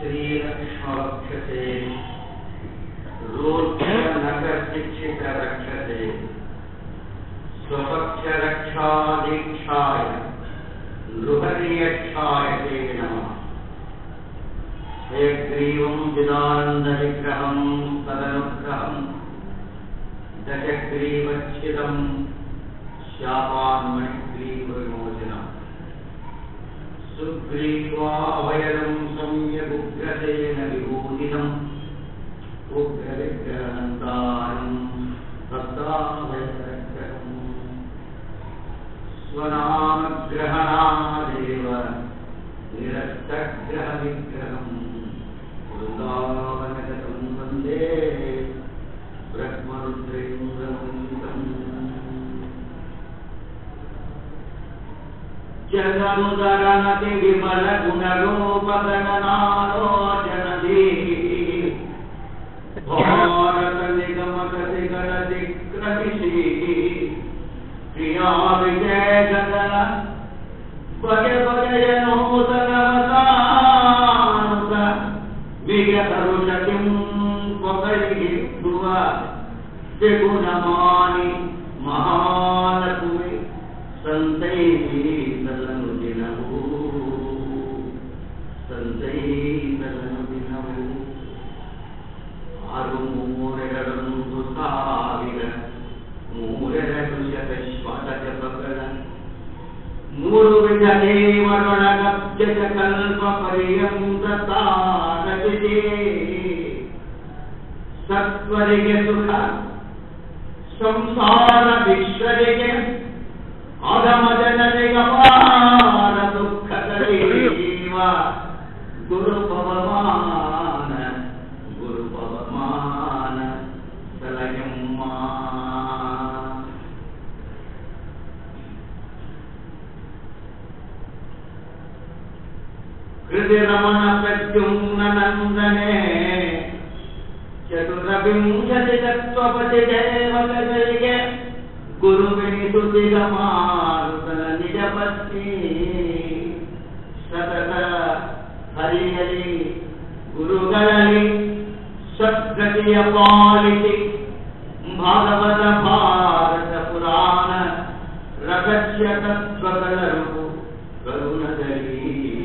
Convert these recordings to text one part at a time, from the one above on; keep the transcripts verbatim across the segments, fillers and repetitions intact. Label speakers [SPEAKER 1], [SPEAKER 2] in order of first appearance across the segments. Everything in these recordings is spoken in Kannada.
[SPEAKER 1] श्रीरक्ष्मवक्षसे रोक्षनखशिक्षित रक्षसे स्वपक्षरक्षादीक्षाय नृहर्यक्षाय ते नमः। हयग्रीवं चिदानन्दविग्रहं तदनुग्रहं दशग्रीवच्छिदं शापान्मणिग्रीवविमोचनम् सुग्रीवाभयदं सम्यगुग्रसेन विभूतिनम् उग्रविग्रहन्तारं तद्दाभयरक्षकम् स्वनामग्रहणादेव निरस्तग्रहविग्रहम् वृन्दावनगतं वन्दे ब्रह्मरुद्रेन्द्रवन्दितम्। जगमुदरनति विमल गुणरूपगणनालोचनदी भारत निगमगति गणदिग्रहिषी प्रिया विजय गगन बगे बगे नूतनवतानुत विगतरुषकिं पकैः भुव त्रिगुणमानि महालक्ष्मी संतैः नलनुदिनवु संतैः नलनुदिनवु आरु मूರೆರಡೊಂದು ಸಾವಿರ ಮೂರೆರಡು ಶತಶ್ವತಕ ಪಕಡ ಮೂರು ವಿಧ ದೇವರೊಳಗಬ್ಜ ಕಲ್ಪ ಪರ್ಯಂತ ತಾರಕಿದೆ ಸತ್ವರಿಗೆ ಸುಖ ಸಂಸಾರ ವಿಶ್ವರಿಗೆ ಅಧಮ ಜನರಿಗೆ ಅಪಾರ ದುಃಖದೀವ ಗುರು ಪವಮಾನ ಗುರು ಪವಮಾನ ಸಲಯಮ್ಮ ಹೃದಯ ರಮಣ ಪ್ರದ್ಯುಮ್ನ ನಂದನೆ ಚತುರವಿಂಶತಿ ತತ್ವಪತಿ ದೇವತೆಗಳಿಗೆ ಗುರುವೆನಿಸುತ್ತಿಗ ಮಾರುತನ ನಿಜ ಪತ್ನಿ ಸತತ ಹರಿಯಲಿ ಗುರುಗಳಲ್ಲಿ ಸದ್ಗತಿಯ ಪಾಲಿಸಿ ಭಾಗವತ ಭಾರತ ಪುರಾಣ ರಹಸ್ಯ ತತ್ವಗಳರು ಕರುಣದಲ್ಲಿ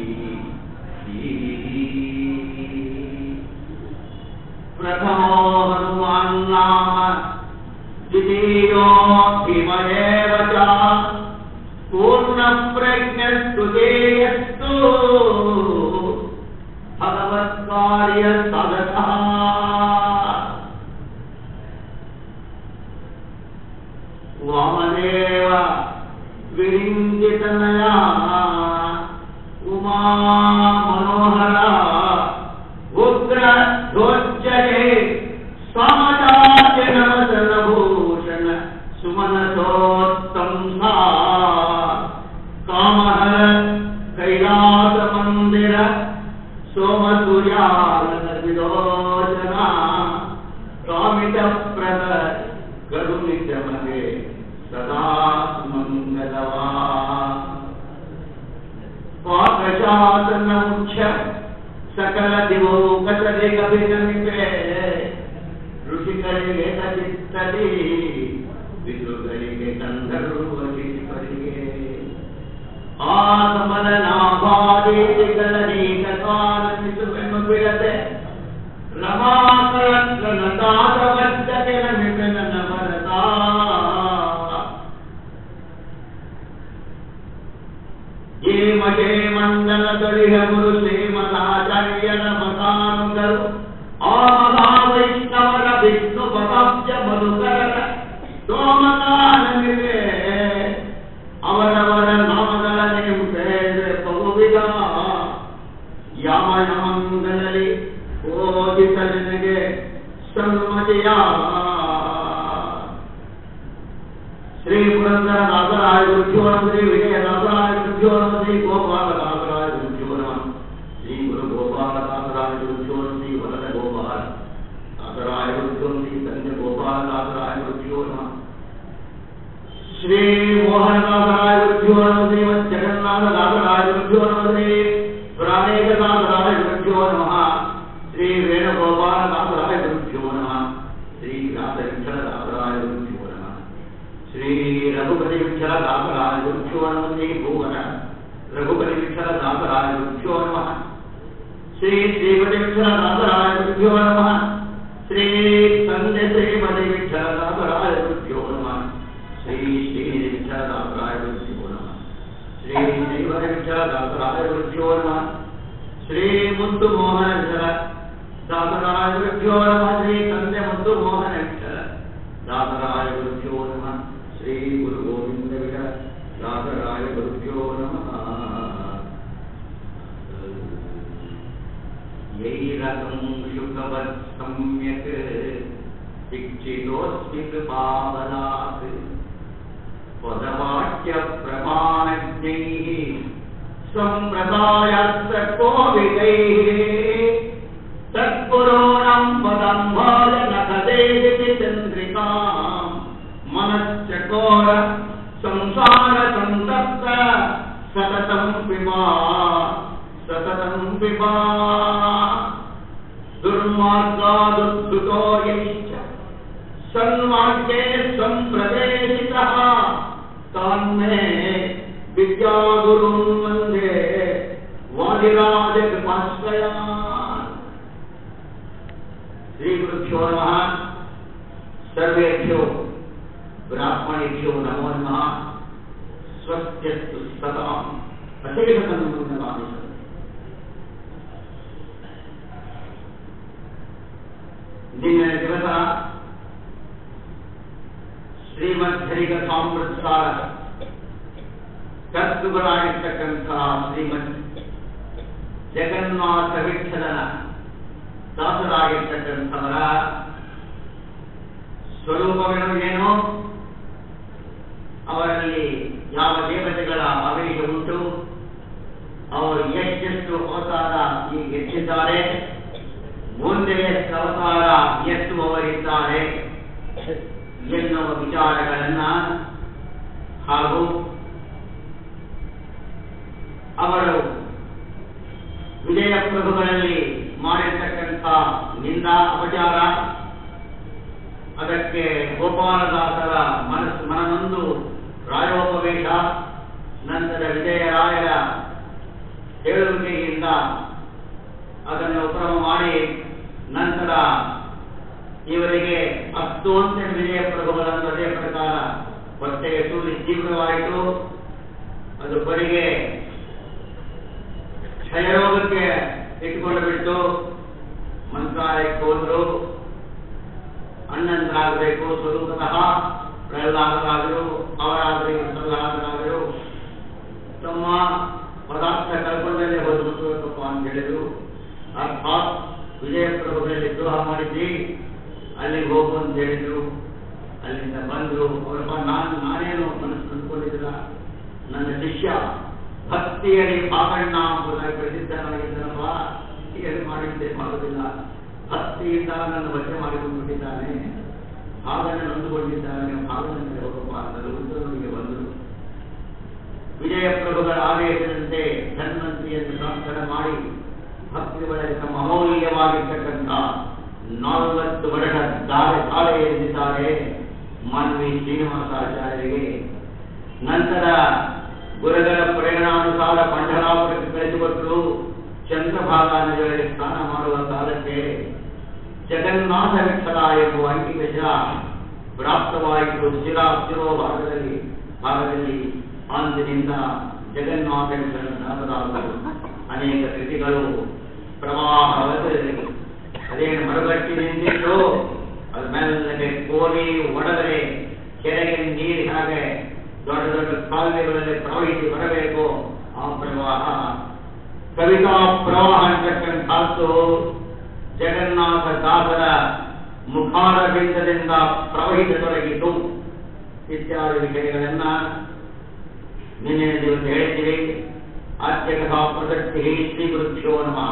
[SPEAKER 1] ಪ್ರಥಮೋ ಹನುಮಾನ್ ನಾಮ ದ್ವಿತೀಯೋ ಭೀಮಯೇವ ಚ ಪೂರ್ಣ ಪ್ರಜ್ಞಸ್ತು ಧ್ಯೇಯಸ್ತು ಭಗವತ್ಕಾರ್ಯ ಸಾಧಕಃ ವಾಮದೇವ ವಿರಿಂಚಿತನಯ ಉಮಾ ಮನೋಹರ ಉಗ್ರ ಧ್ವಜಯೇ ಸಾಮಾಜನವದನಭೂಷಣ ಸುಮನಸೋತ್ತಂಸ ಕಾಮಹರ ಕೈಲಾಸ ಮಂದಿರ ಸೋಮಸೂರ್ಯಾನಂದ ವಿಲೋಚನ ಕಾಮಿತ ಪ್ರದ ಕರುಣಿತ ಮಗೆ ಸದಾ ಮಂಗಲವಾ ಪಾಕಶಾಸನ ಮುಖ್ಯ ಸಕಲ ದಿವೋಕಸರೆ ಕಭಿನಮಿಪೆ ಋಷಿಕರಿಗೆ ಕಚಿತ್ತಲಿ ವಿದುಗಳಿಗೆ ಗಂಧರ್ವ ಶಿಲ್ಪರಿಗೆ ಆ ಕಮಲ ನಾಭಾದೇವಿಗಳ ನೀತ ಕಾಲನಿಸುವೆನು ಬಿಡತೆ ರಮಾಕರತ್ನದಾಸವರ್ಧತೆ ನಮಿಪೆ ನನ್ನ ಭರತ ಹೇಮ ಮಂಡಲ ದೊಳಿಹ ಗುರು ಶ್ರೀಮದಾಚಾರ್ಯರ ಮತಾನುಗರು ಆ ಮಹಾವೈಷ್ಣವರ ವಿಷ್ಣು ಪದಾಬ್ಜ ಮಧುಕರರ ಸೋಮಕಾನಮಿವೆ ಅವರವರ ನಾಮಗಳ ನೆಂಪೆ ಬಹುವಿಧ ಯಾಮ ಯಮಂಗಲಲಿ ಓದಿಸಲಿನಗೆ ಸನ್ಮತಿಯ ಶ್ರೀ ಪುರಂದರ ದಾಸರಾಯ ಗುರುಭ್ಯೋ ನಮಃ ಶ್ರೀ ವಿಜಯ ದಾಸರಾಯ ಗುರುಭ್ಯೋ ನಮಃ ಶ್ರೀ ಗೋಪಾಲ ದಾಸರಾಯ ಗುರುಭ್ಯೋ ನಮಃ ಶ್ರೀ ಗುರು ಗೋಪಾಲ ದಾಸರಾಯ ಗುರುಭ್ಯೋ ನಮಃ ಶ್ರೀ ವರದ ಗೋಪಾಲ ದಾಸರಾಯ ಗುರುಭ್ಯೋ ಶ್ರೀ ಕನ್ಯ ಗೋಪಾಲ ದಾಸರಾಯ ಗುರುಭ್ಯೋ ನಮಃ ಶ್ರೀ ಮೋಹನ ದಾಸರಾಯ ಗುರುಭ್ಯೋ ನಮಃ ಶ್ರೀಮದ್ ಜಗನ್ನಾಥ ದಾಸರಾಯ ಗುರುಭ್ಯೋ ನಮಃ ಶ್ರೀ ಪ್ರಾಣೇಶ ದಾಸರಾಯ ಗುರುಭ್ಯೋ ನಮಃ ಶ್ರೀ ಶ್ರೀಪತಿ ವಿಠಲ ದಾಸರಾಯ ಗುರುಭ್ಯೋ ನಮಃ. ಶ್ರೀ ತಂದೆ ಶ್ರೀಪತಿ ವಿಠಲ ದಾಸರಾಯ ಗುರುಭ್ಯೋ ನಮಃ. ಶ್ರೀ ಶ್ರೀನಿಧಿ ವಿಠಲ ದಾಸರಾಯ ಗುರುಭ್ಯೋ ನಮಃ. ಶ್ರೀ ಶ್ರೀಪತಿ ವಿಠಲ ದಾಸರಾಯ ಗುರುಭ್ಯೋ ನಮಃ. ಶ್ರೀ ಮುದ್ದು ಮೋಹನ ವಿಠಲ ದಾಸರಾಯ ಗುರುಭ್ಯೋ ನಮಃ. ಶ್ರೀ ತಂದೆ ಮುದ್ದು ಮೋಹನ ವಿಠಲ ದಾಸರಾಯ ಗುರುಭ್ಯೋ ನಮಃ. ಶ್ರೀ ಗುರು ಗೋವಿಂದ ವಿಠಲ ದಾಸರಾಯ ಗುರುಭ್ಯೋ ನಮಃ. ಯೈರಕಂ ಶುಕವತ್ ಸಮ್ಯಕ್ ಶಿಕ್ಷಿತೋಸ್ಮಿ ಕೃಪಾಬಲಾತ್ ಪದವಾಕ್ಯ ಪ್ರಮಾಣಜ್ಞೈಃ ಸಂಪ್ರದಾಯಸ್ತಕೋವಿದೈಃ ತತ್ಪುರೋಣಂ ಪದಂಭಾಯ ನಖದೇತಿ ಚಂದ್ರಿಕಾಂ ಮನಶ್ಚಕೋರ ಸಂಸಾರ ಸಂತಪ್ತ ಸತತಂ ಪಿಬಾ ಸತತಂ ಪಿಬಾ ದುರ್ಮಾರ್ಗಾದುದ್ಧುತೋ ಯೈಶ್ಚ ಸನ್ಮಾರ್ಗೇ ಸಂಪ್ರವೇಶಿತಃ ತಾನ್ಮೇ ವಿದ್ಯಾಗುರುಂ ವಂದೇ ವಾದಿರಾಜ ಕೃಪಾಶ್ರಯಾನ್. ಶ್ರೀ ಗುರುಭ್ಯೋ ನಮಃ. ಸರ್ವೇಭ್ಯೋ ಬ್ರಾಹ್ಮಣೇಭ್ಯೋ ನಮೋ ನಮಃ. ಸ್ವಸ್ತ್ಯಸ್ತು ಸತಾಂ ಅಶೇಷತನ್ಮೂಲನಾಮಿ. ನಿನ್ನೆ ದಿವಸ ಶ್ರೀಮದ್ಧರಿಗ ಸಾಂಪ್ರಸಾರ ಕರ್ತುಗಳಾಗಿರ್ತಕ್ಕಂತಹ ಶ್ರೀಮದ್ ಜಗನ್ನಾಥ ವಿಠಲನ ದಾಸರಾಗಿರ್ತಕ್ಕಂಥವರ ಸ್ವರೂಪವೇನು ಏನು, ಅವರಲ್ಲಿ ಯಾವ ದೇವತೆಗಳ ಆವೇಶ ಉಂಟು, ಅವರು ಎಷ್ಟೆಷ್ಟು ಅವತಾರ ಈಗ ಎತ್ತಿದ್ದಾರೆ, ಮುಂದೆ ಎಷ್ಟು ಅವತಾರ ಎತ್ತುವವರಿದ್ದಾರೆ ಎನ್ನುವ ವಿಚಾರಗಳನ್ನ ಹಾಗೂ ಅವರು ವಿಜಯ ಪ್ರಭುಗಳಲ್ಲಿ ಮಾಡಿರ್ತಕ್ಕಂಥ ನಿಂದ ಅಪಚಾರ, ಅದಕ್ಕೆ ಗೋಪಾಲದಾಸರ ಮನಸ್ಸು ಮನನೊಂದು ರಾಯೋಪವೇಶ, ನಂತರ ವಿಜಯರಾಯರ ಹೇಳುವಿಕೆಯಿಂದ ಅದನ್ನು ಉಪಕ್ರಮ ಮಾಡಿ ನಂತರ ಇವರಿಗೆ ಹತ್ತು ಅಂತ ವಿಜಯ ಪ್ರಭುಗಳನ್ನು ಅದೇ ಪ್ರಕಾರ ಹೊಟ್ಟೆಗೆ ತೂರಿ ತೀವ್ರವಾಯಿತು. ಅದು ಬರಿಗೆ ಕ್ಷಯರೋಗಕ್ಕೆ ಇಟ್ಟುಕೊಂಡು ಬಿಟ್ಟು ಮಂತ್ರಾಲಯಕ್ಕೆ ಹೋದ್ರು. ಅಣ್ಣಂತರಾಗಬೇಕು ಸ್ವರೂಪತಃ ಪ್ರಹ್ಲಾದರಾದರು, ಅವರಾದರೂ ಪ್ರಹ್ಲಾದರಾದರು ತಮ್ಮ ಪದಾರ್ಥ ಕಳ್ಕೊಂಡಲ್ಲೇ ಹೋದ್ಬಿಟ್ಟು ಅಂತ ಹೇಳಿದ್ರು. ಅರ್ಥಾತ್ ವಿಜಯ ಪ್ರಭುಗಳಲ್ಲಿ ದ್ರೋಹ ಮಾಡಿದ್ವಿ, ಅಲ್ಲಿಗೆ ಹೋಗು ಅಂತ ಹೇಳಿದ್ರು. ಅಲ್ಲಿಂದ ಬಂದ್ರು. ಅವರಪ್ಪ ನಾನು ನಾನೇನು ಮನಸ್ಸು ಅಂದ್ಕೊಂಡಿದ್ದಿಲ್ಲ, ನನ್ನ ಶಿಷ್ಯ ಭಕ್ತಿಯಲ್ಲಿ ಪಾಕಣ್ಣ ಎಂಬುದಾಗಿ ಪ್ರಸಿದ್ಧನಾಗಿದ್ದನಪ್ಪ, ಏನು ಮಾಡಿದ್ದೆ ಮಾಡುವುದಿಲ್ಲ, ಭಕ್ತಿಯಿಂದ ನನ್ನ ವಚನ ಮಾಡಿಕೊಂಡ್ಬಿಟ್ಟಿದ್ದಾನೆ, ಭಾಗನ ನೊಂದುಕೊಂಡಿದ್ದಾನೆ, ಭಾಗನ ಹೋಗಪ್ಪ ಅಂತರು ಉತ್ತರವರಿಗೆ ಬಂದರು. ವಿಜಯ ಪ್ರಭುಗಳ ಆದೇಶದಂತೆ ಧನ್ವಂತಿಯನ್ನು ಪ್ರಾರ್ಥನೆ ಮಾಡಿ ಭಕ್ತಿ ಒಳಗೆ ತಮ್ಮ ಅಮೂಲ್ಯವಾಗಿರ್ತಕ್ಕಂಥ ನಾಲ್ವತ್ತು ವರ್ಷ ದಾರೆ ತಾಳೆ ಎದ್ದಿದ್ದಾರೆ ಮಾನ್ವಿ ಶ್ರೀನಿವಾಸಾಚಾರ್ಯರಿಗೆ. ನಂತರ ಗುರುಗಳ ಪ್ರೇರಣಾನುಸಾರ ಪಂಢರಾಪುರಕ್ಕೆ ಕಳಿಸಿಕೊಟ್ಟರು. ಚಂದ್ರಭಾಗ ನದಿಗಳಿಗೆ ಸ್ನಾನ ಮಾಡುವ ಕಾಲಕ್ಕೆ ಜಗನ್ನಾಥ ವಿಠಲ ಎಂಬುವ ಅಂಕಿತ ಪ್ರಾಪ್ತವಾಯಿತು. ಶಿರಾ ಶಿರೋ ಭಾಗದಲ್ಲಿ ಭಾಗದಲ್ಲಿ ಅಂದಿನಿಂದ ಜಗನ್ನಾಥ ವಿಠಲನ ನಾಮದಾಸರು ಅನೇಕ ಕೃತಿಗಳು ಪ್ರವಾಹವದ ಅದೇನು ಮರಗಟ್ಟಿ ನಿಂತಿತ್ತು, ಅದ ಮೇಲೆ ಕೋಲಿ ಒಡೆದರೆ ಕೆರೆಗೆ ನೀರು ಹಾಗೆ ದೊಡ್ಡ ದೊಡ್ಡ ಕಾಲುವೆಗಳಲ್ಲಿ ಪ್ರವಹಿಸಿ ಬರಬೇಕು. ಆ ಪ್ರವಾಹ ಕವಿತಾ ಪ್ರವಾಹ ಅಂತಕ್ಕಂಥದ್ದು ಜಗನ್ನಾಥ ದಾಸರ ಮುಖಾರಬಿಂದದಿಂದ ಪ್ರವಹಿಸತೊಡಗಿತು. ಇತ್ಯಾದಿ ವಿಷಯಗಳನ್ನ ನಿನ್ನೆ ದಿವಸ ಹೇಳ್ತೀವಿ. ಆದ್ಯಕಥಾ ಪ್ರಸಕ್ತಿ ಶ್ರೀ ಗುರುಭ್ಯೋ ನಮಃ.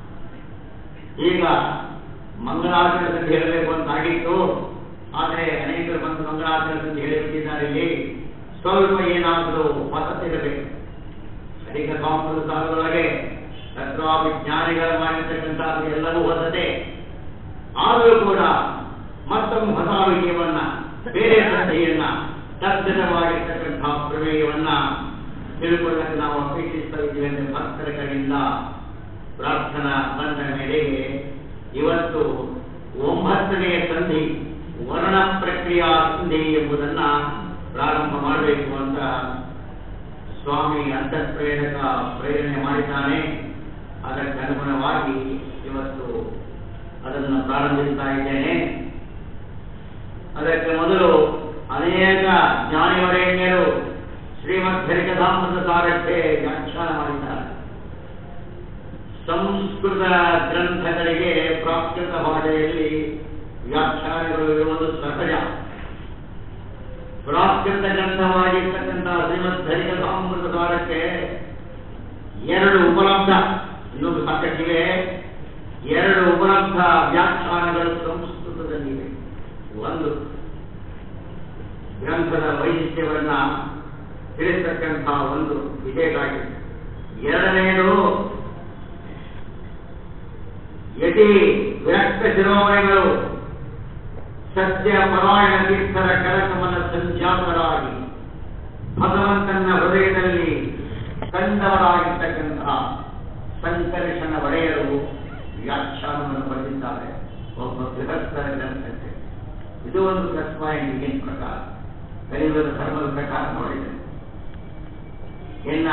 [SPEAKER 1] ಈಗ ಮಂಗಳಾಚರಣೆ ಸಂಧಿ ಹೇಳಬೇಕು ಅಂತ ಆಗಿತ್ತು, ಆದರೆ ಅನೇಕರು ಬಂದು ಮಂಗಳಾಚರಣೆ ಸಂಧಿ ಹೇಳಿಬಿಟ್ಟಿದ್ದಾರೆ. ಇಲ್ಲಿ ಸ್ವಲ್ಪ ಏನಾದರೂ ಹೊಸತಿರಬೇಕು. ಅಧಿಕ ಕಾಂಪದ ಸಾಲುಗಳೊಳಗೆ ತತ್ವಾಪಿ ಜ್ಞಾನಿಗಳು ಮಾಡಿರ್ತಕ್ಕಂಥದ್ದು ಎಲ್ಲವೂ ಹೊಸತೆ. ಆದರೂ ಕೂಡ ಮತ್ತೊಂದು ಹೊಸ ವಿಷಯವನ್ನ, ಬೇರೆ ಸಂಧಿಯನ್ನ, ತದ್ದಿತವಾಗಿರ್ತಕ್ಕಂಥ ಪ್ರಮೇಯವನ್ನ ತಿಳ್ಕೊಳ್ಳಕ್ಕೆ ನಾವು ಅಪೇಕ್ಷಿಸ್ತಾ ಇದ್ದೀವಿ ಅಂದರೆ ಭಕ್ತರ ಕಡೆಯಿಂದ ಪ್ರಾರ್ಥನೆ ಸಮರ್ಥನ ಬಂದ ಮೇರೆಗೆ ಇವತ್ತು ಒಂಬತ್ತನೆಯ ಸಂಧಿ ವರ್ಣ ಪ್ರಕ್ರಿಯಾ ಸಂಧಿ ಎಂಬುದನ್ನ ಪ್ರಾರಂಭ ಮಾಡಬೇಕು ಅಂತ ಸ್ವಾಮಿ ಅಂತಃಪ್ರೇರಕ ಪ್ರೇರಣೆ ಮಾಡಿದ್ದಾನೆ. ಅದಕ್ಕೆ ಅನುಗುಣವಾಗಿ ಇವತ್ತು ಅದನ್ನು ಪ್ರಾರಂಭಿಸ್ತಾ ಇದ್ದೇನೆ. ಅದಕ್ಕೆ ಮೊದಲು ಅನೇಕ ಜ್ಞಾನಿವರೇಣ್ಯರು ಶ್ರೀಮದ್ ಹರಿಕಥಾಮೃತ ಸಾರಕ್ಕೆ ವ್ಯಾಖ್ಯಾನ ಮಾಡಿದ್ದಾರೆ. ಸಂಸ್ಕೃತ ಗ್ರಂಥಗಳಿಗೆ ಪ್ರಾಕೃತ ಭಾಷೆಯಲ್ಲಿ ವ್ಯಾಖ್ಯಾನಗಳು ಇರುವುದು ಸಹಜ. ಪ್ರಾಕೃತ ಗ್ರಂಥವಾಗಿರ್ತಕ್ಕಂತಹ ಶ್ರೀಮದ್ ಹರಿಕಥಾಮೃತ ಸಾರಕ್ಕೆ ಎರಡು ಉಪಲಬ್ಧ, ಇನ್ನೊಂದು ಸಾಕಷ್ಟಿವೆ, ಎರಡು ಉಪಲಬ್ಧ ವ್ಯಾಖ್ಯಾನಗಳು ಸಂಸ್ಕೃತದಲ್ಲಿವೆ. ಒಂದು ಗ್ರಂಥದ ವೈಶಿಷ್ಟ್ಯವನ್ನ ತಿಳಿಸತಕ್ಕಂತಹ ಒಂದು ವಿಶೇಷ ಆಗಿದೆ. ಎರಡನೆಯದು ಯತಿ ವಿರಕ್ತ ಶಿರೋಮಣಿಗಳು ಸತ್ಯ ಪರಾಯಣ ತೀರ್ಥರ ಕರಕಮಲ ಸಂಜಾತರಾಗಿ ಭಗವಂತನ ಹೃದಯದಲ್ಲಿ ಕಂಡವರಾಗಿರ್ತಕ್ಕಂತಹ ಸಂಕರ್ಷಣ ಒಡೆಯರು ವ್ಯಾಖ್ಯಾನವನ್ನು ಬರೆದಿದ್ದಾರೆ ಒಬ್ಬ ಬೃಹತ್ತರ ಗ್ರಂಥಕ್ಕೆ. ಇದು ಒಂದು ಪ್ರಸ್ವಾಯಿನ ಪ್ರಕಾರ, ಕಲಿಯುಗದ ಧರ್ಮದ ಪ್ರಕಾರ ನೋಡಿದೆ. ಇನ್ನ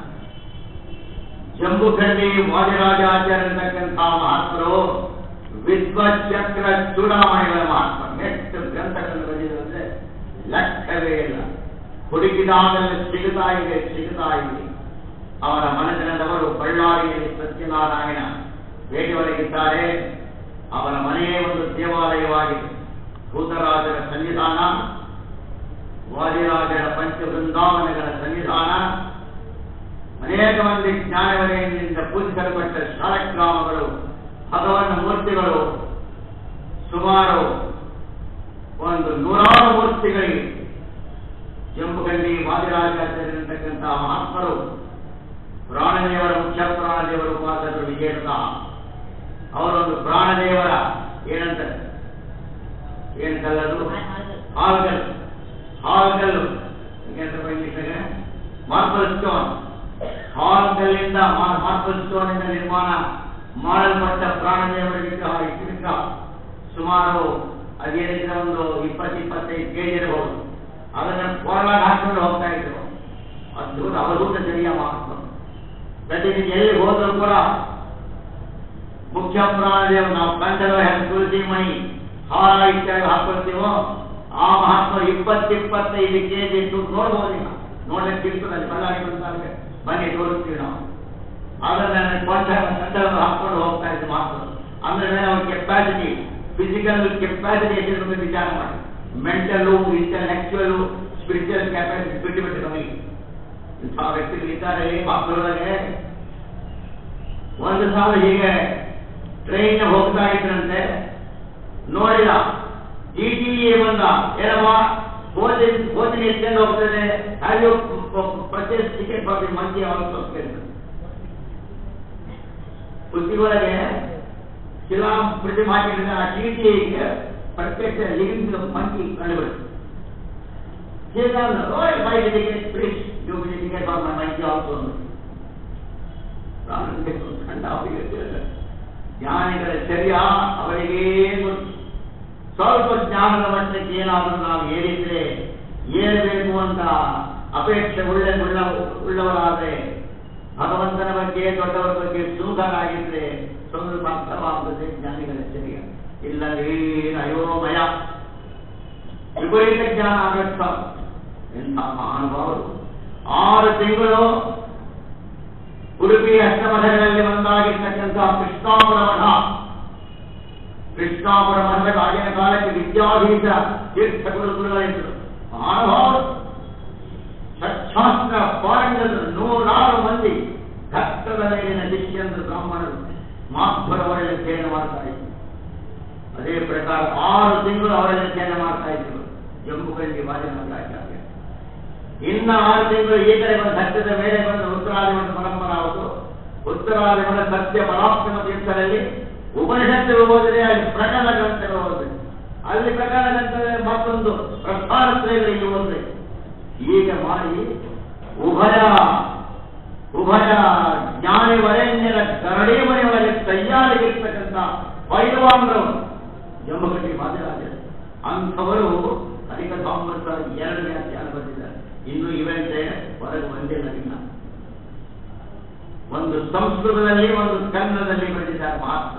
[SPEAKER 1] ಜಂಬುಖಂಡಿ ವಾದಿರಾಜಾಚಾರ್ಯ ಅಂತಕ್ಕಂತಹ ಮಹಾತ್ಮರು ವಿದ್ವಚಕ್ರ ಚೂಡಾಮಣಿಗಳ ಮಹಾತ್ಮ ಎಷ್ಟು ಗ್ರಂಥಗಳನ್ನು ಬರೆದಿದೆ ಲೆಕ್ಕವೇ ಇಲ್ಲ. ಹುಡುಕಿದಾಗಲೇ ಸಿಗುತ್ತಾ ಇದೆ ಸಿಗುತ್ತಾ ಇದೆ. ಅವರ ಮನೆತನದವರು ಬಳ್ಳಾರಿಯಲ್ಲಿ ಸತ್ಯನಾರಾಯಣ ಭೇಟಿಯವರೆಗಿದ್ದಾರೆ. ಅವರ ಮನೆಯೇ ಒಂದು ದೇವಾಲಯವಾಗಿದೆ. ಭೂತರಾಜರ ಸನ್ನಿಧಾನ, ವಾದಿರಾಜರ ಪಂಚವೃಂದಾವನಗಳ ಸನ್ನಿಧಾನ, ಅನೇಕ ಮಂದಿ ಜ್ಞಾನವರೆಯಿಂದ ಪೂಜಿಸಲ್ಪಟ್ಟ ಶಾಲಗ್ರಾಮಗಳು, ಭಗವನ್ ಮೂರ್ತಿಗಳು, ಸುಮಾರು ಒಂದು ನೂರಾರು ಮೂರ್ತಿಗಳಿಗೆ ಜಂಬುಗಂಡಿ ವಾದಿರಾಜಾಚಾರ್ಯರಿರ್ತಕ್ಕಂತಹ ಮಹಾತ್ಮರು ಪ್ರಾಣದೇವರ ಮುಖ್ಯ ಪ್ರಾಣದೇವರ ಉಪಾಸಕರು ವಿಜೇತ. ಅವರೊಂದು ಪ್ರಾಣದೇವರ ಏನಂತ ಏನಂತಲ್ಲದು ಹಾಲ್ಗಲ್ ಹಾಲ್ಗಲ್ಲು ಇಂಗ್ಲಿಷ್ ಮಾರ್ಬಲ್ ಸ್ಟೋನ್, ಹಾಲ್ಗಲ್ಲಿಂದ ಮಾರ್ಬಲ್ ಸ್ಟೋನ್ ಇಂದ ನಿರ್ಮಾಣ ಮಾಡಲ್ಪಟ್ಟ ಪ್ರಾಣದೇವರ ವಿಗ್ರಹ ಇಷ್ಟು ವಿಗ್ರಹ ಸುಮಾರು ಅದೇನಿದ್ರೆ ಒಂದು ಇಪ್ಪತ್ತು ಇಪ್ಪತ್ತೈದು ಕೆಜಿ ಇರಬಹುದು. ಅದನ್ನು ಕೊರಳಾಗಿ ಹಾಕೊಂಡು ಹೋಗ್ತಾ ಇದ್ರು. ಅದ್ಭುತ ಅವಧೂತ ಜನಿಯ ಮಹಾತ್ಮ. ಪ್ರತಿನಿಧಿ ಎಲ್ಲಿ ಹೋದರೂ ಕೂಡ ಮುಖ್ಯ ಪ್ರಾಣದೇವ ನಾವು ಕಂಠದ ತುಳಸಿ ಮಣಿ ಹಾರ ಇತ್ಯಾದಿ ಹಾಕೊಳ್ತೀವೋ ಆ ಮಹಾತ್ಮ ಇಪ್ಪತ್ತಿಪ್ಪತ್ತೈದು ಕೆಜಿ ನೋಡ್ಬೋದಿಲ್ಲ. ನೋಡ್ಲಿಕ್ಕೆ ಇರ್ತದಲ್ಲಿ ಬಳ್ಳಾರಿ ಬಂದಾಗ ಬನ್ನಿ ತೋರಿಸ್ತೀವಿ ನಾವು. ಅದನ್ನ ಕೊಂಡ ಕಂಠವನ್ನು ಹಾಕೊಂಡು ಹೋಗ್ತಾ ಇದ್ದ ಮಹಾತ್ಮ. ಅಂದ್ರೆ ಮೇಲೆ ಅವ್ರ ಕೆಪಾಸಿಟಿ, ಫಿಸಿಕಲ್ ಕೆಪಾಸಿಟಿ ಎಷ್ಟಿರುತ್ತೆ ವಿಚಾರ ಮಾಡಿ. ಮೆಂಟಲು, ಇಂಟೆಲೆಕ್ಚುಯಲ್, ಸ್ಪಿರಿಚುವಲ್ ಕೆಪಾಸಿಟಿ ಬಿಟ್ಟು ಬಿಟ್ಟು ನಮಗೆ ಇಂತಹ ವ್ಯಕ್ತಿಗಳಿದ್ದಾರೆ ಮಕ್ಕಳೊಳಗೆ. ಒಂದು ಸಾಲ ಹೀಗೆ ಟ್ರೈನ್ ಹೋಗ್ತಾ ಇದ್ರಂತೆ, ನೋಡಿದ ಟಿ ಟಿ ಎ ಬಂದ, ಏನಮ್ಮ ಓದಿನ ಓದಿನ ಎಷ್ಟೆಲ್ಲ ಹೋಗ್ತದೆ, have you purchase ticket for the monkey also ಕೇಳಿದ್ರು. ಬುದ್ಧಿಯೊಳಗೆ ಶಿಲಾ ಪ್ರತಿಮೆ ಹಾಕಿದ್ರೆ ಆ ಟಿ ಟಿ ಎಗೆ ಪ್ರತ್ಯಕ್ಷ ಲಿವಿಂಗ್ ಮಂಕಿ ಕಂಡುಬಿಡ್ತು. Buy ticket please you ticket for my monkey also. ಕಂಡ ಅವರಿಗೆ ಜ್ಞಾನಿಗಳ ಚರ್ಯ ಅವರಿಗೇ ಗೊತ್ತು. ಸ್ವಲ್ಪ ಜ್ಞಾನದ ಮಟ್ಟಕ್ಕೆ ಏನಾದರೂ ನಾವು ಏರಿದ್ರೆ ಏರಬೇಕು ಅಂತ ಅಪೇಕ್ಷೆ ಉಳ್ಳ ಉಳ್ಳ ಉಳ್ಳವರಾದ್ರೆ ಭಗವಂತನ ಬಗ್ಗೆ ದೊಡ್ಡವರ ಬಗ್ಗೆ ಸುಖರಾಗಿದ್ರೆ ಸ್ವಲ್ಪ ಅರ್ಥವಾಗುತ್ತದೆ ಜ್ಞಾನಿಗಳ ಚರ್ಯ. ಇಲ್ಲವೇ ಅಯೋಮಯ ವಿಪರೀತ ಜ್ಞಾನ ಆಗತ್ತ. ಎಂಥ ಮಹಾನುಭಾವರು. ಆರು ತಿಂಗಳು ಉಡುಪಿ ಅಷ್ಟಮಠಗಳಲ್ಲಿ ಒಂದಾಗಿರ್ತಕ್ಕಂತಹ ಕೃಷ್ಣಾಪುರ ಮಠ, ಕೃಷ್ಣಾಪುರ ಮಠದ ಆಗಿನ ಕಾಲಕ್ಕೆ ವಿದ್ಯಾಧೀಶ ತೀರ್ಥ ಗುರುಗಳಿದ್ದರು. ಮಹಾನುಭಾವರು ಸಚ್ಛಾಸ್ತ್ರ ಪಾರಂಗದರು, ನೂರಾರು ಮಂದಿ ಘಟ್ಟದ ಮೇಲಿನ ಶಿಷ್ಯಂದರು ಬ್ರಾಹ್ಮಣರು ಮಾಧ್ವರ ಅವರಲ್ಲಿ ಅಧ್ಯಯನ ಮಾಡ್ತಾ ಇದ್ರು. ಅದೇ ಪ್ರಕಾರ ಆರು ತಿಂಗಳು ಅವರಲ್ಲಿ ಅಧ್ಯಯನ ಮಾಡ್ತಾ ಇದ್ರು ಜಂಬುಗಂಡಿ ವಾದಿರಾಜಾಚಾರ್ಯ. ಇನ್ನ ಆರು ತಿಂಗಳು ಈ ಕಡೆ ಬಂದು ಘಟ್ಟದ ಮೇಲೆ ಬಂದು ಉತ್ತರಾದಿಮಠ ಪರಂಪರಾ ಅವರು ಉತ್ತರಾದಿಮಠ ಸತ್ಯ ಪರಾಕ್ರಮ ತೀರ್ಥರಲ್ಲಿ ಉಪನಿಷತ್ತು ಓದಿದ್ರೆ ಅಲ್ಲಿ ಪ್ರಕರಣ ಗ್ರಂಥಗಳು ಓದಿದೆ, ಅಲ್ಲಿ ಪ್ರಕರಣ ಗ್ರಂಥದಲ್ಲಿ ಮತ್ತೊಂದು ಪ್ರಸ್ಥಾನತ್ರಯಗಳಿಗೆ ಓದಿದೆ. ಹೀಗೆ ಮಾಡಿ ಉಭಯ ಉಭಯ ಜ್ಞಾನಿ ವರೆಣ್ಯರ ಕರಡಿ ಮನೆಯೊಳಗೆ ವೈಶಾಲಿಗಿರ್ತಕ್ಕಂಥ ಪೈಲವಾನ್ರವರು ಜಂಬಗಟ್ಟಿ ಮಾದರಾಜ ಅಂಥವರು ಅಧಿಕ ಸಾಮರ್ಥ್ಯ ಎರಡು ವ್ಯಾಖ್ಯಾನ ಬಂದಿದ್ದಾರೆ. ಇನ್ನು ಇವೆಂಟೇ ಹೊರಗೆ ಬಂದಿಲ್ಲ. ಇನ್ನ ಒಂದು ಸಂಸ್ಕೃತದಲ್ಲಿ ಒಂದು ಕನ್ನಡದಲ್ಲಿ ಬಂದಿದ್ದಾರೆ ಮಾತ್ರ.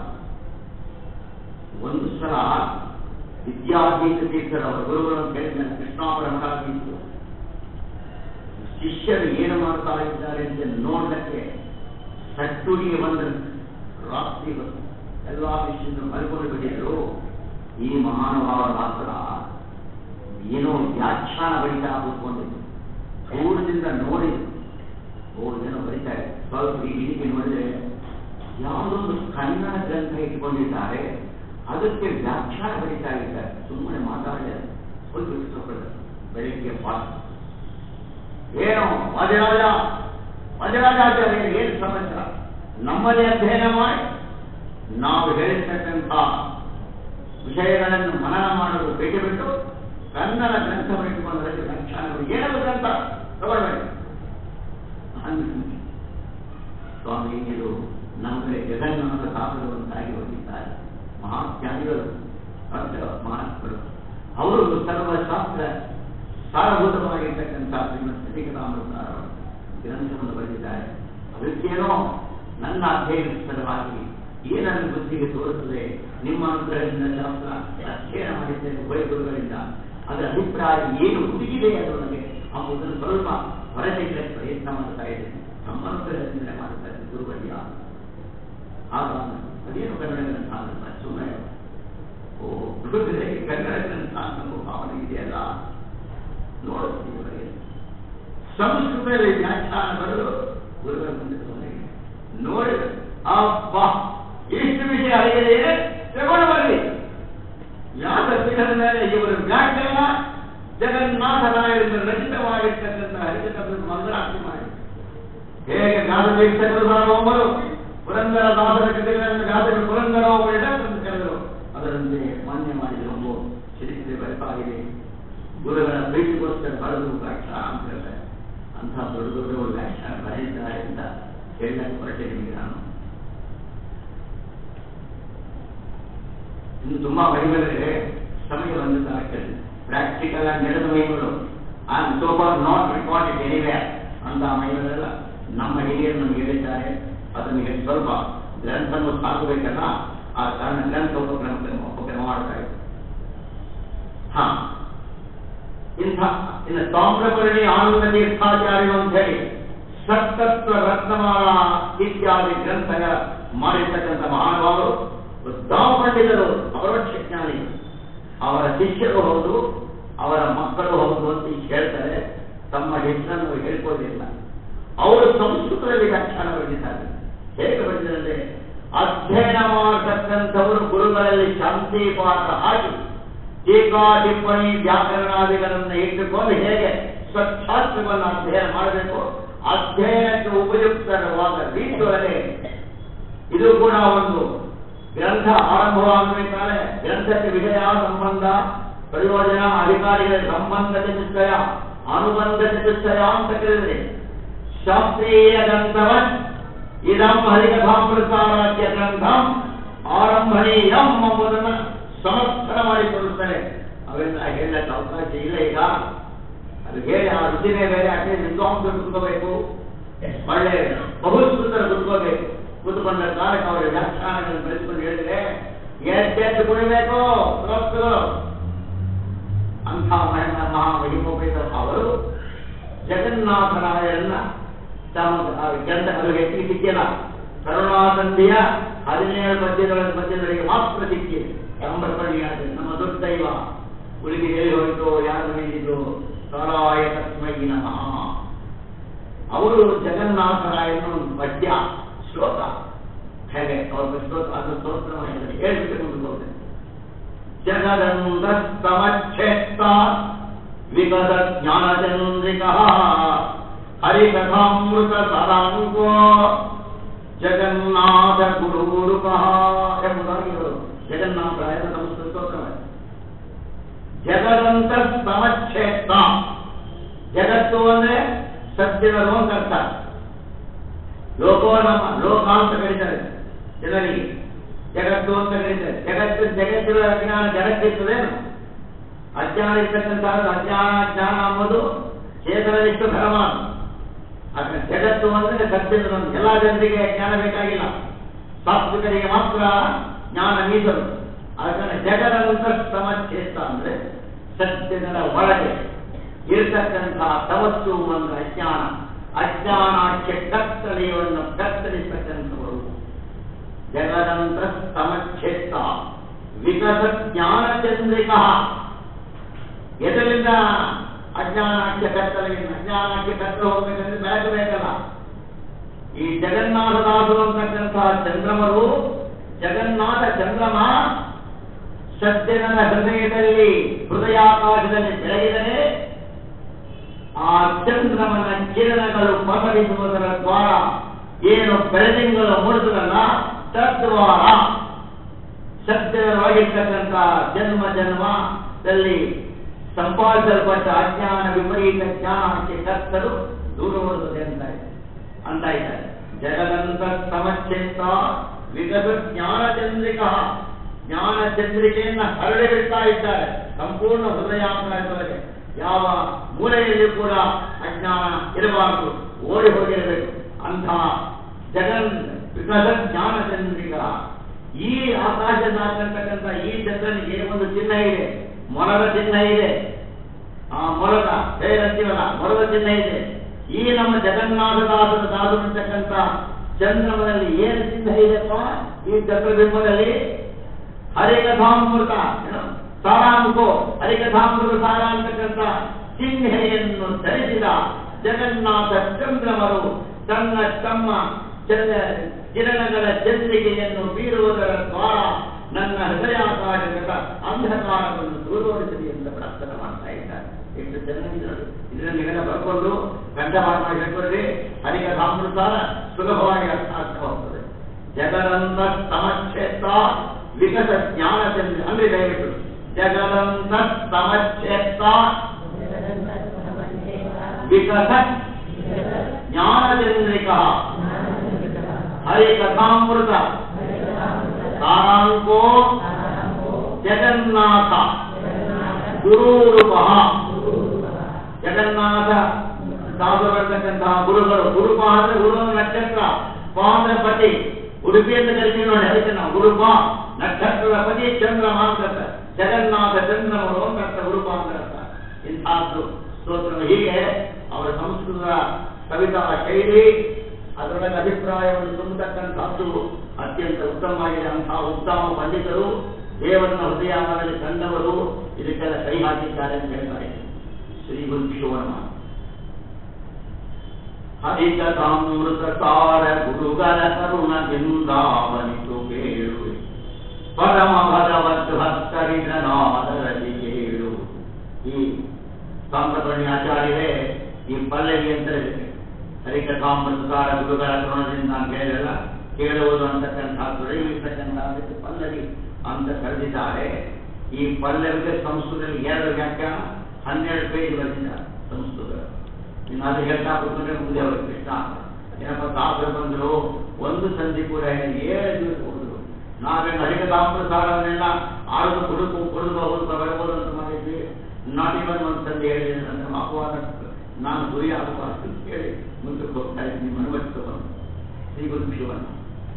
[SPEAKER 1] ಒಂದು ಸಲ ವಿದ್ಯಾಧೀಶ ತೀರ್ಥರವರ ಗುರುಗಳನ್ನು ಕೇಳಿದ ಕೃಷ್ಣಾಪುರ ಮಠಾಧೀಶರು ಶಿಷ್ಯರು ಏನು ಮಾಡ್ತಾ ಇದ್ದಾರೆ ಅಂತ ನೋಡಲಿಕ್ಕೆ ಸಟ್ಟುಡಿಗೆ ಬಂದ ರಾತ್ರಿ ಎಲ್ಲ ಶಿಷ್ಯರು ಮಲ್ಕೊಂಡು ಬಿಟ್ಟಿದ್ರು. ಈ ಮಹಾನುಭಾವರ ಮಾತ್ರ ಏನೋ ವ್ಯಾಖ್ಯಾನ ಬರಿತಾ ಕೂತ್ಕೊಂಡಿದ್ರು. ದೂರದಿಂದ ನೋಡಿ ಓ ಏನೋ ಬರೀತಾರೆ. ಸ್ವಲ್ಪ ಈ ರೀತಿ ನೋಡಿದ್ರೆ ಯಾವುದೊಂದು ಕನ್ನಡ ಗ್ರಂಥ ಇಟ್ಕೊಂಡಿದ್ದಾರೆ, ಅದಕ್ಕೆ ವ್ಯಾಖ್ಯಾನ ಬರೀತಾ ಇದ್ದಾರೆ. ಸುಮ್ಮನೆ ಮಾತಾಡಿದ ಸ್ವಲ್ಪ ಇಷ್ಟಪಡ್ತಾರೆ. ಬೆಳಿಗ್ಗೆ ಪಾಠ ಏನು ವಾದಿರಾಜ ವಾದಿರಾಜಾಚಾರ್ಯ ಏನು ಸಮಸ್ಯೆ, ನಮ್ಮಲ್ಲಿ ಅಧ್ಯಯನ ಮಾಡಿ ನಾವು ಹೇಳಿರ್ತಕ್ಕಂಥ ವಿಷಯಗಳನ್ನು ಮನನ ಮಾಡಲು ಬೇಕೆ ಬಿಟ್ಟು ಕನ್ನಡ ಗ್ರಂಥವನ್ನು ಇಟ್ಟುಕೊಂಡು ಅದಕ್ಕೆ ವ್ಯಾಖ್ಯಾನಗಳು ಏನದು ಗ್ರಂಥ ತಗೊಳ್ಬೇಡಿ. ಸ್ವಾಮಿ ಇದು ನಮ್ಮ ಕಡೆ ಜಗನ್ನಾಥ ದಾಸರುವಂತಾಗಿ ಹೋಗಿದ್ದಾರೆ. ಮಹಾಜ್ಞಾನಿಗಳು ಮಹಾತ್ಮರು ಅವರು ಸರ್ವಶಾಸ್ತ್ರ ಸಾರಭೂತವಾಗಿರ್ತಕ್ಕಂಥ ಶ್ರೀಮದ್ ಶ್ರೀಕರಾಮೃತಾರ ಗ್ರಂಥವನ್ನು ಬರೆದಿದ್ದಾರೆ. ಅದಕ್ಕೇನೋ ನನ್ನ ಅಧ್ಯಯನ ಸಲುವಾಗಿ ಏನನ್ನು ಬುದ್ಧಿಗೆ ತೋರುತ್ತದೆ, ನಿಮ್ಮ ಅನುಗ್ರಹದಿಂದ ಶಾಸ್ತ್ರ ಅಧ್ಯಯನ ಮಾಡಿದ್ದೇನೆ ಉಭಯಗುರುಗಳಿಂದ, ಅದರ ಅಭಿಪ್ರಾಯ ಏನು ಹುಡುಗಿದೆ ಅನ್ನೋದಕ್ಕೆ ಎಂಬುದನ್ನು ಸ್ವಲ್ಪ ಹೊರತೆಗೆಯಲು ಪ್ರಯತ್ನ ಮಾಡ್ತಾ ಇದ್ದೇನೆ. ನಮ್ಮ ಅನುಗ್ರಹದಿಂದ ಮಾಡ್ತಾರೆ ಗುರುವರ್ಯ. ಆಗ ಅದೇನು ಕನ್ನಡ ಗ್ರಂಥ ಅಂತ ಸುಮ್ಮನೆ ಓ ಹುಡುಗರೆ ಕನ್ನಡ ಗ್ರಂಥ ಅನ್ನೋ ಭಾವನೆ ಇದೆಯಲ್ಲ ನೋಡುತ್ತೀವಿ. ಸಂಸ್ಕೃತದಲ್ಲಿ ವ್ಯಾಖ್ಯಾನ ಬರಲು ಗುರುಗಳ ಮುಂದೆ ನೋಡಿ ಅಪ್ಪ ಎಷ್ಟು ವಿಷಯ ಆಗಿದೆ ತಗೊಂಡು ಬರಲಿ. ವ್ಯಾಸ ಪೀಠದ ಮೇಲೆ ಇವರು ವ್ಯಾಖ್ಯಾನ ಜಗನ್ನಾಥರಾಯರಿಂದ ರಚಿತವಾಗಿರ್ತಕ್ಕಂಥ ಹರಿಕಥನ್ನು ಮಂಗಳಾರತಿ ಮಾಡಿ ಹೇಗೆ ವ್ಯಾಸತೀರ್ಥರು ಸಾರ್ವಭೌಮರು ಪುರಂದರ ದಾಸರ ಕೃತಿಗಳನ್ನು ವ್ಯಾಸರು ಪುರಂದರೋಪನಿಷ ಅಂತ ಕರೆದರು, ಅದರಂತೆ ಮಾನ್ಯ ಮಾಡಿದರು. ಚರಿತ್ರೆ ಬರೆಪಾಗಿದೆ. ಗುರುಗಳ ಪ್ರೀತಿಗೋಸ್ಕರ ಬರೆದು ವ್ಯಾಖ್ಯಾನ ಅಂತ ಹೇಳ್ತಾರೆ. ಅಂಥ ದೊಡ್ಡ ದೊಡ್ಡವರು ವ್ಯಾಖ್ಯಾನ ಬರೆದಿದ್ದಾರೆ ಅಂತ ಹೇಳಕ್ಕೆ ಹೊರಟೆ ನಿಮಗೆ ನಾನು. ಇನ್ನು ತುಂಬಾ ಮಹಿಳೆಯರಿಗೆ ಸಮಯ ಬಂದಿದ್ದಾರೆ. ಪ್ರಾಕ್ಟಿಕಲ್ ಆಗಿ ನಡೆದ ಮಹಿಳೆಗಳು on so far not recorded anywhere ಅಂತ ಮಹಿಳೆಯರೆಲ್ಲ ನಮ್ಮ ಹಿರಿಯರು ನಮ್ಗೆ ಹೇಳಿದ್ದಾರೆ. ಅದನ್ನು ಸ್ವಲ್ಪ ಗ್ರಂಥವನ್ನು ಸಾಕಬೇಕಲ್ಲ, ಆ ಕಾರಣ ಗ್ರಂಥ ಉಪಕ್ರಮ ಉಪಕ್ರಮ ಮಾಡ್ತಾ ಇದ್ದಾರೆ. ಹಾ ಇಂಥ ಇನ್ನು ತಾಮ್ರಪರ್ಣಿ ಆನಂದ ತೀರ್ಥಾಚಾರ್ಯರು ಅಂತ ಹೇಳಿ ಸತ್ತತ್ವ ರತ್ನಮಾಲ ಇತ್ಯಾದಿ ಗ್ರಂಥಗಳ ಮಾಡಿರ್ತಕ್ಕಂಥ ಮಹಾನುಭಾವರು ಪಂಡಿತರು, ಅಪರೋಕ್ಷ ಜ್ಞಾನಿಗಳು. ಅವರ ಶಿಷ್ಯರು ಹೌದು, ಅವರ ಮಕ್ಕಳು ಹೌದು ಅಂತ ಹೇಳ್ತಾರೆ. ತಮ್ಮ ಹೆಸರನ್ನು ಹೇಳ್ಕೋದಿಲ್ಲ. ಅವರು ಸಂಸ್ಕೃತದಲ್ಲಿ ವ್ಯಾಖ್ಯಾನ ಬರೆದಿದ್ದಾರೆ. ಹೇಗೆ ಬರೆದಿದ್ದಾರೆ? ಅಧ್ಯಯನ ಮಾಡತಕ್ಕಂಥವರು ಗುರುಗಳಲ್ಲಿ ಶಾಂತಿ ಪಾತ್ರ ಹಾಕಿ ಟೀಕಾ ಟಿಪ್ಪಣಿ ವ್ಯಾಕರಣಾದಿಗಳನ್ನು ಇಟ್ಟುಕೊಂಡು ಹೇಗೆ ಸ್ವಚ್ಛಾಸ್ತ್ರವನ್ನು ಅಧ್ಯಯನ ಮಾಡಬೇಕು, ಅಧ್ಯಯನಕ್ಕೆ ಉಪಯುಕ್ತವಾದ ರೀತಿಯೊಳಗೆ ಇದು ಕೂಡ ಒಂದು ಗ್ರಂಥ ಆರಂಭವಾಗಬೇಕಾದ್ರೆ ಗ್ರಂಥಕ್ಕೆ ವಿಷಯ ಸಂಬಂಧ ಪ್ರಯೋಜನ ಅಧಿಕಾರಿಗಳ ಸಂಬಂಧ ಚತುಷ್ಟಯ ಅನುಬಂಧ ಚತುಷ್ಟಯ ಅಂತ ಕೇಳಿದ್ರೆ ಶಾಸ್ತ್ರೀಯ ಗ್ರಂಥವನ್ ಇದಂ ಹರಿಕಥಾಮೃತಾರಾಧ್ಯ ಗ್ರಂಥಂ ಆರಂಭಣೀಯಂ ಎಂಬುದನ್ನು ಸಮರ್ಥನ ಮಾಡಿಕೊಳ್ಳುತ್ತಾರೆ. ಅವೆಲ್ಲ ಹೇಳಕ್ಕೆ ಅವಕಾಶ ಇಲ್ಲ. ಈಗ ಅದು ಹೇಳಿ ಆ ರುಚಿನೇ ಬೇರೆ. ಅಷ್ಟೇ ವಿದ್ವಾಂಸರು ಕುತ್ಕೋಬೇಕು, ಒಳ್ಳೆ ಬಹುಶ್ರುತರ ಕುತ್ಕೋಬೇಕು. ಕೂತ್ಕೊಂಡ ಕಾಲಕ್ಕೆ ಅವರ ವ್ಯಾಖ್ಯಾನಗಳನ್ನು ಬೆಳೆಸಿಕೊಂಡು ಹೇಳಿದ್ರೆ ಎದ್ದೆದ್ದು ಕುಡಿಬೇಕು ಶ್ರೋತೃಗಳು. ಅಂಥ ಮಹಾ ಮಹಿಮೋಪೇತ ಅವರು ಜಗನ್ನಾಥರಾಯರನ್ನ ತಮ್ಮ ಗ್ರಂಥ ಅದು ಹೆಚ್ಚಿಗೆ ಸಿಕ್ಕಿಲ್ಲ. ಕರುಣಾಸಂಧಿಯ ಹದಿನೇಳು ಪದ್ಯಗಳ ಪದ್ಯಗಳಿಗೆ ಮಾತ್ರ ಸಿಕ್ಕಿದೆ. ತಾಮ್ರಪರ್ಣಿಯಾದ ನಮ್ಮ ದುರ್ದೈವ ಉಳಿಗೆ ಎಲ್ಲಿ ಹೋಯಿತು, ಯಾರು ಹೇಳಿದ್ರು? ಕಾಲಾಯ ತಸ್ಮೈ ನಮಃ. ಅವರು ಜಗನ್ನಾಥರಾಯನ ಒಂದು ಪದ್ಯ ಶ್ಲೋಕ ಹೇಗೆ ಅವ್ರ ಶ್ಲೋಕ ಅದು ಸ್ತೋತ್ರವನ್ನು ಹೇಳ್ಬಿಟ್ಟು ಮುಂದೆ ಹೋಗ್ತೇನೆ. ಜಗದಂಧಸ್ತಮಚ್ಛೇತ್ತ ವಿಗತ ಜ್ಞಾನಚಂದ್ರಿಕಃ ಹರಿಕಥಾಮೃತ ಸಾರಾಂಗೋ ಜಗನ್ನಾಥ ಗುರುರೂಪಃ ಎಂಬುದಾಗಿ ಜಗನ್ನಾಥರಾಯನ ಸಂಸ್ಕೃತ ಸ್ತೋತ್ರವಾಗಿದೆ. ಜಗದಂತಸ್ತಮಚ್ಛೇತ್ತ, ಜಗತ್ತು ಅಂದ್ರೆ ಸತ್ಯದ ಲೋಕ ಅರ್ಥ. ಲೋಕೋ ನಮ್ಮ ಲೋಕ ಅಂತ ಕರೀತಾರೆ ಜನರಿಗೆ. ಜಗತ್ತು ಅಂತ ಕರೀತಾರೆ. ಜಗತ್ತು ಜಗತ್ತಿರುವ ಅಜ್ಞಾನ ಜಗತ್ತಿರ್ತದೇನು? ಅಜ್ಞಾನ ಇರ್ತಕ್ಕಂಥದ್ದು ಅಜ್ಞಾನ ಜ್ಞಾನ ಅನ್ನೋದು ಚೇತನವಿಷ್ಟು ಧರ್ಮ. ಅದಕ್ಕೆ ಜಗತ್ತು ಅಂದ್ರೆ ಸತ್ಯದ ಎಲ್ಲ ಜನರಿಗೆ ಜ್ಞಾನ ಬೇಕಾಗಿಲ್ಲ, ಸಾತ್ವಿಕರಿಗೆ ಮಾತ್ರ ಜ್ಞಾನ ಮೀಸಲು. ಅದಕ್ಕೆ ಜಗದಂತ ಸಮಚೇತ ಅಂದ್ರೆ ಸತ್ಯದ ಒಳಗೆ ಇರತಕ್ಕಂತಹ ತಮಸ್ಸು ಒಂದು ಅಜ್ಞಾನ. ಅಜ್ಞಾನಕ್ಕೆ ಕತ್ತಲೆಯನ್ನು ಕತ್ತರಿಸತಕ್ಕಂಥವರು ಜಗದಂತ ಸಮಚೇತ ವಿಕಸ ಜ್ಞಾನ ಚಂದ್ರಿಕ. ಎದರಿಂದ ಅಜ್ಞಾನಕ್ಕೆ ಕತ್ತಲೆಯನ್ನು ಅಜ್ಞಾನಕ್ಕೆ ಕತ್ತಲು ಹೋಗ್ಬೇಕಂದ್ರೆ ಬೆಳಕು ಬೇಕಲ್ಲ. ಈ ಜಗನ್ನಾಥದಾಸರು ಅಂತಕ್ಕಂತಹ ಚಂದ್ರಮರು, ಜಗನ್ನಾಥ ಚಂದ್ರಮ ಸಜ್ಜನನ ಹೃದಯದಲ್ಲಿ ಹೃದಯಾಕಾಶದಲ್ಲಿ ಬೆಳಗಿದರೆ ಆ ಚಂದ್ರಮನ ಕಿರಣಗಳು ಪಸರಿಸುವುದರ ದ್ವಾರ ಏನು ಬೆಳದಿಂಗಳು ಮೂಡಿಸುವುದಲ್ಲ ತದ್ವಾರ ಸಜ್ಜನರೊಳಗಿರ್ತಕ್ಕಂಥ ಜನ್ಮ ಜನ್ಮದಲ್ಲಿ ಸಂಪಾದಿಸಲ್ಪಟ್ಟ ಅಜ್ಞಾನ ವಿಪರೀತ ಜ್ಞಾನಕ್ಕೆ ಕತ್ತಲು ದೂರವಾಗುತ್ತದೆ ಅಂತ ಅಂತ ಇದ್ದಾರೆ. ಜಗದಂತ ಸಮಚೇತ ವಿಕಸ ಜ್ಞಾನ ಚಂದ್ರಿಕ. ಜ್ಞಾನ ಚಂದ್ರಿಕೆಯನ್ನು ಹರಡಿ ಬಿಡ್ತಾ ಇದ್ದಾರೆ ಸಂಪೂರ್ಣ ಹೃದಯಾಂತರದೊಳಗೆ. ಯಾವ ಮೂಲೆಯಲ್ಲಿ ಕೂಡ ಅಜ್ಞಾನ ಇರಬಾರದು, ಓಡಿ ಹೋಗಿರಬೇಕು. ಅಂತಹ ಜಗನ್ ವಿಕಸ ಜ್ಞಾನ ಚಂದ್ರಿಕ. ಈ ಆಕಾಶದಾಗಿರ್ತಕ್ಕಂಥ ಈ ಚಂದ್ರನಿಗೆ ಒಂದು ಚಿಹ್ನ ಇದೆ, ಮೊಲದ ಚಿಹ್ನ ಇದೆ. ಆ ಮೊಲದ ಹೇರಂತೀವಲ್ಲ, ಮೊಲದ ಚಿಹ್ನ ಇದೆ. ಈ ನಮ್ಮ ಜಗನ್ನಾಥದಾಸರ ದಾಸರಿರ್ತಕ್ಕಂಥ ಚಂದ್ರಮನಲ್ಲಿ ಏನು ಚಿಹ್ನೆ ಇದೆಪ್ಪ? ಈ ಚಂದ್ರಬಿಂಬದಲ್ಲಿ ಹರಿಕಥಾಮೃತ ಸಾರಾಂಕೋ ಹರಿಕಥಾಮೃತ ಸಾರ ಅಂತಕ್ಕಂಥ ಚಿಹ್ನೆಯನ್ನು ಧರಿಸಿದ ಜಗನ್ನಾಥ ಚಂದ್ರಮರು ತನ್ನ ತಮ್ಮ ಕಿರಣಗಳ ಚಂದ್ರಿಕೆಯನ್ನು ಬೀರುವುದರ ದ್ವಾರ ನನ್ನ ಹೃದಯಾಕಾಶದ ಅಂಧಕಾರವನ್ನು ದೂರವರಿಸಲಿ ಅಂತ ಪ್ರಾರ್ಥನೆ ಮಾಡ್ತಾ ಇದ್ದಾರೆ. ಎಷ್ಟು ಚೆನ್ನಾಗಿದ್ದಾರೆ. ಇದನ್ನು ನೀವೆಲ್ಲ ಬರ್ಕೊಂಡು ಕಂಠಪಾಠ ಮಾಡಿ ಹೇಳ್ಕೊಂಡ್ರೆ ಹರಿಕಥಾಮೃತ ಸುಲಭವಾಗಿ ಅರ್ಥ ಆಗ್ತಾ ಹೋಗ್ತದೆ. ಜಗದಂತ ಸಮಚೇತ ವಿಕಸ ಜ್ಞಾನ ಚಂದ್ರ ಅಂದ್ರೆ ದಯವಿಟ್ಟು ಜಗದಂತ ಸಮಚೇತ ವಿಕಸ ಜ್ಞಾನಚಂದ್ರಿಕ ಹರಿಕಥಾಮೃತ ಸಾರಾಂಕೋ ಜಗನ್ನಾಥ ಗುರುರೂಪ. ಜಗನ್ನಾಥ ದಾಸರು ಬರ್ತಕ್ಕಂತಹ ಗುರುಗಳು. ಗುರುಪ ಅಂದ್ರೆ ಗುರು ನಕ್ಷತ್ರ, ಪ ಅಂದ್ರೆ ಪತಿ. ಉಡುಪಿ ಅಂತ ಕರಿತೀವಿ ನೋಡಿ, ಅದಕ್ಕೆ ನಾವು ಗುರುಪ ನಕ್ಷತ್ರದ ಪತಿ ಚಂದ್ರಮ ಅಂತ. ಜಗನ್ನಾಥ ಚಂದ್ರಮರು ಅಂತ ಗುರುಪ ಅಂತ ಇಂಥದ್ದು ಸ್ತೋತ್ರ. ಹೀಗೆ ಅವರ ಸಂಸ್ಕೃತದ ಕವಿತಾ ಶೈಲಿ, ಅದರೊಳಗೆ ಅಭಿಪ್ರಾಯವನ್ನು ತುಂಬತಕ್ಕಂಥದ್ದು ಅತ್ಯಂತ ಉತ್ತಮವಾಗಿದೆ. ಅಂತಹ ಉತ್ತಮ ಪಂಡಿತರು ದೇವರನ್ನ ಹೃದಯದಲ್ಲಿ ಕಂಡವರು ಇದಕ್ಕೆಲ್ಲ ಕೈ ಹಾಕಿದ್ದಾರೆ ಅಂತ ಹೇಳ್ತಾರೆ. ಶ್ರೀ ಗುರುಭ್ಯೋ ನಮಃ. ಹರಿಕಥಾಮೃತ ಸಾರ ಗುರುಗಳ ಕರುಣ ಬಿಂದಾವನಿತು ಕೇಳು, ಪರಮ ಭಗವದ್ ಭಕ್ತರಿದನಾದರದಿ ಕೇಳು. ಈ ಸಾಂಪ್ರದಾಯ ಆಚಾರ್ಯವೇ ಈ ಪಲ್ಲವಿ ಅಂತ ಹರಿಕಥಾಮೃತ ಸಾರ ಗುರುಗಳ ಕರುಣದಿಂದ ಅಂತ ಹೇಳಿರಲ್ಲ, ಕೇಳುವುದು ಅಂತಕ್ಕಂಥ ತೊಡಗಿರ್ತಕ್ಕಂಥ ಪಲ್ಲವಿ ಅಂತ ಕರೆದಿದ್ದಾರೆ. ಈ ಪಲ್ಲವಿಗೆ ಸಂಸ್ಕೃತದಲ್ಲಿ ಎರಡು ವ್ಯಾಖ್ಯಾನ, ಹನ್ನೆರಡು ಪೇಜ್ ಬರೆದಿದ್ದಾರೆ ಸಂಸ್ಕೃತ. ಇನ್ನು ಅದು ಹೇಳ್ತಾ ಕೂತ್ಕೊಂಡ್ರೆ ಮುಂದೆ ಅವರು ಕೃಷ್ಣ ಏನಪ್ಪ ದಾಸರು ಬಂದರು, ಒಂದು ಸಂಧಿ ಕೂಡ ಏಳು ದಿವಸ ಹೋದ್ರು. ನಾವೇನು ಹರಿಕಥಾಮೃತ ಸಾರವನ್ನೆಲ್ಲ ಆರು ಕುಡುಕು ಕುಡಿದು ಹೋಗುದು ಬರಬಹುದು ಅಂತ ಮಾಡಿದ್ವಿ. ನಾಟಿ ಬಂದು ಒಂದು ಸಂಧಿ ಹೇಳಿದ್ರೆ ನನ್ನ ಅಪವಾದ, ನಾನು ಗುರಿ ಆಗಬಾರ್ದು ಹೇಳಿ ಮುಂದಕ್ಕೆ ಹೋಗ್ತಾ ಇದ್ದೀನಿ. ಮನವರಿಸಿಕೊಂಡು ಶ್ರೀ ಗುರುಭ್ಯೋವನ್ನು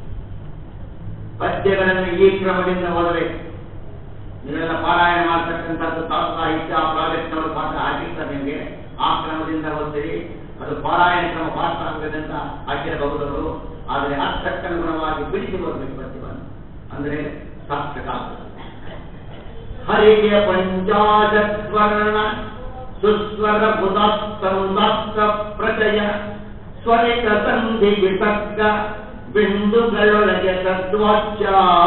[SPEAKER 1] ಪದ್ಯಗಳನ್ನು ಈ ಕ್ರಮದಿಂದ ಓದಬೇಕು. ನೀವೆಲ್ಲ ಪಾರಾಯಣ ಮಾಡ್ತಕ್ಕಂಥದ್ದು ತಾವು ಸಾಹಿತ್ಯ ಪ್ರಾಜೆಕ್ಟ್ನವರು ಪಾಠ ಹಾಕಿರ್ತಾರೆ ನಿಮಗೆ, ಆ ಕ್ರಮದಿಂದ ಓದ್ತೀರಿ. ಅದು ಪಾರಾಯಣ ಕ್ರಮ ಪಾಠ ಆಗದಂತ ಹಾಕಿರಬಹುದವರು, ಆದರೆ ಅರ್ಥಕ್ಕನುಗುಣವಾಗಿ ಬಿಡಿಸಿ ಓದಬೇಕು ಪದ್ಯವನ್ನು, ಅಂದರೆ ಸಾರ್ಥಕ ಆಗ್ತದೆ. ಹರಿಗೆ ಪಂಚಾಶತ್ವರ್ಣ ಸುಸ್ವರ ಬುಧಾಸ್ತ ಪ್ರಚಯ ಸ್ವರಿತ ಸಂಧಿ ವಿಸರ್ಗ ಬಿಂದುಗಳೊಳಗೆ ತದ್ವಾಚ್ಯ.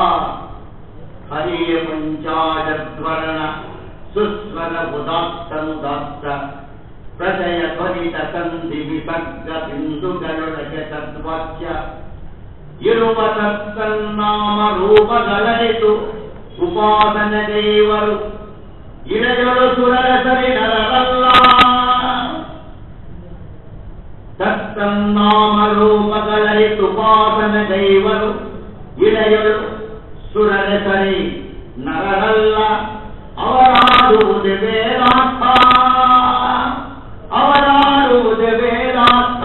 [SPEAKER 1] ಹರಿಯ ಪಂಚಾಶದ್ವರ್ಣ ಸುಸ್ವರ ಬುಧಾಸ್ತ ಪ್ರಚಯ ಸ್ವರಿತ ಸಂಧಿ ವಿಸರ್ಗ ಬಿಂದುಗಳೊಳಗೆ ತದ್ವಾಚ್ಯ. ಇರುವ ತತ್ತನ್ನಾಮ ರೂಪಗಳರಿತು ಉಪಾಸನ ದೇವರು ಇಳೆಯೊಳು ಸುರರ ಸರಿನರಲ್ಲ. ತತ್ತನ್ನಾಮ ರೂಪಗಳರಿತು ಉಪಾಸನ ದೇವರು ಇಳೆಯೊಳು ಸುರರೆ ಸರಿ ನರರಲ್ಲ ಅವರಾಡುವುದೇ ವೇದಾರ್ಥ ಅವರಾಡುವುದೇ ವೇದಾರ್ಥ.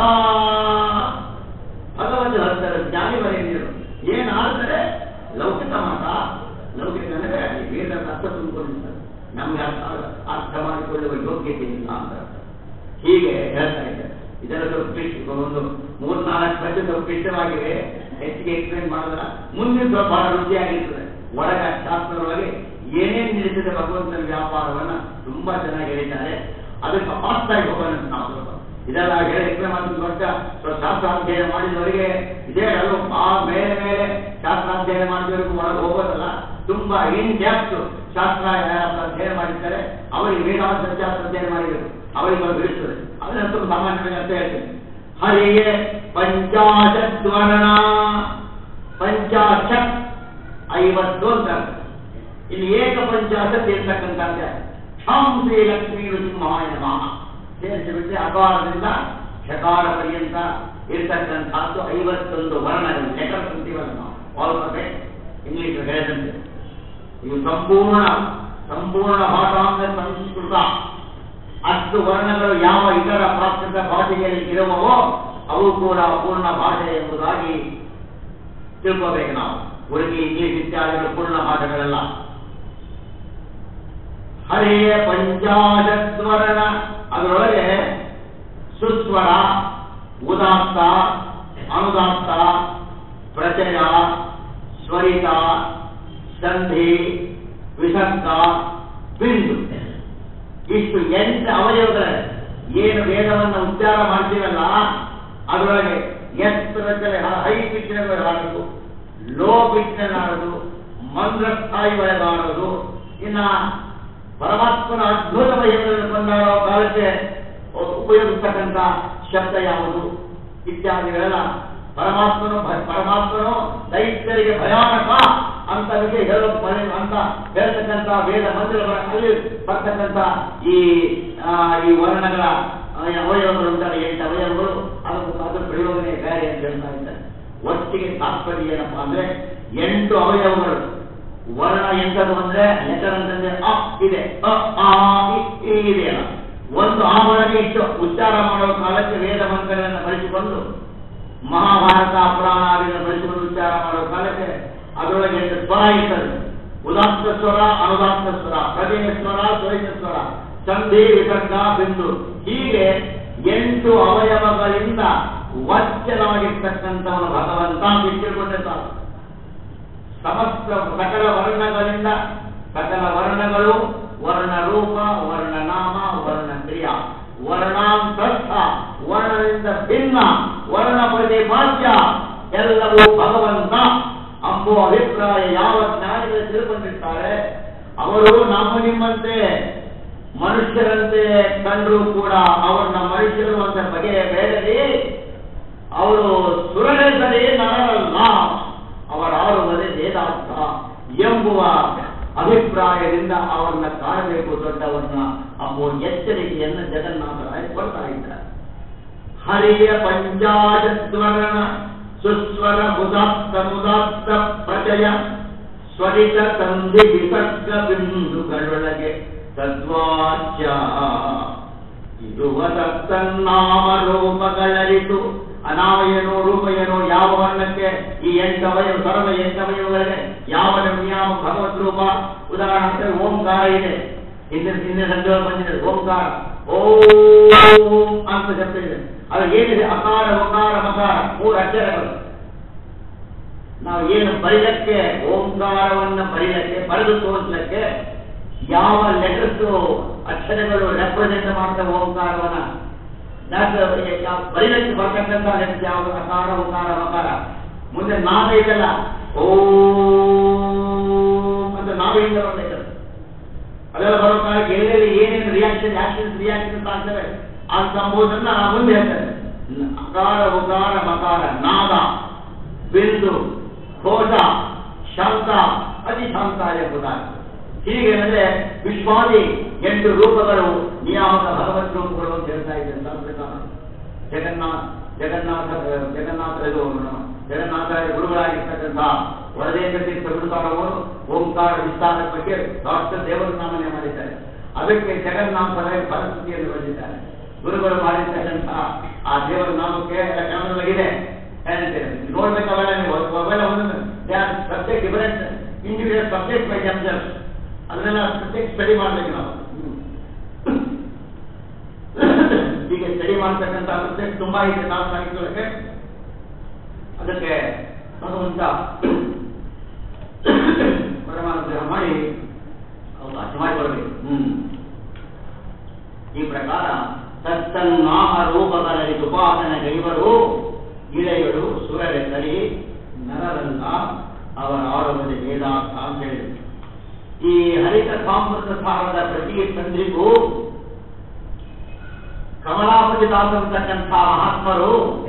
[SPEAKER 1] ಭಗವದ್ ಭಕ್ತರ ಜ್ಞಾನಿ ಬರೆಯರು ಏನ್ ಆಡ್ತಾರೆ ಲೌಕಿಕ ಮಾತ ಲೌಕಿಕ ಅಂದರೆ ವೇದದ ಅರ್ಥ ತುಂಬಿಕೊಂಡಿರ್ತಾರೆ, ನಮ್ಗೆ ಅರ್ಥ ಅರ್ಥ ಮಾಡಿಕೊಳ್ಳುವ ಯೋಗ್ಯತೆ ಇಲ್ಲ ಅಂತ ಹೀಗೆ ಹೇಳ್ತಾ ಇದ್ದಾರೆ. ಇದರ ಸ್ವಲ್ಪ ಒಂದು ಮೂರ್ನಾಲ್ಕು ಪದ್ಯ ಸ್ವಲ್ಪ ಕ್ಲಿಷ್ಟವಾಗಿವೆ, ಹೆಚ್ಚಿಗೆ ಎಕ್ಸ್ಪ್ಲೇನ್ ಮಾಡೋದ್ರ ಮುಂದಿನ ಸ್ವಲ್ಪ ಬಹಳ ರುಚಿಯಾಗಿರ್ತದೆ. ಒಳಗ ಶಾಸ್ತ್ರದೊಳಗೆ ಏನೇನು ನಿಲ್ಲಿಸಿದೆ ಭಗವಂತನ ವ್ಯಾಪಾರವನ್ನ ತುಂಬಾ ಚೆನ್ನಾಗಿ ಹೇಳಿದ್ದಾರೆ. ಅದಕ್ಕೆ ಫಾಸ್ಟಾಗಿ ಹೋಗೋಣ ನಾವು ಸ್ವಲ್ಪ ಇದೆಲ್ಲ ಹೇಳಿ ಎಕ್ಸ್ಪ್ಲೇನ್ ಮಾಡಿದ ವರ್ಷ ಸ್ವಲ್ಪ ಶಾಸ್ತ್ರಾಧ್ಯಯನ ಮಾಡಿದವರಿಗೆ ಇದೇ ಅಲ್ಲೂ ಆ ಮೇಲೆ ಮೇಲೆ ಶಾಸ್ತ್ರಾಧ್ಯಯನ ಮಾಡಿದವರಿಗೂ ಒಳಗೆ ಹೋಗೋದಲ್ಲ, ತುಂಬಾ ಇನ್ ಡ್ಯಾಪ್ತ್ ಶಾಸ್ತ್ರ ಅಧ್ಯಯನ ಮಾಡಿರ್ತಾರೆ. ಅವರಿಗೆ ವೇದಾಂತ ಶಾಸ್ತ್ರ ಅಧ್ಯಯನ ಮಾಡಿದರು, ಅವರಿಗೆ ಅವರು ಬೀಳ್ತದೆ. ಅದನ್ನ ಸ್ವಲ್ಪ ಸಾಮಾನ್ಯವಾಗಿ ಅಂತ ಹೇಳ್ತೇನೆ. ಹರಿಗೆ ಪಂಚಾಶತ್ ವರ್ಣ ಪಂಚಾಶತ್ ಐವತ್ತು ಅಂತ ಇಲ್ಲಿ ಏಕ ಪಂಚಾಶತ್ ಇರ್ತಕ್ಕಂಥ ಕ್ಷಂ ಶ್ರೀ ಲಕ್ಷ್ಮೀ ನೃಸಿಂಹಾಯ ನಮಃ ಸೇರಿಸಿಬಿಟ್ಟರೆ ಅಕಾರದಿಂದ ಶಕಾರ ಪರ್ಯಂತ ಇರ್ತಕ್ಕಂಥದ್ದು ಐವತ್ತೊಂದು ವರ್ಣಗಳು. ಲೆಟರ್ಸ್ ಅಂತೀವಲ್ಲ ನಾವು ಆಲ್ಫಾಬೆಟ್ ಇಂಗ್ಲಿಷ್ ಹೇಳಿದಂತೆ ಇವು ಸಂಪೂರ್ಣ ಸಂಪೂರ್ಣ ಭಾಷಾಂಗ ಸಂಸ್ಕೃತ. ಅಷ್ಟು ವರ್ಣಗಳು ಯಾವ ಇತರ ಪ್ರಾಕೃತ ಭಾಷೆಯಲ್ಲಿ ಇರುವವೋ ಅವು ಕೂಡ ಪೂರ್ಣ ಭಾಷೆ ಎಂಬುದಾಗಿ ತಿಳ್ಕೋಬೇಕು ನಾವು. ಉಡುಗಿ ಇಂಗ್ಲಿಷ್ ಇತ್ಯಾದಿಗಳು ಪೂರ್ಣ ಭಾಷೆಗಳೆಲ್ಲ. ಹರಿಯ ಪಂಚಾಶತ್ವರ್ಣ ಅದರೊಳಗೆ ಸುಸ್ವರ, ಉದಾತ್ತ, ಅನುದಾತ್ತ, ಪ್ರಚಯ, ಸ್ವರಿತ, ಸಂಧಿ, ವಿಸರ್ಗ, ಬಿಂದು ಇಷ್ಟು ಎಂಟು ಅವಯವಗಳ ಏನು ವೇದವನ್ನು ಉಚ್ಚಾರ ಮಾಡ್ತೀವಲ್ಲ ಅದರೊಳಗೆ ಎತ್ತರದಲ್ಲಿ ಹೈ ಪಿಚ್ನಲ್ಲಿ ಹಾಡೋದು, ಲೋ ಪಿಚ್ನಲ್ಲಿ ಹಾಡೋದು, ಮಂದ್ರ ಸ್ಥಾಯಿ ಒಳಗೆ ಹಾಡೋದು, ಇನ್ನ ಪರಮಾತ್ಮನ ಅದ್ಭುತ ಮಹಿಮೆಗಳನ್ನು ಕೊಂಡಾಡೋ ಕಾಲಕ್ಕೆ ಉಪಯೋಗಿಸ್ತಕ್ಕಂಥ ಶಬ್ದ ಯಾವುದು ಇತ್ಯಾದಿಗಳೆಲ್ಲ ಪರಮಾತ್ಮನು ಪರಮಾತ್ಮನು ದೈತ್ಯರಿಗೆ ಭಯಾನಕ ಅಂತ ಹೇಳೋ ಅಂತ ಹೇಳ್ತಕ್ಕಂಥ ವೇದ ಮಂದಿರಗಳಲ್ಲಿ ಬರ್ತಕ್ಕಂಥ ಈ ಈ ವರ್ಣಗಳ ಅವಯವಗಳು ಉಂಟಾಗ ಎಂಟು ಅವಯವಗಳು ಅದಕ್ಕೆ ಅದರ ಪ್ರಯೋಗನೆ ಬೇರೆ ಅಂತ ಹೇಳ್ತಾ ಇದ್ದಾರೆ. ಒಟ್ಟಿಗೆ ತಾತ್ಪರ್ಯ ಏನಪ್ಪಾ ಅಂದ್ರೆ ಎಂಟು ಅವಯವಗಳು ವರ್ಣ ಎಂಟದು ಅಂದ್ರೆ ಲೆಟರ್ ಅಂತಂದ್ರೆ ಅ ಇದೆ, ಅ ಆ ಇದೆಯಲ್ಲ, ಒಂದು ಆ ವರ್ಣಕ್ಕೆ ಇಷ್ಟು ಉಚ್ಚಾರ ಮಾಡುವ ಕಾಲಕ್ಕೆ ವೇದ ಮಂತ್ರಗಳನ್ನು ಬಳಸಿಕೊಂಡು ಮಹಾಭಾರತ ಪುರಾಣಾದಿಗಳನ್ನು ಬಳಸಿಕೊಂಡು ಉಚ್ಚಾರ ಮಾಡುವ ಕಾಲಕ್ಕೆ ಅದರೊಳಗೆ ಎಂಟು ಸ್ವರ ಇರ್ತದೆ. ಉದಾತ್ತ ಸ್ವರ, ಅನುದಾತ್ತ ಸ್ವರ, ಪ್ರಜೆಯ ಸ್ವರ, ಸ್ವರಿತ ಸ್ವರ, ಸಂಧಿ, ವಿಸರ್ಗ, ಬಿಂದು ಹೀಗೆ ಎಂಟು ಅವಯವಗಳಿಂದ ವಚ್ಚನಾಗಿರ್ತಕ್ಕಂಥವನು ಭಗವಂತ ತಿಳ್ಕೊಂಡಿರ್ತಾರೆ. ಸಮಸ್ತ ಸಕಲ ವರ್ಣಗಳಿಂದ ಸಕಲ ವರ್ಣಗಳು ವರ್ಣರೂಪ, ವರ್ಣನಾಮ, ವರ್ಣಕ್ರಿಯಾ, ವರ್ಣಾಂತಸ್ಥ, ವರ್ಣದಿಂದ ಭಿನ್ನ, ವರ್ಣ ಪ್ರತಿಪಾದ್ಯ ಎಲ್ಲವೂ ಭಗವಂತ ಅಂಬೋ ಅಭಿಪ್ರಾಯ ಯಾವ ಜ್ಞಾನಿಗಳು ತಿಳ್ಕೊಂಡಿರ್ತಾರೆ ಅವರು ನಮ್ಮ ನಿಮ್ಮಂತೆ ಮನುಷ್ಯರಂತೆ ಕಂಡರೂ ಕೂಡ ಅವ್ರನ್ನ ಮನುಷ್ಯರು ಅಂತ ಬಗೆಯ ಬೇಡಲಿ, ಅವರು ಸುರನೇ ಸರಿ ನರರಲ್ಲ, ಅವರಾಡುವುದೇ ವೇದಾಂತ ಎಂಬುವ ಅಭಿಪ್ರಾಯದಿಂದ ಅವರನ್ನ ಕಾಣಬೇಕು ದೊಡ್ಡವನ್ನ ಅಂಬುವ ಎಚ್ಚರಿಕೆಯನ್ನು ಜಗನ್ನಾಥರಾಯ ಕೊಡ್ತಾ ಇದ್ದಾರೆ. ಹರಿಯ ಪಂಚಾಶತ್ವರ್ಣ ಸುಸ್ವರ ಉದಾತ್ತ ಮುದಾತ್ತ ಪ್ರಜಯ ಸ್ವರಿತ ಸಂಧಿ ವಿಸರ್ಗ ಬಿಂದುಗಳೊಳಗೆ ತದ್ವಾಚ್ಯ ಇರುವ ತನ್ನಾಮ ರೂಪಗಳರಿತು ಅನಾಮಯನೋ ರೂಪಯನೋ ಯಾವ ವರ್ಣಕ್ಕೆ ಈ ಎಂಟವಯವ ಸರ್ವ ಎಂಟವಯವಗಳಿಗೆ ಯಾವ ನಿಯಾಮ ಭಗವತ್ ರೂಪ. ಉದಾಹರಣೆ ಓಂಕಾರ ಇದೆ, ಹಿಂದಿನ ಹಿಂದಿನ ಸಂದೇಹ ಬಂದಿದೆ ಓಂಕಾರ, ಓಂ ಅಂತ ಶಬ್ದ ಇದೆ. ಅದು ಏನಿದೆ ಅಕಾರ ಒಕಾರ ಮಕಾರ ಮೂರು ಅಕ್ಷರಗಳು. ನಾವು ಏನು ಬರೀಲಕ್ಕೆ ಓಂಕಾರವನ್ನ ಬರೀಲಕ್ಕೆ ಬರೆದು ತೋರಿಸಲಿಕ್ಕೆ ಯಾವ ಲೆಟರ್ಸ್ ಅಕ್ಷರಗಳು ರೆಪ್ರೆಸೆಂಟ್ ಮಾಡ್ತವೆ ಓಂಕಾರವನ್ನ ಬರೀಲಕ್ಕೆ ಬರ್ತಕ್ಕಂಥ ಲೆಟರ್ಸ್ ಯಾವ ಅಕಾರ ಉಕಾರ ಮಕಾರ. ಮುಂದೆ ನಾದ ಇದೆಲ್ಲ ಓಂ ಅಂತ ನಾವೆಯಿಂದ ಬರಬೇಕು. ಅದೆಲ್ಲ ಬರೋ ಕಾಲಕ್ಕೆ ಎಲ್ಲೆಲ್ಲಿ ಏನೇನು ರಿಯಾಕ್ಷನ್ ಆಕ್ಷನ್ಸ್ ರಿಯಾಕ್ಷನ್ಸ್ ಆಗ್ತವೆ ಅಂತ ಅಂಬುದನ್ನ ಮುಂದೆ ಹೇಳ್ತಾರೆ. ಅಕಾರ ಉಕಾರ ಮಕಾರ, ನಾದ, ಬಿಂದು, ಘೋಷ, ಶಾಂತ, ಅತಿಶಾಂತ ಎಂಬುದಾಗಿ. ಹೀಗೆ ಅಂದರೆ ವಿಶ್ವಾದಿ ಎಂಟು ರೂಪಗಳು ನಿಯಾಮಕ ಭಗವತ್ ರೂಪಗಳು ಅಂತ ಹೇಳ್ತಾ ಇದ್ದಾರೆ ಶಾಸ್ತ್ರಕಾರ. ಜಗನ್ನಾಥ ಜಗನ್ನಾಥ ಜಗನ್ನಾಥ ಜಗನ್ನಾಥ ಗುರುಗಳಾಗಿರ್ತಕ್ಕಂಥ ವರದೇಶ ತೀರ್ಥ ಗುರುತಾರವರು ಓಂಕಾರ ವಿಸ್ತಾರದ ಬಗ್ಗೆ ದೊಡ್ಡ ದೇವರ ನಾಮನೆ ಮಾಡಿದ್ದಾರೆ. ಅದಕ್ಕೆ ಜಗನ್ನಾಥ ಪರಿಸ್ಥಿತಿಯನ್ನು ಬಂದಿದ್ದಾರೆ. ಗುರುಗಳು ಮಾಡಿರ್ತಕ್ಕಂತಹ ಆ ದೇವರ ನಾಮಕ್ಕೆ ಕನ್ನಡದಲ್ಲಿದೆ ಹೇಳ್ತೇನೆ. ನೋಡ್ಬೇಕಾವೆಲ್ಲ ನೀವು ಅವೆಲ್ಲ ಒಂದು subject different individual subject by themselves. ಅದನ್ನೆಲ್ಲ ಸಬ್ಜೆಕ್ಟ್ ಸ್ಟಡಿ ಮಾಡ್ಬೇಕು ನಾವು. ಹೀಗೆ ಸ್ಟಡಿ ಮಾಡ್ತಕ್ಕಂಥ ಸಬ್ಜೆಕ್ಟ್ ತುಂಬಾ ಇದೆ ನಾವು ಸಾಹಿತ್ಯಕ್ಕೆ. ಅದಕ್ಕೆ ಭಗವಂತ ಪರಮಾನುಗ್ರಹ ಮಾಡಿ ಅವಕಾಶ ಮಾಡಿಕೊಳ್ಬೇಕು. ಹ್ಮ್ ಈ ಪ್ರಕಾರ ತತ್ತನ್ನಾಮ ರೂಪಗಳಲ್ಲಿ ಉಪಾಸನೆ ಗೈವರು ಇಳೆಯರು ಸುರರೆತ್ತರಿ ನರರಲ್ಲ ಅವರ ಆಡುವುದೇ ವೇದಾಂತ ಅಂತ ಹೇಳಿದರು. ಈ ಹರಿಕಥಾಮೃತ ಸಾರದ ಪ್ರತಿ ಸಂಧಿಗೂ ಕಮಲಾಪತಿ ದಾಸಂತಕ್ಕಂಥ ಮಹಾತ್ಮರು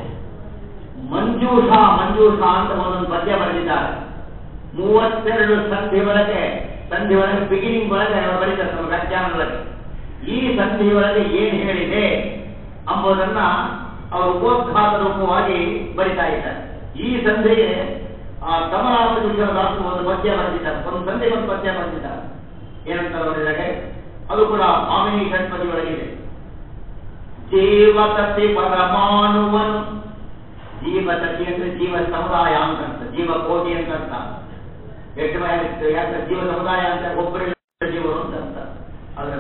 [SPEAKER 1] ಮಂಜೂಷ ಮಂಜೂಷ ಅಂತ ಒಂದೊಂದು ಪದ್ಯ ಬರೆದಿದ್ದಾರೆ. ಮೂವತ್ತೆರಡು ಸಂಧಿ ಒಳಗೆ ಸಂಧಿ ಒಳಗೆ ಬಿಗಿನಿಂಗ್ ಒಳಗೆ ಅವರು ಬರೀತಾರೆ ನಮ್ಮ ವ್ಯಾಖ್ಯಾನದೊಳಗೆ. ಈ ಸಂಧಿ ಒಳಗೆ ಏನು ಹೇಳಿದೆ ಎಂಬುದನ್ನ ಅವರು ಉಪೋದ್ಘಾತ ರೂಪವಾಗಿ ಬರಿತಾ ಇದ್ದಾರೆ. ಈ ಸಂಧಿಗೆ ಆ ಕಮಲಾಪತಿ ದಾಸರು ಒಂದು ಪದ್ಯ ಬರೆದಿದ್ದಾರೆ. ಒಂದು ಸಂಧಿಗೆ ಒಂದು ಪದ್ಯ ಬರೆದಿದ್ದಾರೆ. ಏನಂತ ಬರೆದಿದ್ದಾರೆ ಅದು ಕೂಡ ಮಾಮಿನಿ ಷಟ್ಪದಿ ಒಳಗಿದೆ. ಜೀವತತಿ ಪರಮಾಣುವನು, ಜೀವತತಿ ಅಂದ್ರೆ ಜೀವ ಸಮುದಾಯ ಅಂತ ಅರ್ಥ, ಜೀವ ಕೋಟಿ ಅಂತ ಅರ್ಥ. ಎಷ್ಟು ಯಾಕೆ ಜೀವ ಸಮುದಾಯ ಅಂತ ಒಬ್ಬರಿಗೆ ಜೀವರು ಅಂತ ಅರ್ಥ. ಅದರ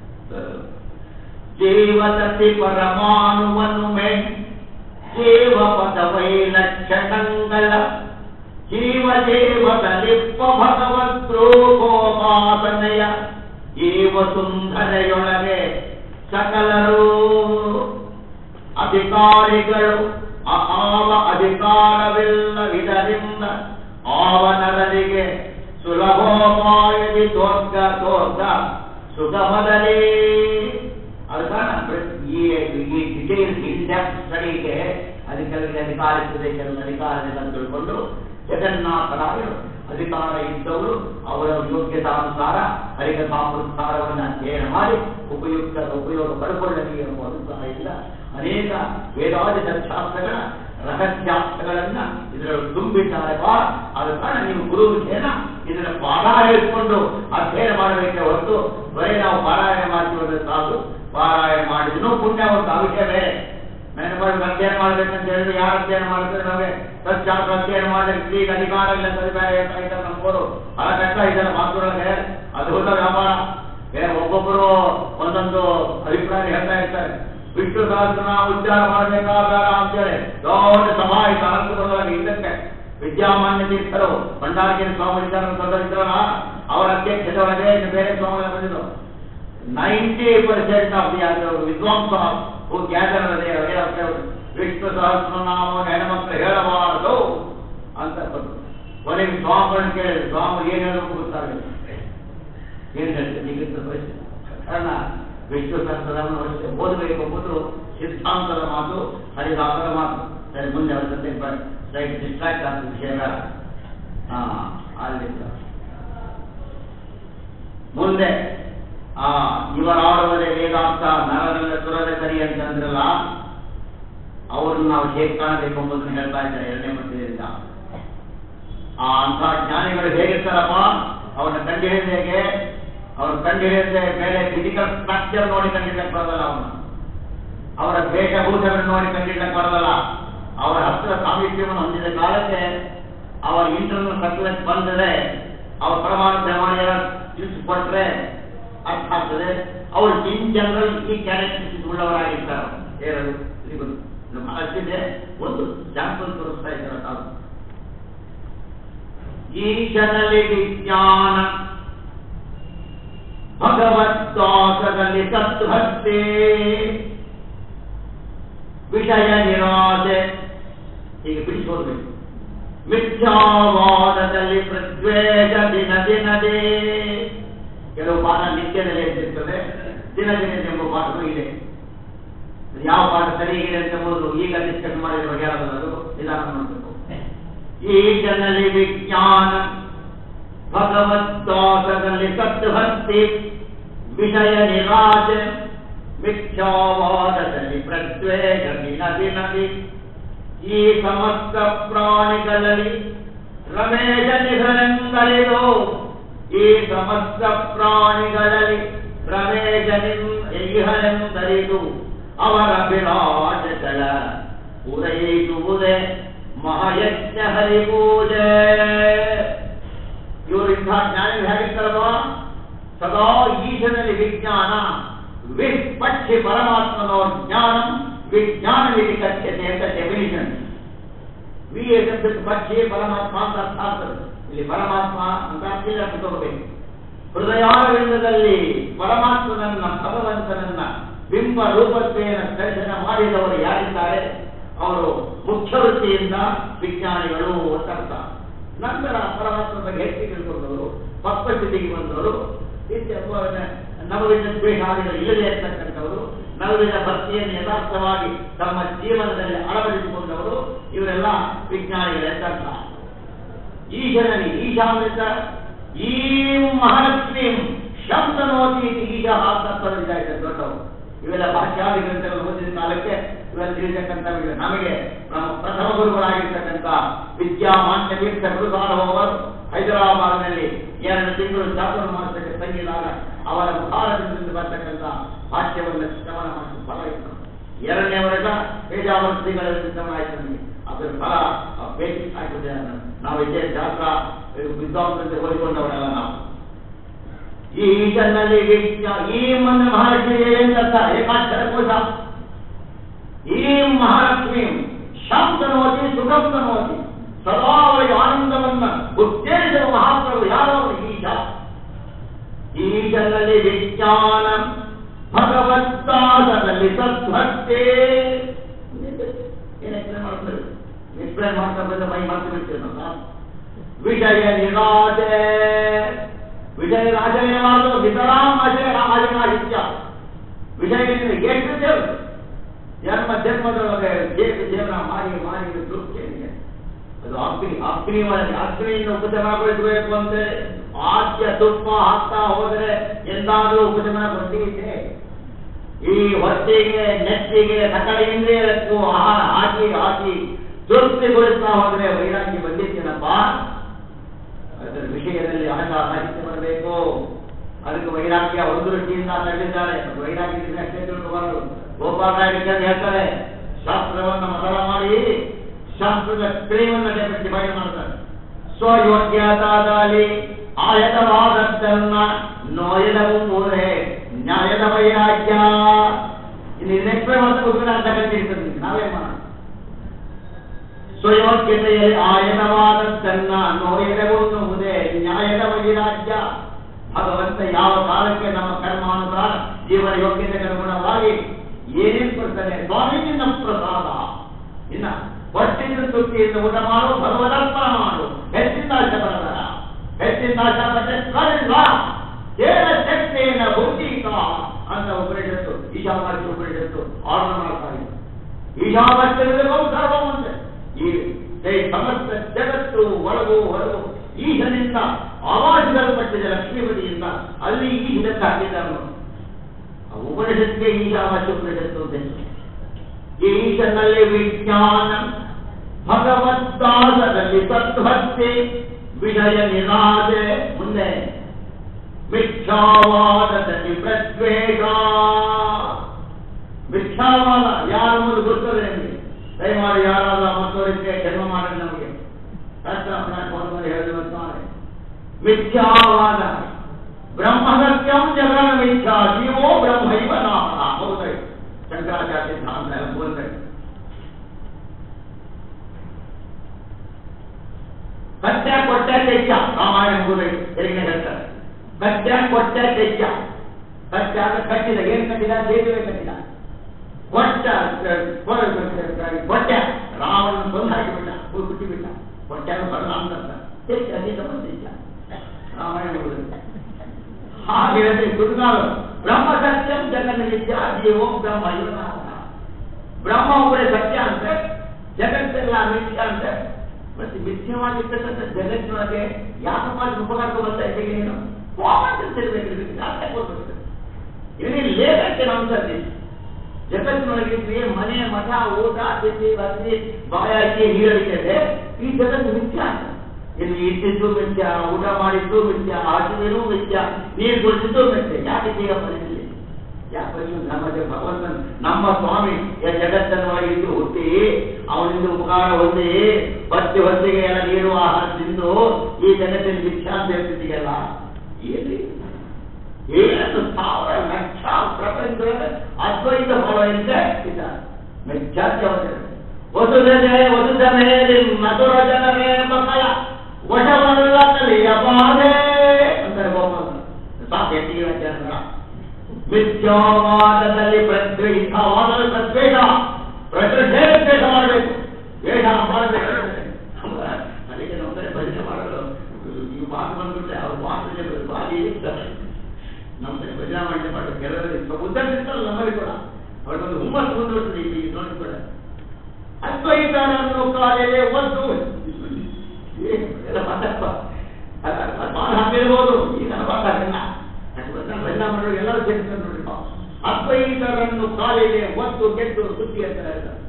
[SPEAKER 1] ಜೀವತತಿ ಪರಮಾಣುವನು ಮೇ ಜೀವ ಪದವೈ ಲಕ್ಷಣಂಗಳ ಜೀವ ಜೀವದಲಿಪ್ಪ ಭಗವದ್ರೂಪೋಪಾಸನೆಯ ಜೀವ ಸುಂದರೆಯೊಳಗೆ ಸಕಲರು ಅಧಿಕಾರಿಗಳು ಆವ ಅಧಿಕಾರವಿಲ್ಲವಿದರಿಂದ ಆವನರರಿಗೆ ಸುಲಭೋಪಾಯದಿ ತೋರ್ಗ ತೋರ್ಗ ಸುಗಮದಲ್ಲಿ. ಅದಕ್ಕೆ ಈ ಡಿಟೇಲ್ಸ್ ಇನ್ ಡೆಪ್ತ್ ಸ್ಟಡಿಗೆ ಅದಕ್ಕೆಲ್ಲರಿಗೆ ಅಧಿಕಾರ ಇರ್ತದೆ. ಕೆಲವು ಅಧಿಕಾರದಿಂದ ತಿಳ್ಕೊಂಡು ಜಗನ್ನಾಥರಾಯರು ಅಧಿಕಾರ ಇದ್ದವರು ಅವರ ಯೋಗ್ಯತಾನುಸಾರ ಹರಿಕಥಾಮೃತಸಾರವನ್ನು ಅಧ್ಯಯನ ಮಾಡಿ ಉಪಯುಕ್ತ ಉಪಯೋಗ ಪಡ್ಕೊಳ್ಳಲಿ ಎಂಬ ಅಭಿಪ್ರಾಯದಿಂದ ಅನೇಕ ವೇದಾದಿ ಶಾಸ್ತ್ರಗಳ ರಹಸ್ಯಾಂಶಗಳನ್ನ ಇದರಲ್ಲಿ ತುಂಬಿದ್ದಾರೆ. ಆದ ಕಾರಣ ನೀವು ಗುರು ವಿಷಯನ ಇದನ್ನ ಪಾರಾಯಣ ಇಟ್ಕೊಂಡು ಅಧ್ಯಯನ ಮಾಡಬೇಕೆ ಹೊರತು ಬರೀ ನಾವು ಪಾರಾಯಣ ಮಾಡ್ತೀವಿ ಸಾಕು. ಪಾರಾಯಣ ಮಾಡಿದ್ರೂ ಪುಣ್ಯ ಒಂದು ವಿಷಯ ಬೇರೆ. ನೆನಪಲ್ಲಿ ಅಧ್ಯಯನ ಮಾಡ್ಬೇಕಂತ ಹೇಳಿದ್ರೆ ಯಾರು ಅಧ್ಯಯನ ಮಾಡಿದ್ರೆ ನಮಗೆ ಸತ್ಶಾಸ್ತ್ರ ಅಧ್ಯಯನ ಮಾಡಿದ್ರೆ ಈಗ ಅಧಿಕಾರ ಇಲ್ಲ ಸರಿಬೇರೆ ಹೇಳ್ತಾ ನಮ್ಗೋರು ಬಹಳ ಕಷ್ಟ ಇದೆಲ್ಲ ಮಾತುಗಳಿಗೆ. ಅದು ಹೋದ ವ್ಯಾಪಾರ ಒಬ್ಬೊಬ್ಬರು ಒಂದೊಂದು ಅಭಿಪ್ರಾಯ ಹೇಳ್ತಾ ಇರ್ತಾರೆ. ವಿಷ್ಣು ಸಹಸ್ರನ ಉಚ್ಚಾರ ಮಾಡಬೇಕಾದ ಅಂತೇಳಿ ದೊಡ್ಡ ಸಭಾ ಇತ್ತು ಅನಂತಪುರದಲ್ಲಿ. ಇದಕ್ಕೆ ವಿದ್ಯಾಮಾನ್ಯ ತೀರ್ಥರು ಭಂಡಾರಗಿರಿ ಸ್ವಾಮಿ ಇದ್ದಾರಲ್ಲ ಅವರ ಅಧ್ಯಕ್ಷತೆ ಒಳಗೆ ಇನ್ನು ಬೇರೆ ಸ್ವಾಮಿಗಳು ಬಂದಿದ್ದು. ನೈಂಟಿ ಪರ್ಸೆಂಟ್ ಆಫ್ ದಿ ವಿದ್ವಾಂಸ ವಿಷ್ಣು ಸಹಸ್ರನಾಮ ಹೆಣ್ಮಕ್ಳು ಹೇಳಬಾರದು ಅಂತ ಕೊನೆಗೆ ಸ್ವಾಮಿಗಳನ್ನ ಕೇಳಿದ್ರು. ಸ್ವಾಮಿ ಏನ್ ಹೇಳಬೇಕು ಗೊತ್ತಾಗಲಿಲ್ಲ. ಏನ್ ಹೇಳ್ತೇನೆ ಈಗ ಕಾರಣ ವಿಷ್ಣು ಸಹಸ್ರನಾಮ ಓದಬೇಕು ಎಂಬುದು ಸಿದ್ಧಾಂತದ ಮಾತು, ಹರಿದಾಸರ ಮಾತು. ಸರಿ ಮುಂದೆ ಅವರ ಜೊತೆ ಸೈಡ್ ಡಿಸ್ಟ್ರಾಕ್ಟ್ ಆಗ್ತದೆ ವಿಷಯಗಳ. ಹಾ ಅಲ್ಲಿಂದ ಮುಂದೆ ಆ ಇವರಾಡುವುದೇ ವೇದಾಂತ ನರನೆಲ್ಲ ಸುರದೆ ಸರಿ ಅಂತಂದ್ರಲ್ಲ, ಅವ್ರನ್ನ ನಾವು ಹೇಗೆ ಕಾಣಬೇಕು ಎಂಬುದನ್ನು ಹೇಳ್ತಾ ಇದ್ದಾರೆ ಎರಡನೇ ಪದ್ಯದಿಂದ. ಆ ಅಂಥ ಜ್ಞಾನಿಗಳು ಹೇಗಿರ್ತಾರಪ್ಪ, ಅವ್ರನ್ನ ಕಂಡುಹಿಡಿದ ಹೇಗೆ, ಅವ್ರ ಕಂಡುಹಿಡಿದ ಮೇಲೆ ಫಿಸಿಕಲ್ ಸ್ಟ್ರಕ್ಚರ್ ನೋಡಿ ಕಂಡಿಡ್ಲಕ್ಕೆ ಬರೋದಲ್ಲ, ಅವನ್ನ ಅವರ ವೇಷಭೂಷಗಳನ್ನು ನೋಡಿ ಕಂಡಿಡ್ಲಕ್ಕೆ ಬರೋದಲ್ಲ. ಅವರ ಹತ್ತಿರ ಸಾಮೀಪ್ಯವನ್ನು ಹೊಂದಿದ ಕಾಲಕ್ಕೆ ಅವರ ಇಂಟರ್ನಲ್ ಸರ್ಕ್ಯುಲೇಟ್ ಬಂದರೆ ಅವ್ರ ಪರಮಾಣು ಮಾಡಿ ತಿಳಿಸಿಕೊಟ್ರೆ ಅರ್ಥ ಆಗ್ತದೆ. ಅವರು ಇನ್ ಜನರಲ್ ಈ ಕ್ಯಾರೆಕ್ಟರಿಸ್ಟಿಕ್ಸ್ ಉಳ್ಳವರಾಗಿರ್ತಾರೆ. ಹೇಳಲು ಅಷ್ಟಿದೆ. ಒಂದು ಸ್ಯಾಂಪಲ್ ತೋರಿಸ್ತಾ ಇದ್ದಾರೆ ತಾವು. ಈಶನಲ್ಲಿ ವಿಜ್ಞಾನ ಭಗವದ್ದಾಸದಲ್ಲಿ ಸದ್ಭಕ್ತಿ ವಿಷಯ ನಿರಾಸೆ ಹೀಗೆ ಬಿಡಿಸೋದ್ಬೇಕು. ಮಿಥ್ಯಾವಾದದಲ್ಲಿ ಪ್ರದ್ವೇಷ ದಿನ ದಿನದೇ. ಕೆಲವು ಪಾಠ ನಿತ್ಯದಲ್ಲಿ ಇರ್ತಿರ್ತದೆ, ದಿನ ದಿನ ಎಂಬ ಪಾಠಗಳು ಇದೆ. ಯಾವ ಪಾಠ ಸರಿಗಿದೆ ಅಂತ ಎಂಬುದು ಈಗ ಡಿಸ್ಕಸ್ ಮಾಡಿದ ಬಗೆಯಾದದು ನಿಧಾನ ಮಾಡಬೇಕು. ಈ ಜನರಲ್ಲಿ ವಿಜ್ಞಾನ ಭಗವದ್ದಾಸದಲ್ಲಿ ಸದ್ಭಕ್ತಿ ವಿಷಯ ನಿರಾಸೆ ಮಿಥ್ಯಾವಾದದಲ್ಲಿ ಪ್ರದ್ವೇಷ ದಿನ ದಿನದಿ. ಈ ಸಮಸ್ತ ಪ್ರಾಣಿಗಳಲ್ಲಿ ರಮೇಶ ನಿಧನೆಂದರಿದು ಈ ಸಮಸ್ತ ಪ್ರಾಣಿಗಳಲ್ಲಿ ರಮೇಶ ಇಹನೆಂದರಿದು ಅವರ ವಿರಾಜಗಳ ಪೂರೈಸುವುದೇ ಮಹಾಯಜ್ಞ ಹರಿಪೂಜೆ. ಇವರಿಂದ ಜ್ಞಾನ ಹೇಗಿರ್ತಾರವ? ಸದಾ ಈಶನಲ್ಲಿ ವಿಜ್ಞಾನ ವಿಪಕ್ಷಿ ಪರಮಾತ್ಮನೋ ಜ್ಞಾನ ವಿಜ್ಞಾನ ವಿಧಿ ಕಥ್ಯತೆ ಅಂತ ಡೆಫಿನಿಷನ್. ವಿ ಶಬ್ದಕ್ಕೆ ಪಕ್ಷಿ ಪರಮಾತ್ಮ ಅಂತ ಅರ್ಥ ಆಗ್ತದೆ. ಇಲ್ಲಿ ಪರಮಾತ್ಮ ಅಂತ ಅರ್ಥ ತಗೋಬೇಕು. ಹೃದಯಾರವಿಂದದಲ್ಲಿ ಪರಮಾತ್ಮನನ್ನ ಭಗವಂತನನ್ನ ಬಿಂಬ ರೂಪತ್ವೇನ ದರ್ಶನ ಮಾಡಿದವರು ಯಾರಿದ್ದಾರೆ ಅವರು ಮುಖ್ಯ ವೃತ್ತಿಯಿಂದ ವಿಜ್ಞಾನಿಗಳು ಅಂತ ಅರ್ಥ. ನಂತರ ಪರಮಾತ್ಮ ಬಗ್ಗೆ ಹೆಚ್ಚು ತಿಳ್ಕೊಂಡವರು ಪಕ್ವಸ್ಥಿತಿಗೆ ಬಂದವರು ನವವಿಧ ದ್ವೇಷಾದಿಗಳು ಇಲ್ಲದೆ ಇರ್ತಕ್ಕಂಥವರು ನವವಿಧ ಭಕ್ತಿಯನ್ನು ಯಥಾರ್ಥವಾಗಿ ತಮ್ಮ ಜೀವನದಲ್ಲಿ ಅಳವಡಿಸಿಕೊಂಡವರು ಇವರೆಲ್ಲ ವಿಜ್ಞಾನಿಗಳೆಂತ ಅರ್ಥ. ಈಶನಲ್ಲಿ ಈಶಾಮೃತ ಈ ಮಹಾಲಕ್ಷ್ಮೀ ಶಬ್ದನೋತಿ ಈಶಾ ತತ್ವವಿದ್ದಾರೆ ದೊಡ್ಡವರು. ಇವೆಲ್ಲ ಭಾಷ್ಯಾದಿ ಗ್ರಂಥಗಳು ಓದಿದ ಕಾಲಕ್ಕೆ ಇವೆಲ್ಲ ತಿಳಿತಕ್ಕಂಥ ನಮಗೆ ನಮ್ಮ ಪ್ರಥಮ ಗುರುಗಳಾಗಿರ್ತಕ್ಕಂಥ ವಿದ್ಯಾಮಾನ್ಯ ತೀರ್ಥ ಗುರುಸಾರ್ವಭೌಮರು ಹೈದರಾಬಾದ್ನಲ್ಲಿ ಎರಡು ತಿಂಗಳು ಚಾತುರ್ಮಾಸಕ್ಕೆ ತಂಗಿದಾಗ ಅವರ ಮುಖಾರದಿಂದ ಬರ್ತಕ್ಕಂಥ ಭಾಷ್ಯವನ್ನು ಶ್ರವಣ ಮಾಡಿದ ಫಲ ಇತ್ತು. ಎರಡನೇ ವರ್ಷ ಪೇಜಾವರ್ತಿಗಳಲ್ಲಿ ಶ್ರವಣ ಆಯ್ತು ನಮಗೆ. ಅದರ ಫಲ ಬೇಸಿಕ್ ಆಗ್ತದೆ. ನಾವು ಇದೇ ಶಾಸ್ತ್ರ ವಿದ್ವಾಂಸಂತೆ ಓದಿಕೊಂಡವರೆಲ್ಲ ನಾವು ಈ ಈಶನಲ್ಲಿ ಈ ಮನ್ನ ಮಹಾಲಕ್ಷ್ಮಿ ಏನಂತ ಏಕಾಕ್ಷರ ಕೋಶ. ಈ ಮಹಾಲಕ್ಷ್ಮಿ ಶಾಂತನೋತಿ ಸುಖಂತನೋತಿ ಸದಾ ಅವರಿಗೆ ಆನಂದವನ್ನ ಉತ್ತೇಜಿಸುವ ಮಹಾಪ್ರಭು ಯಾರವರು? ಈಶ. ಈಶನಲ್ಲಿ ವಿಜ್ಞಾನ ಭಗವತ್ತಾದಲ್ಲಿ ಸದ್ಭಕ್ತಿ ಏನ್ ಎಕ್ಸ್ಪ್ಲೇನ್ ಮಾಡ್ತಾರೆ? ಎಕ್ಸ್ಪ್ಲೇನ್ ಮಾಡ್ತಾ ಬಂದ ಮೈ ಮಾಡ್ತಾ ಬಿಡ್ತೇವೆ ನಾವು. ವಿಜಯ ನಿರಾಜೆ ವಿಜಯ ರಾಜನೇವಾದ ವಿತರಾಮ್ ಅಜಯ ರಾಜನಾಹಿತ್ಯ. ವಿಜಯನಿಂದ ಎಷ್ಟು ದೇವರು ಜನ್ಮ ಜನ್ಮದೊಳಗೆ ದೇಶ ಜೀವನ ಮಾಡಿ ಮಾಡಿ ತೃಪ್ತಿಯನಿಗೆ ಅದು ಅಗ್ನಿ ಅಗ್ನಿ ಒಳಗೆ ಅಗ್ನಿಯಿಂದ ಉಪಚಮನಗೊಳಿಸಬೇಕು ಅಂದ್ರೆ ಆದ್ಯ ತುಪ್ಪ ಹಾಕ್ತಾ ಹೋದರೆ ಎಂದಾದರೂ ಉಪಚಮನಗೊಳಿಸಿದೆ. ಈ ಹೊಟ್ಟೆಗೆ ನೆತ್ತಿಗೆ ಸಕಲ ಇಂದ್ರಿಯಕ್ಕೂ ಆಹಾರ ಹಾಕಿ ಹಾಕಿ ತೃಪ್ತಿಗೊಳಿಸ್ತಾ ಹೋದ್ರೆ ವೈರಾಗ್ಯ ಬಂದಿದ್ದೇನಪ್ಪ. ಅದರ ವಿಷಯದಲ್ಲಿ ಅನಂತ ಸಾಹಿತ್ಯ ಬರಬೇಕು. ಅದಕ್ಕೆ ವೈರಾಗ್ಯ ಒಂದು ದೃಷ್ಟಿಯಿಂದ ತಳ್ಳಿದ್ದಾರೆ. ವೈರಾಗ್ಯದಿಂದ ಅಷ್ಟೇ ತಿಳ್ಕೋಬಾರದು. ಗೋಪಾಲರಾಯ ಹೇಳ್ತಾರೆ ಶಾಸ್ತ್ರವನ್ನು ಮೊದಲ ಮಾಡಿ ಶಾಸ್ತ್ರದ ಕ್ರಿಯೆಯನ್ನು ಡಿವೈಡ್ ಮಾಡ್ತಾರೆ. ಸ್ವಯೋಗ್ಯತಾದಲ್ಲಿ ಆಯತವಾದದ್ದನ್ನ ನೋಯದವು ಮೂರೇ ನ್ಯಾಯದ ವೈರಾಗ್ಯ. ಇಲ್ಲಿ ನೆಕ್ಸ್ಟ್ ಉಗ್ರ ಅಂತ ಕಂಡಿರ್ತದೆ. ನಾವೇ ಮಾಡೋಣ. ಸ್ವಯೋಗ್ಯತೆಯಲ್ಲಿ ಆಯತವಾದದ್ದನ್ನ ನೋಯದವುದೇ ನ್ಯಾಯದ ವೈರಾಗ್ಯ. ಭಗವಂತ ಯಾವ ಕಾಲಕ್ಕೆ ನಮ್ಮ ಕರ್ಮಾನುಸಾರ ಜೀವನ ಯೋಗ್ಯತೆಗೆ ಅನುಗುಣವಾಗಿ ಏನೇನು ಕೊಡ್ತಾನೆ ಸ್ವಾಮಿ ನಿನ್ನ ಪ್ರಸಾದ. ಇನ್ನ ಹೊಟ್ಟಿನ ತೃಪ್ತಿಯಿಂದ ಊಟ ಮಾಡು, ಭಗವದರ್ಪಣ ಮಾಡು. ಹೆಚ್ಚಿನ ಆಶ ಬರಬೇಡ. ಹೆಚ್ಚಿನ ಆಶ ಪಟ್ಟಿಲ್ಲ ಏನ ಶಕ್ತಿಯನ್ನ ಭೌತಿಕ ಅಂತ ಉಪನಿಷತ್ತು ಈಶಾವಾಸ್ಯ ಉಪನಿಷತ್ತು ಆರ್ಡರ್ ಮಾಡ್ತಾ ಇದೆ. ಈಶಾವಾಸ್ಯವಿರಬೇಕು ಸರ್ವವಂತೆ. ಈ ಸಮಸ್ತ ಜಗತ್ತು ಒಳಗು ಹೊರಗು ಈಶನಿಂದ ಆವಾಸಲ್ಪಟ್ಟಿದೆ. ಲಕ್ಷ್ಮೀಪತಿಯಿಂದ ಅಲ್ಲಿ ಈಶನಕ್ಕೆ ಹಾಕಿದ್ದಾರೆ. ಉಪನಿಷತ್ಗೆ ಈಶಾವಾಸ್ಯ ಉಪನಿಷತ್ತು ಅಂತ. ಈ ಈಶನಲ್ಲಿ ವಿಜ್ಞಾನ ಭಗವದ್ದಾಸದಲ್ಲಿ ಸದ್ಭಕ್ತಿ ವಿಜಯ ನಿರಾಜೆ. ಮುಂದೆ ಮಿಥ್ಯಾವಾದದಲ್ಲಿ ಪ್ರದ್ವೇಷ. ಮಿಥ್ಯಾವಾದ ಯಾರು ಮುಂದೆ ಗೊತ್ತದೆ ನಿಮಗೆ? ದಯಮಾಡಿ ಯಾರಾದ ಮತ್ತವರಿಗೆ ಜನ್ಮ ಮಾಡಿ ನಮಗೆ ಶಾಸ್ತ್ರ ಹೇಳಿರುತ್ತಾರೆ. ಮಿಥ್ಯಾವಾದ ಬ್ರಹ್ಮಸತ್ಯಂ ಜಗನ ಮಿಥ್ಯಾ ಜೀವೋ ಬ್ರಹ್ಮೈವ ನಾಹ. ಹೌದೈ ಶಂಕರಾಚಾರ್ಯ ಸಿದ್ಧಾಂತ ಬೋಲ್ತಾರೆ. ಸತ್ಯ ಕೊಟ್ಟ ತೆಚ್ಚ ರಾಮಾಯಣ ಬೋಧೈ ತೆರಿಗೆ ಹೇಳ್ತಾರೆ. ಸತ್ಯ ಕೊಟ್ಟ ತೆಚ್ಚ. ಸತ್ಯ ಅಂತ ಕಟ್ಟಿದ. ಏನ್ ಕಟ್ಟಿದ? ಸೇತುವೆ ಕಟ್ಟಿದ. ಕೊಟ್ಟ ಕೊಟ್ಟ ರಾವಣ ಬಂದು ಹಾಕಿಬಿಟ್ಟ, ಬಿಟ್ಟು ಬಿಟ್ಟ. ಕೊಟ್ಟ ಬರಲ್ಲ ಅಂತ ತೆಚ್ಚ ಅಧಿಕ ಬಂದಿದ್ದ ರಾಮಾಯಣ ಬೋಧೈ. ಹಾಗೆ ಗುರುಗಾಲು ಬ್ರಹ್ಮ ಸತ್ಯಂ ಜಗನ್ ವಿದ್ಯಾ ಜೀವೋ ಬ್ರಹ್ಮ ಇವನ. ಬ್ರಹ್ಮ ಒಬ್ಬರೇ ಸತ್ಯ ಅಂತ, ಜಗತ್ತೆಲ್ಲ ಮಿಥ್ಯ ಅಂತ. ಮತ್ತೆ ಮಿಥ್ಯವಾಗಿರ್ತಕ್ಕಂಥ ಜಗತ್ತಿನೊಳಗೆ ಯಾಕಪ್ಪ ಉಪಕಾರ ಬರ್ತಾ ಇದ್ದೇನೆ ನೀನು ತಿರ್ಬೇಕು. ಇಲ್ಲಿ ಲೇಖಕ್ಕೆ ನಮ್ಸಲ್ಲಿ ಜಗತ್ತಿನೊಳಗಿದ್ರೆ ಮನೆ ಮಠ ಊಟ ತಿಥಿ ವಸತಿ ಬಾಯಾಕಿ ಹೀರಲಿಕ್ಕೆ ಈ ಜಗತ್ತು ಮಿಥ್ಯ ಅಂತ. ಇನ್ನು ಇಟ್ಟಿದ್ದು ಮಿಥ್ಯ, ಊಟ ಮಾಡಿದ್ದು ಮಿಥ್ಯ, ಹಾಕಿದೇನೂ ಮಿಥ್ಯ, ನೀರು ಕುಡಿಸಿದ್ದು ಮಿಥ್ಯ. ಯಾಕೆ ಈಗ ಪರಿಸ್ಥಿತಿ? ಯಾಕೆ ನಮ್ಮ ಭಗವಂತನ ನಮ್ಮ ಸ್ವಾಮಿ ಜಗತ್ತನ್ನು ಇದ್ದು ಹುಟ್ಟಿ ಅವನಿಂದ ಉಪಕಾರ ಹೊಂದಿ ಬತ್ತಿ ಹೊತ್ತಿಗೆ ಎಲ್ಲ ನೀರು ಆಹಾರ ತಿಂದು ಈ ಜಗತ್ತಿನ ಮಿಥ್ಯಾ ಅಂತ ಹೇಳ್ತಿದೆಯಲ್ಲ, ಏನ್ರಿ ಏನು ಸಾವಿರ ಲಕ್ಷ ಪ್ರಪಂಚ ಅದ್ವೈತ ಫಲವಿಂದ ಇದ್ದಾರೆ ಮಿಥ್ಯಾತ್ಯವಚನ. ವಸುಧನೆ ವಸುಧ ಮೇಲೆ ಮಧುರ ಜನರೇ ಮಕ್ಕಳ ವಶವಲ್ಲ ಕಲಿಯ ಬಾಧೆ ಅಂತಾರೆ ಗೋಪಾಲ ಸಾಧ್ಯ ಜನರ ಮಿಥ್ಯಾವಾದದಲ್ಲಿ ಪ್ರದ್ವೇಷ ಪ್ರದ್ವೇಷ ಪ್ರಕೃತಿ ದ್ವೇಷ ಮಾಡಬೇಕು, ದ್ವೇಷ ಮಾಡಬೇಕು. ಅದಕ್ಕೆ ನಮ್ಮ ಕಡೆ ಭಜನೆ ಮಾಡಲು ಈ ಮಾತು ಬಂದ್ಬಿಟ್ರೆ ಅವ್ರ ಮಾತು ಬಾರಿ ಇರ್ತಾರೆ. ನಮ್ಮ ಕಡೆ ಭಜನೆ ಮಾಡಲಿ ಮಾಡಲು ಕೆಲವರಿಗೆ ಉದ್ದರಿರ್ತಾರೆ ನಮ್ಮಲ್ಲಿ ಕೂಡ ಅವ್ರಿಗೊಂದು ಹುಮ್ಮತ್ತು ಬಂದ್ಬಿಡ್ತದೆ. ಇಲ್ಲಿ ನೋಡಿ ಕೂಡ ಅದ್ವೈತನನ್ನು ಕಾಲೇ ಒಂದು ಎಲ್ಲ ಮಾತಪ್ಪ ಹಾಕಿರ್ಬೋದು. ಈಗ ಮಾತಾಡಿಲ್ಲ ಭಜನೆ ಮಾಡೋರು ಎಲ್ಲರೂ ಸೇರ್ತಾರೆ ನೋಡಿ. ಅದ್ವೈತರನ್ನು ಕಾಲಿಗೆ ಒತ್ತು ಗೆದ್ದು ಸುದ್ದಿ ಅಂತ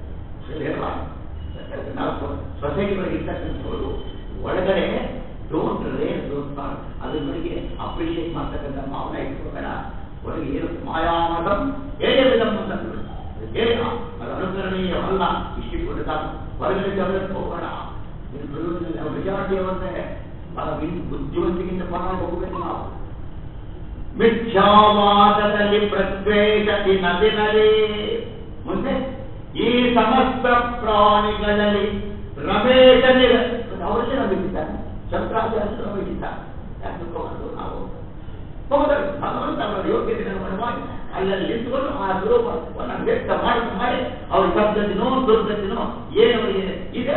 [SPEAKER 1] ನಾವು ಸೊಸೈಟಿಗಳಿಗೆ ಇರ್ತಕ್ಕಂಥವರು ಒಳಗಡೆ ಡೋಂಟ್ ರೇಸ್ ದೋಸ್ ಥಾಟ್ಸ್, ಅದ್ರ ಬಗ್ಗೆ ಅಪ್ರಿಷಿಯೇಟ್ ಮಾಡ್ತಕ್ಕಂಥ ಭಾವನೆ ಇಟ್ಕೋಬೇಡ. ಒಳಗೆ ಏನು ಮಾಯಾಮದಂ ಹೇಗೆ ವಿಧಂಬ ಹೇಳ ಅದು ಅನುಕರಣೀಯವಲ್ಲ. ಇಷ್ಟಿಟ್ಕೊಂಡು ಸಾಕು, ಹೊರಗಡೆ ಜಗಕ್ಕೆ ಹೋಗೋಣ. ಮೆಜಾರಿಟಿ ಅವರೇ ಬುದ್ಧಿವಂತಿಗಿಂತ ಪರವಾಗಿ ಹೋಗಬೇಕು ನಾವು. ಮಿಥ್ಯಾವಾದದಲ್ಲಿ ಪ್ರದ್ವೇಷತಿ ನದಿನಲ್ಲಿ ಮುಂದೆ ಈ ಸಮಸ್ತ ಪ್ರಾಣಿಗಳಲ್ಲಿ ರಮೇಶನಿ ಅವರಿಗೆ ನಂಬಿಸಿದ್ದಾನೆ, ಶಂಕರಾಚಾರ್ಯ ನಂಬಿಸಿದ್ದಾನೆ. ಯಾಕೆ ನಾವು ಹೋದರೆ ಭಗವಂತ ಅವರ ಯೋಗ್ಯತೆಯನ್ನು ಮಾಡಿ ಅಲ್ಲಲ್ಲಿ ನಿಂತುಕೊಂಡು ಆ ಸ್ವರೂಪವನ್ನು ವ್ಯಕ್ತ ಮಾಡಿ ಮಾಡಿ ಅವ್ರ ಸದ್ಗತಿನೋ ದುರ್ಗತಿನೋ ಏನವರಿಗೆ ಇದೆ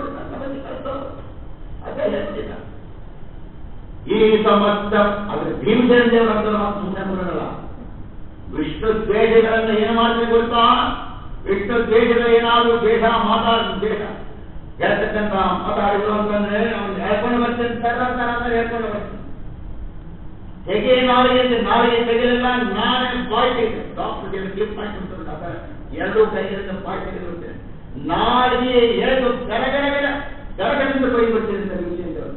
[SPEAKER 1] ಅದೇ ಹೇಳ್ತಿದ್ದ. ಈ ಸಮಸ್ತ ಅದ್ರ ಭೀಮಸೇನ ದೇವರ ಮಾತು ಸುಮ್ಮನೆ ಬರೋಲ್ಲ. ವಿಷ್ಣು ದ್ವೇಷಗಳನ್ನು ಏನು ಮಾಡ್ಬೇಕು ಗೊತ್ತಾ? ವಿಷ್ಣು ದ್ವೇಷಗಳು ಏನಾದ್ರು ದ್ವೇಷ ಮಾತಾಡ ದ್ವೇಷ ಹೇಳ್ತಕ್ಕಂಥ ಮಾತಾಡಿದ್ರು ಅಂತಂದ್ರೆ ಅವ್ನು ಹೇಳ್ಕೊಂಡು ಬರ್ತೇನೆ ಅಂತ ಹೇಳ್ಕೊಂಡು ಬರ್ತೇನೆ. ಹೇಗೆ ನಾಳೆಗೆ ನಾಳೆಗೆ ತೆಗೆಲಿಲ್ಲ, ನಾನೇ ಬಾಯ್ ತೆಗೆದು ಡಾಕ್ಟರ್ ಕ್ಲಿಪ್ ಮಾಡ್ಕೊಂಡು ಎರಡೂ ಕೈಗಳಿಂದ ಬಾಯ್ ತೆಗೆದುಬಿಡ್ತೇನೆ. ನಾಳೆಗೆ ಎರಡು ಗಡಗಡಗಡ ಗಡಗಡಿಂದ ಕೊಯ್ಬಿಡ್ತೇನೆ ಅಂತ ವಿಷಯದವರು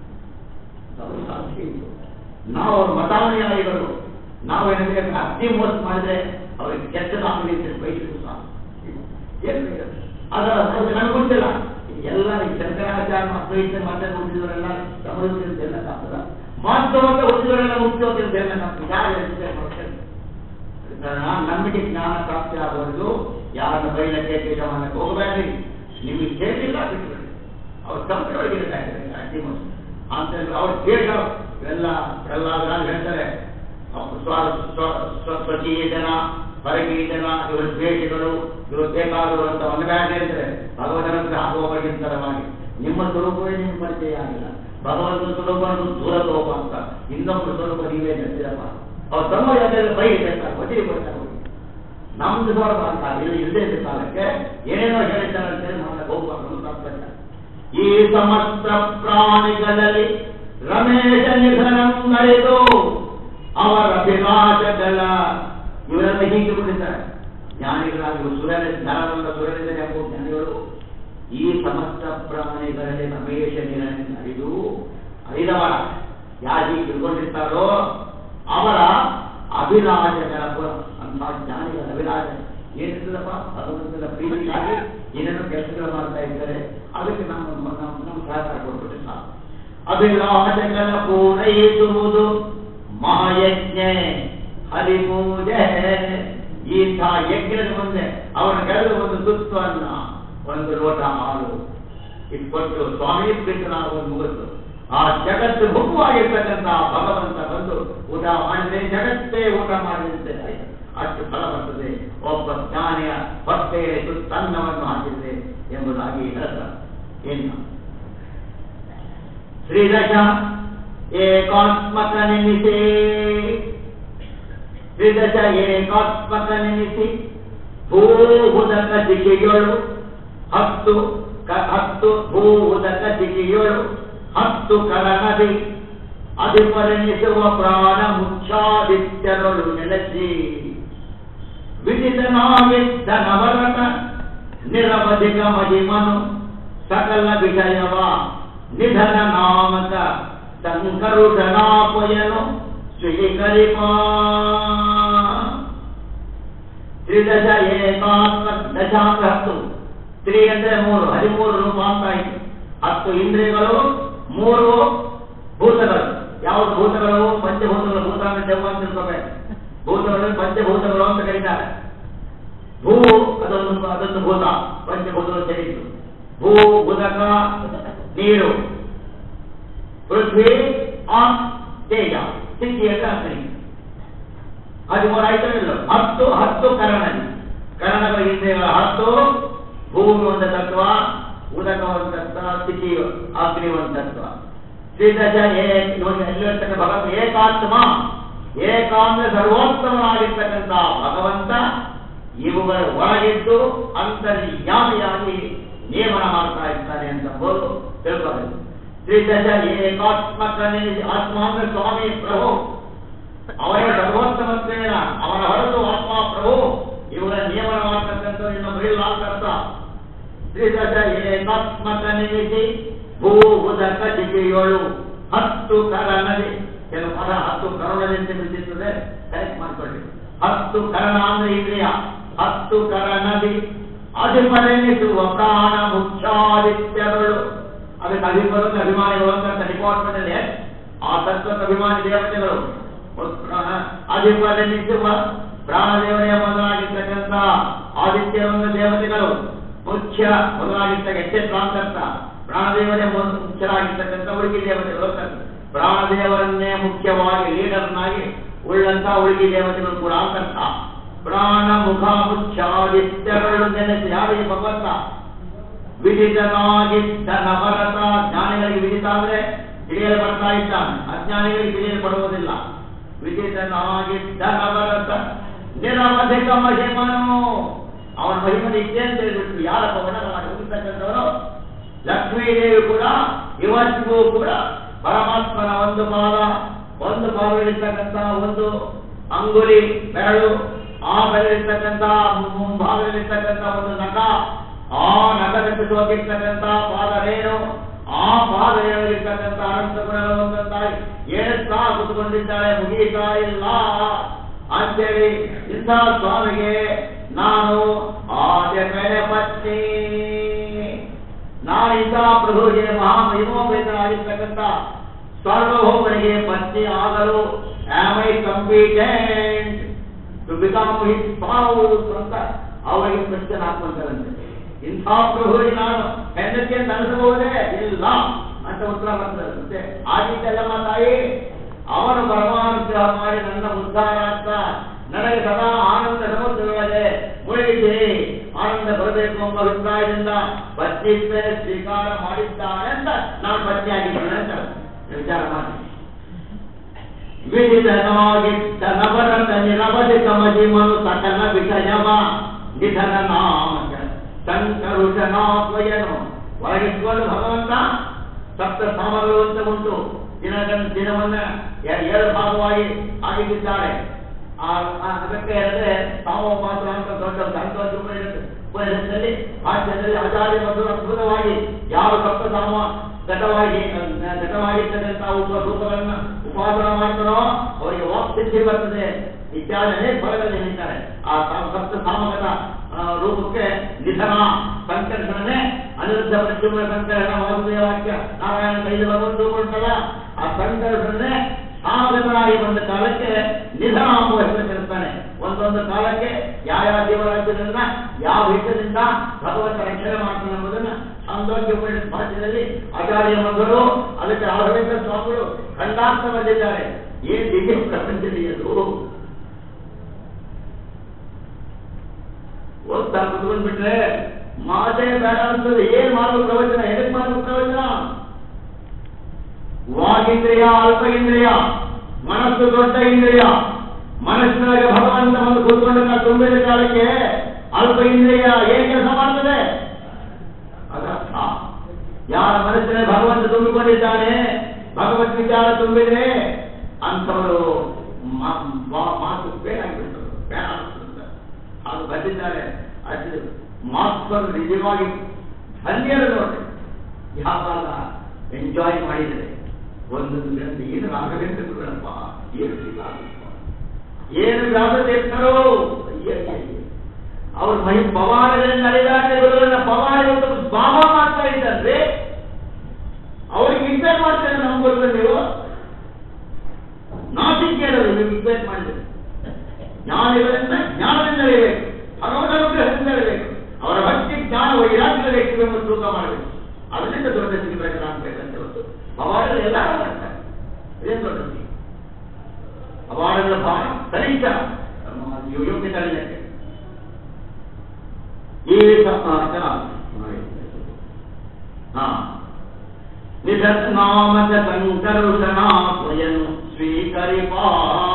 [SPEAKER 1] ನಾವು ಅವ್ರ ಮತಾನುಯಾಯಿಗಳು. ನಾವು ಏನಂದ್ರೆ ಅಗ್ನಿ ಮೋಸ ಮಾಡಿದ್ರೆ ಅವ್ರಿಗೆ ಕೆಟ್ಟದಾಗಲಿ ಅಂತ ಬೈಸಿದ್ರು ಸಹ ಅದರ ನನಗೆ ಗೊತ್ತಿಲ್ಲ. ಎಲ್ಲ ಶಂಕರಾಚಾರ್ಯ ಮಕ್ಕಳಿಂದ ಮತ್ತೆ ಹುಟ್ಟಿದವರೆಲ್ಲ ಸಮೃದ್ಧಿಂತೆಲ್ಲ ಕಾಗ್ತದ ಮಾತ್ರವಂತ ಹುಟ್ಟಿದವರೆಲ್ಲ ಮುಖ್ಯವಂತೆಲ್ಲ ನಮ್ಗೆ ಯಾರು ಹೇಳ್ತಾರೆ. ನಮಗೆ ಜ್ಞಾನ ಪ್ರಾಪ್ತಿ ಆಗುವುದು ಯಾರನ್ನ ಬೈಲಕ್ಕೆ ಕೇಶವನ್ನಕ್ಕೆ ಹೋಗಬೇಡ್ರಿ. ನಿಮಗೆ ಕೇಳಿಲ್ಲ ಬಿಟ್ಟುಬಿಡಿ. ಅವ್ರ ಸಂಸ್ಥೆಗಳಿಗೆ ಅಗ್ನಿ ಮೋಸ ಅಂತ ಅವ್ರ ಕೇಳ ಇವೆಲ್ಲ ಪ್ರಹ್ಲಾದ ಹೇಳ್ತಾರೆ. ಸ್ವಕೀಯ ಜನ ಹೊರಗೀಯ ಜನ ಇವರು ದ್ವೇಷಗಳು ಇವರು ಬೇಕಾದವರು ಅಂತ ಒಂದಬ್ಯಾಡ ಹೇಳ್ತಾರೆ. ಭಗವಂತನಂತೆ ಆಗುವವರಿಗಿಂತರವಾಗಿ ನಿಮ್ಮ ಸ್ವರೂಪವೇ ನಿಮ್ಗೆ ಪರಿಚಯ ಆಗಿಲ್ಲ. ಭಗವಂತನ ಸ್ವರೂಪ ದೂರ ಲೋಪ ಅಂತ ಇನ್ನೊಬ್ಬರ ಸ್ವರೂಪ ನೀವೇ ನೆಚ್ಚಿರಪ್ಪ. ಅವ್ರು ತಮ್ಮ ಜೊತೆಯಲ್ಲಿ ಬೈ ಹೇಳ್ತಾರೆ, ಒಟ್ಟಿಗೆ ಬರ್ತಾರೆ. ನಮ್ದು ಸ್ವರೂಪ ಅಂತ ಇಲ್ಲಿ ಇಲ್ಲದೆ ಇದ್ದ ಕಾಲಕ್ಕೆ ಏನೇನೋ ಹೇಳಿದ್ದಾರೆ ಅಂತೇಳಿ ಮಾಡಕ್ಕೆ ಹೋಗುವಾಗ ತಪ್ಪಲ್ಲ. ಈ ಸಮಸ್ತ ಪ್ರಾಣಿಗಳಲ್ಲಿ ರಮೇಶ ನಿಧನಂ ನಡೆದು ಅವರ ಅಭಿಲಾಷಗಳ ಇವರೆಲ್ಲ ಹೀಗೆ ಬಿಟ್ಟಿದ್ದಾರೆ. ಜ್ಞಾನಿಗಳಾಗಿ ಸುರನ ಜ್ಞಾನವಲ್ಲ ಸುರನಿಂದ ಎಂಬ ಜ್ಞಾನಿಗಳು ಈ ಸಮಸ್ತ ಪ್ರಾಣಿಗಳಲ್ಲಿ ರಮೇಶ ನಿಧನ ಅರಿದು ಅರಿದವರ ಯಾರು ಹೀಗೆ ತಿಳ್ಕೊಂಡಿರ್ತಾರೋ ಅವರ ಅಭಿಲಾಷಗಳ ಅಂತ ಜ್ಞಾನಿಗಳ ಅಭಿಲಾಷ ಏನಿರ್ತದಪ್ಪ ಭಗವಂತನ ಪ್ರೀತಿಗಾಗಿ ಏನೇನೋ ಕೆಲಸಗಳು ಮಾಡ್ತಾ ಇದ್ದಾರೆ. ಅದಕ್ಕೆ ನಮ್ಮ ನಮ್ಮ ಸಹಕಾರ ಕೊಟ್ಬಿಟ್ಟು ಸಾಕು. ಅಭಿಲಾಷಗಳ ಪೂರೈಸುವುದು ಮಹಾಯಜ್ಞ ಹರಿಪೂಜೆ. ಈ ಯಜ್ಞದ ಮುಂದೆ ಅವನ ಕೆಳಗೆ ಒಂದು ತುತ್ತು ಅನ್ನ ಒಂದು ಲೋಟ ಹಾಲು ಇಟ್ಕೊಟ್ಟು ಸ್ವಾಮಿ ಪ್ರೀತನಾಗ ಒಂದು ಮುಗಿದು ಆ ಜಗತ್ತು ಮುಖವಾಗಿರ್ತಕ್ಕಂಥ ಭಗವಂತ ಬಂದು ಊಟ ಮಾಡಿದ್ರೆ ಜಗತ್ತೇ ಊಟ ಮಾಡಿದಂತೆ ಅಷ್ಟು ಫಲ ಬರ್ತದೆ. ಒಬ್ಬ ಜ್ಞಾನಿಯ ಹೊಟ್ಟೆಯಲ್ಲಿ ತುತ್ತನ್ನವನ್ನು ಹಾಕಿದ್ರೆ ಎಂಬುದಾಗಿ ಹೇಳ್ತಾರೆ. ಏನು ಶ್ರೀದಶ ಏಕಾತ್ಮಕ ನೆನೆಸಿ ತ್ರಿದಶ ಏಕಾತ್ಮಕ ನೆನೆಸಿ ಭೂಹುದಕ ದಿಕ್ಕಿಗಳು ಹತ್ತು ಹತ್ತು ಭೂಹುದಕ ದಿಕ್ಕಿಗಳು ಹತ್ತು ಕರನದಿ ಅಧಿಪರಿಸುವ ಪ್ರಾಣ ಮುಖ್ಯಾದಿತ್ಯರಳು ನೆಲೆಸಿ ವಿದಿತನಾಗಿದ್ದ ನವರತ ನಿರವಧಿಕ ಮಹಿಮನು ಸಕಲ ವಿಷಯವ ನಿಧನ ನಾಮಕ ಸಂಕರುಷನಾಪಯನು ಸ್ವೀಕರಿಪ ತ್ರಿದಶ ಏಕಾತ್ಮ ದಶಾಂಶ ಹತ್ತು ತ್ರಿ ಅಂದ್ರೆ ಮೂರು ಹದಿಮೂರು ರೂಪ ಅಂತ ಆಯ್ತು. ಹತ್ತು ಇಂದ್ರಿಯಗಳು, ಮೂರು ಭೂತಗಳು. ಯಾವುದು ಭೂತಗಳು? ಪಂಚಭೂತಗಳು. ಭೂತ ಅಂದ್ರೆ ಜಮ್ಮ ಅಂತ ತಿಳ್ಕೋಬೇಕು. ಭೂತಗಳು ಪಂಚಭೂತಗಳು ಅಂತ ಕರೀತಾರೆ. ಭೂ ಅದೊಂದು ಅದೊಂದು ಭೂತ, ಪಂಚಭೂತಗಳು ಸೇರಿದ್ದು. ಭೂ, ಉದಕ, ನೀರು, ಪೃಥ್ವಿ, ಆನ್, ತೇಜ, ಸ್ಥಿತಿಯಲ್ಲಿ ಅಗ್ನಿ. ಹದಿಮೂರು ಆಯ್ತು. ಹತ್ತು ಹತ್ತು ಕರಣಿ ಕರಣಗಳ ಇಂದ್ರಿಯಗಳ ಹತ್ತು. ಭೂಮಿ ಒಂದು ತತ್ವ, ಉದಕ ಒಂದು ತತ್ವ, ಸ್ಥಿತಿ ಅಗ್ನಿ ಒಂದು ತತ್ವ. ತ್ರಿದಶ ಎಲ್ಲಿರ್ತಕ್ಕ ಭಗವಂತ ಏಕಾತ್ಮ, ಏಕಾಂತ ಸರ್ವೋತ್ತಮನಾಗಿರ್ತಕ್ಕಂಥ ಭಗವಂತ ಇವುಗಳ ಒಳಗಿದ್ದು ಅಂತರ್ಯಾಮಿಯಾಗಿ ನೇಮನ ಮಾಡ್ತಾ ಇರ್ತಾನೆ ಅಂತ ಬೋದು ತಿಳ್ಕೋಬೇಕು. ತ್ರಿದಶ ಏಕಾತ್ಮಕನೇ ಆತ್ಮ ಅಂದ್ರೆ ಸ್ವಾಮಿ ಪ್ರಭು, ಅವರೇ ಸರ್ವೋತ್ತಮತ್ವೇನ, ಅವರ ಹೊರತು ಆತ್ಮ ಪ್ರಭು ಇವುಗಳ ನಿಯಮನ ಮಾಡ್ತಕ್ಕಂಥ ಇನ್ನು ಬರೀಲಾಗ್ತಕ್ಕ. ತ್ರಿದಶ ಏಕಾತ್ಮಕನಿಸಿ ಭೂ ಉದಕ ದಿಕ್ಕಿಯೋಳು ಹತ್ತು ಕರಣದಿ, ಕೆಲವು ಪದ ಹತ್ತು ಕರುಣದಿಂದ ಬಿದ್ದಿರ್ತದೆ, ಕರೆಕ್ಟ್ ಮಾಡ್ಕೊಳ್ಳಿ. ಹತ್ತು ಕರಣ ಅಂದ್ರೆ ಇಂದ್ರಿಯ, ಹತ್ತು ಕರಣದಿ ಅಧಿಪನೆನಿಸುವ ಪ್ರಾಣ ಮುಖ್ಯಾದಿತ್ಯಗಳು. ಅದಕ್ಕೆ ಅಧಿಪರು ಅಭಿಮಾನಿಗಳು ಅಂತ ಡಿಪಾರ್ಟ್ಮೆಂಟ್ ಇದೆ. ಆ ತತ್ವದ ಅಭಿಮಾನಿ ದೇವತೆಗಳು ಅಧಿಪನೆನಿಸುವ ಪ್ರಾಣದೇವತೆಯ ಮೊದಲಾಗಿರ್ತಕ್ಕಂಥ ಆದಿತ್ಯವಂತ ದೇವತೆಗಳು, ಮುಖ್ಯ ಮೊದಲಾಗಿರ್ತಕ್ಕ ಎಚ್ಚೆತ್ರಾಂತ ಪ್ರಾಣದೇವರೇ ಮುಖ್ಯರಾಗಿರ್ತಕ್ಕಂಥ ಉಳುಕಿ ದೇವತೆಗಳು. ಪ್ರಾಣದೇವರನ್ನೇ ಮುಖ್ಯವಾಗಿ ಲೀಡರ್ನಾಗಿ ಉಳ್ಳಂತ ಉಳುಕಿ ದೇವತೆಗಳು ಕೂಡ ಅಂತರ್ಥ. ಪ್ರಾಣ ಮುಖ ಮುಖ್ಯಾದಿತ್ಯಗಳು ನೆನೆಸಿ ಯಾರಿಗೆ ಭಗವಂತ ವಿದಿತನಾಗಿದ್ದ ನವರತ. ಜ್ಞಾನಿಗಳಿಗೆ ವಿದಿತ ಅಂದ್ರೆ ತಿಳಿಯಲು ಬರ್ತಾ ಇದ್ದಾನೆ, ಅಜ್ಞಾನಿಗಳಿಗೆ ತಿಳಿಯಲು ಪಡುವುದಿಲ್ಲ. ವಿದಿತನಾಗಿದ್ದ ನವರತ ನಿರವಧಿಕ ಮಹಿಮನು, ಅವನ ಮಹಿಮನ ಇದ್ದೇ ಅಂತ ಹೇಳ್ಬಿಟ್ಟು ಯಾರಪ್ಪ ವರ್ಣನ ಮಾಡಿ ಹೋಗಿರ್ತಕ್ಕಂಥವರು. ಲಕ್ಷ್ಮೀದೇವಿ ಕೂಡ ಇವತ್ತಿಗೂ ಕೂಡ ಪರಮಾತ್ಮನ ಒಂದು ಪಾದ, ಒಂದು ಪಾದದಲ್ಲಿರ್ತಕ್ಕಂಥ ಒಂದು ಅಂಗುಲಿ ಬೆರಳು, ಆ ಬೆರಳಿರ್ತಕ್ಕಂಥ ಮುಂಭಾಗದಲ್ಲಿರ್ತಕ್ಕಂಥ ಒಂದು ನಖ, ಆ ನಖದಲ್ಲಿ ಹೋಗಿರ್ತಕ್ಕಂಥ ಪಾದ ರೇಣು, ಆ ಪಾದ ರೇಣುಗಳಿರ್ತಕ್ಕಂಥ ಅನಂತ ಗುಣಗಳು ಒಂದೊಂದಾಗಿ ಏಳುತ್ತಾ ಕೂತ್ಕೊಂಡಿದ್ದಾಳೆ, ಮುಗಿಯುತ್ತಾ ಇಲ್ಲ ಅಂತೇಳಿ ಇಂಥ ಸ್ವಾಮಿಗೆ ನಾನು ಆದ್ಯ ಕಡೆ ಪತ್ನಿ, ನಾನಿಂದ ಪ್ರಭುಗೆ ಮಹಾಮಹಿಮೋಪೇತರಾಗಿರ್ತಕ್ಕಂಥ ಸಾರ್ವಭೌಮನಿಗೆ ಪತ್ನಿ ಆಗಲು am I competent to become his spouse ಅಂತ ಅವರಿಗೆ ಪ್ರಶ್ನೆ ಹಾಕೊಂತಾರಂತೆ. ಇಂಥ ಪ್ರಭುವಿಗೆ ನಾನು ಹೆಂಡತಿ ಅಂತ ಅನಿಸಬಹುದೇ? ಇಲ್ಲ ಅಂತ ಉತ್ತರ ಬರ್ತದಂತೆ. ಆದಿತ್ಯಲ್ಲಮ್ಮ ತಾಯಿ, ಅವನು ಪರಮಾನುಗ್ರಹ ಮಾಡಿ ನನ್ನ ಉದ್ಧಾರ ಅಂತ ನನಗೆ ಸದಾ ಆನಂದ ಸಮುದ್ರದೊಳಗೆ ಮುಳುಗಿದೆ, ಆನಂದ ಬರಬೇಕು ಎಂಬ ಅಭಿಪ್ರಾಯದಿಂದ ಪತ್ನಿತ್ವ ಸ್ವೀಕಾರ ಮಾಡಿದ್ದಾನೆ ಅಂತ ನಾನು ಪತ್ನಿಯಾಗಿದ್ದೇನೆ ಅಂತ ವಿಚಾರ ಮಾಡಿ. ವಿಧಿತನಾಗಿದ್ದ ನವರತ ನಿರವಧಿಕ ಮಹಿಮನು ಸಕಲ ವಿಷಯವ ನಿಧನ ನಾಮಕ ಸಂಕರುಷನಾತ್ವಯನು. ಒಳಗಿಟ್ಕೊಂಡು ಭಗವಂತ ಸಪ್ತ ಸಾಮಗಳು ಅಂತ ಉಂಟು. ದಿನಗಂಡ ದಿನವನ್ನ ಏಳು ಭಾಗವಾಗಿ ಆಗಿದ್ದಾರೆ. ಅದಕ್ಕೆ ಹೇಳಿದ್ರೆ ಸಾಮೋಪಾತ್ರ ಅಂತ ದೊಡ್ಡ ಉಪನಿಷತ್ತಲ್ಲಿ ಭಾಷ್ಯದಲ್ಲಿ ಆಚಾರ್ಯ ಮತ್ತು ಅದ್ಭುತವಾಗಿ ಯಾವ ಸಪ್ತ ಸಾಮ ಘಟವಾಗಿ ಘಟವಾಗಿರ್ತಕ್ಕಂಥ ರೂಪಗಳನ್ನ ಉಪಾಸನ ಮಾಡ್ತಾರೋ ಅವರಿಗೆ ವಾಕ್ಸಿದ್ಧಿ ಬರ್ತದೆ ಇತ್ಯಾದಿ ಅನೇಕ ಫಲಗಳಲ್ಲಿ ಹೇಳ್ತಾರೆ. ಆ ಸಪ್ತ ಸಾಮಗತ ರೂಪಕ್ಕೆ ನಿಧನ ಸಂಕರ್ಷಣೆ, ಅನಿರುದ್ಧ ಪ್ರದ್ಯುಮ್ನ ಸಂಕರ್ಷಣ, ವಾಸುದೇವ ವಾಕ್ಯ ನಾರಾಯಣ ಕೈಲಿ ಬರುವಂತೂ ಉಂಟಲ್ಲ, ಆ ಸಂಕರ್ಷಣೆ ಸಾಮಗತನಾಗಿ ಬಂದ ಕಾಲಕ್ಕೆ ನಿಧನ ಎಂಬ ಹೆಸರು ಕರೆಸ್ತಾನೆ. ಒಂದೊಂದು ಕಾಲಕ್ಕೆ ಯಾವ ಯಾವ ಜೀವರಾಜ್ಯದಿಂದ ಯಾವ ಹಿತದಿಂದ ಭಗವಂತ ರಕ್ಷಣೆ ಮಾಡ್ತಾನೆ ಎಂಬುದನ್ನ ಸಾಂದೋಗ್ಯ ಉಪನಿಷತ್ ಭಾಷೆಯಲ್ಲಿ ಆಚಾರ್ಯ ಮಧ್ವರು ಅದಕ್ಕೆ ರಾಘವೇಂದ್ರ ಸ್ವಾಮಿಗಳು ಖಂಡಾರ್ಥ ಬಂದಿದ್ದಾರೆ. ಏನ್ ದಿವ್ಯ ಪ್ರಪಂಚದೀಯದು ಓದ್ತಾ ಕುತ್ಕೊಂಡ್ಬಿಟ್ರೆ ಮಾತೇ ಬೇಡ ಅಂತಂದ್ರೆ ಏನ್ ಮಾಡುವ ಪ್ರವಚನ, ಎದಕ್ಕೆ ಮಾಡುವ ಪ್ರವಚನ? ವಾಗೀಂದ್ರಿಯ ಅಲ್ಪ ಇಂದ್ರಿಯ, ಮನಸ್ಸು ದೊಡ್ಡ ಇಂದ್ರಿಯ. ಮನಸ್ಸಿನೊಳಗೆ ಭಗವಂತ ಒಂದು ಕೂತ್ಕೊಂಡ ತುಂಬಿದ ಕಾಲಕ್ಕೆ ಅಲ್ಪ ಇಂದ್ರಿಯ ಏನ್ ಕೆಲಸ ಮಾಡ್ತದೆ? ಅದರ್ಥ. ಯಾರ ಮನಸ್ಸಿನಲ್ಲಿ ಭಗವಂತ ತುಂಬಿಕೊಂಡಿದ್ದಾನೆ, ಭಗವತ್ ವಿಚಾರ ತುಂಬಿದ್ರೆ ಅಂಥವರು ಮಾತು ಬೇಡಾಗಿಬಿಡ್ತಾರೆ, ಬೇಡ ಆಗ್ತದೆ. ಅದು ಬಂದಿದ್ದಾರೆ. ಅದು ಮಾತುಗಳು ನಿಜವಾಗಿ ಧನ್ಯರು ನೋಡಿ. ಯಾವಾಗ ಎಂಜಾಯ್ ಮಾಡಿದರೆ ಒಂದೊಂದು ಗ್ರಂಥ ಏನು ರಾಘವೇಂದ್ರ ಗುರುಗಳಪ್ಪ, ಏನು ಏನು ವ್ಯಾಸತೀರ್ಥರು, ಅವ್ರ ಮೈ ಪವಾಡಗಳನ್ನು ನಡೆದಾಟ ಗುರುಗಳನ್ನ ಪವಾಡ ಬಾಬಾ ಮಾಡ್ತಾ ಇದ್ದಾರೆ. ಅವ್ರಿಗೆ ಇನ್ವೈಟ್ ಮಾಡ್ತಾರೆ ನಮ್ಮ ಗುರುಗಳು. ನೀವು ನಾಸಿಕ್ ಕೇಳೋದು, ನೀವು ಇನ್ವೈಟ್ ಮಾಡಿದ್ರೆ ಜ್ಞಾನಿಗಳಿಂದ ಜ್ಞಾನದಿಂದ ಇರಬೇಕು, ಭಗವದನುಗ್ರಹದಿಂದ ಇರಬೇಕು, ಅವರ ಭಕ್ತಿ ಜ್ಞಾನ ವೈರಾಗ್ಯ ವ್ಯಕ್ತಿಗಳನ್ನು ತೂಕ ಮಾಡಬೇಕು. ಅದರಿಂದ ದೊಡ್ಡ ಸ್ಥಿತಿ ಪ್ರಕರಣ ಅಂತಕ್ಕಂಥ ಒಂದು ಪವಾಡಗಳು ಎಲ್ಲರೂ ಮಾಡ್ತಾರೆ. ಇದೇ ದೊಡ್ಡ ಸ್ಥಿತಿ. ಪವಾಡಗಳ ಭಾಗ ಕನಿಷ್ಠ ಯೋಗ್ಯ ತಳಿಯಕ್ಕೆ ಈ ಹಾ ನಿಧನಾಮಕ ಸಂಕರುಷಣಾ ಸ್ವಯಂ ಸ್ವೀಕರಿಪಾ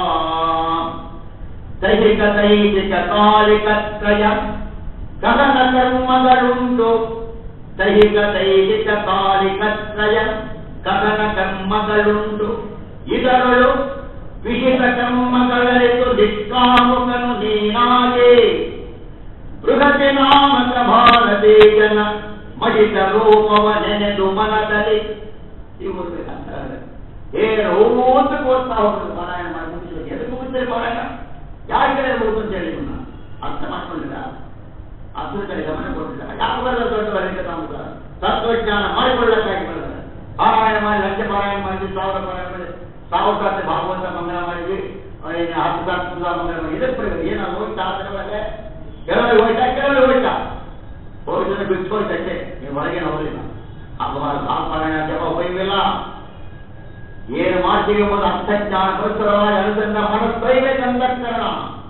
[SPEAKER 1] ದೈಹಿಕ ದೈಹಿಕ ಕಾಲಿಕತ್ರಯ ಕದನ ಕರ್ಮಗಳುಂಟು. ದೈಹಿಕ ದೈಹಿಕ ಕಾಲಿಕತ್ರಯ ಕದನ ಕರ್ಮಗಳುಂಟು. ಇದರಳು ವಿಹಿತ ಕರ್ಮಗಳರಿತು ನಿಷ್ಕಾಮುಕನು ನೀನಾಗೆ. ಬೃಹತಿ ನಾಮಕ ಭಾರತೀ ಜನ ಮಹಿತ ರೂಪವ ನೆನೆದು ಮನದಲ್ಲಿ ಇವರು ಏನು ಓದು ಓದ್ತಾ ಹೋಗ್ತದೆ. ಪಾರಾಯಣ ಮಾಡಿ ಮುಗಿಸಿದ ಎದಕ್ಕೆ ಮುಗಿಸ್ತಾರೆ ಪಾರಾಯಣ? ಯಾರ ಕಡೆ ಹೋಗುದು ಅಂತ ಹೇಳಿ ಮುನ್ನ ಅರ್ಥ ಮಾಡ್ಕೊಂಡಿಲ್ಲ, ಅದ್ರ ಕಡೆ ಗಮನ ಕೊಟ್ಟಿಲ್ಲ. ಯಾರು ಬರಲ್ಲ ದೊಡ್ಡ ವರಿಕ ತಾಮಸ ತತ್ವಜ್ಞಾನ ಮಾಡಿಕೊಳ್ಳಕ್ಕಾಗಿ ಬರ್ತದೆ. ಪಾರಾಯಣ ಮಾಡಿ ಲಕ್ಷ ಪಾರಾಯಣ ಮಾಡಿದ್ವಿ, ಸಾವಿರ ಪಾರಾಯಣ ಮಾಡಿ ಸಾವಿರ ಸಾಧ್ಯ ಭಾಗವಂತ ಮಂಗಲ ಮಾಡಿದ್ವಿ, ಹತ್ತು ಸಾವಿರ ಮಂಗಲ ಮಾಡಿ. ಇದಕ್ಕೆ ಬರೀ ಏನು ಹೋಯ್ತಾ ಆದ್ರೆ ಕೆಲವರಿಗೆ ಹೋಯ್ತಾ ಕೆಲವರಿಗೆ ಹೋಯ್ತಾ ಹೋಗಿದ್ರೆ ಬಿಟ್ಟು ಹೋಯ್ತಷ್ಟೇ. ನೀವು ಹೊರಗೇನು ಹೋಗಲಿಲ್ಲ. ಅಪವಾದ ಪಾರಾಯಣ ಜಪ ಉಪಯೋಗಿಲ್ಲ. ಏನು ಮಾಡ್ತೀವಿ ಎಂಬುದು ಅರ್ಥಜ್ಞಾನ ಪರಿಸರವಾಗಿ ಅನುಸಂಧ ಮನಸ್ಸೈಬೇಕಂದಕ್ಷಣ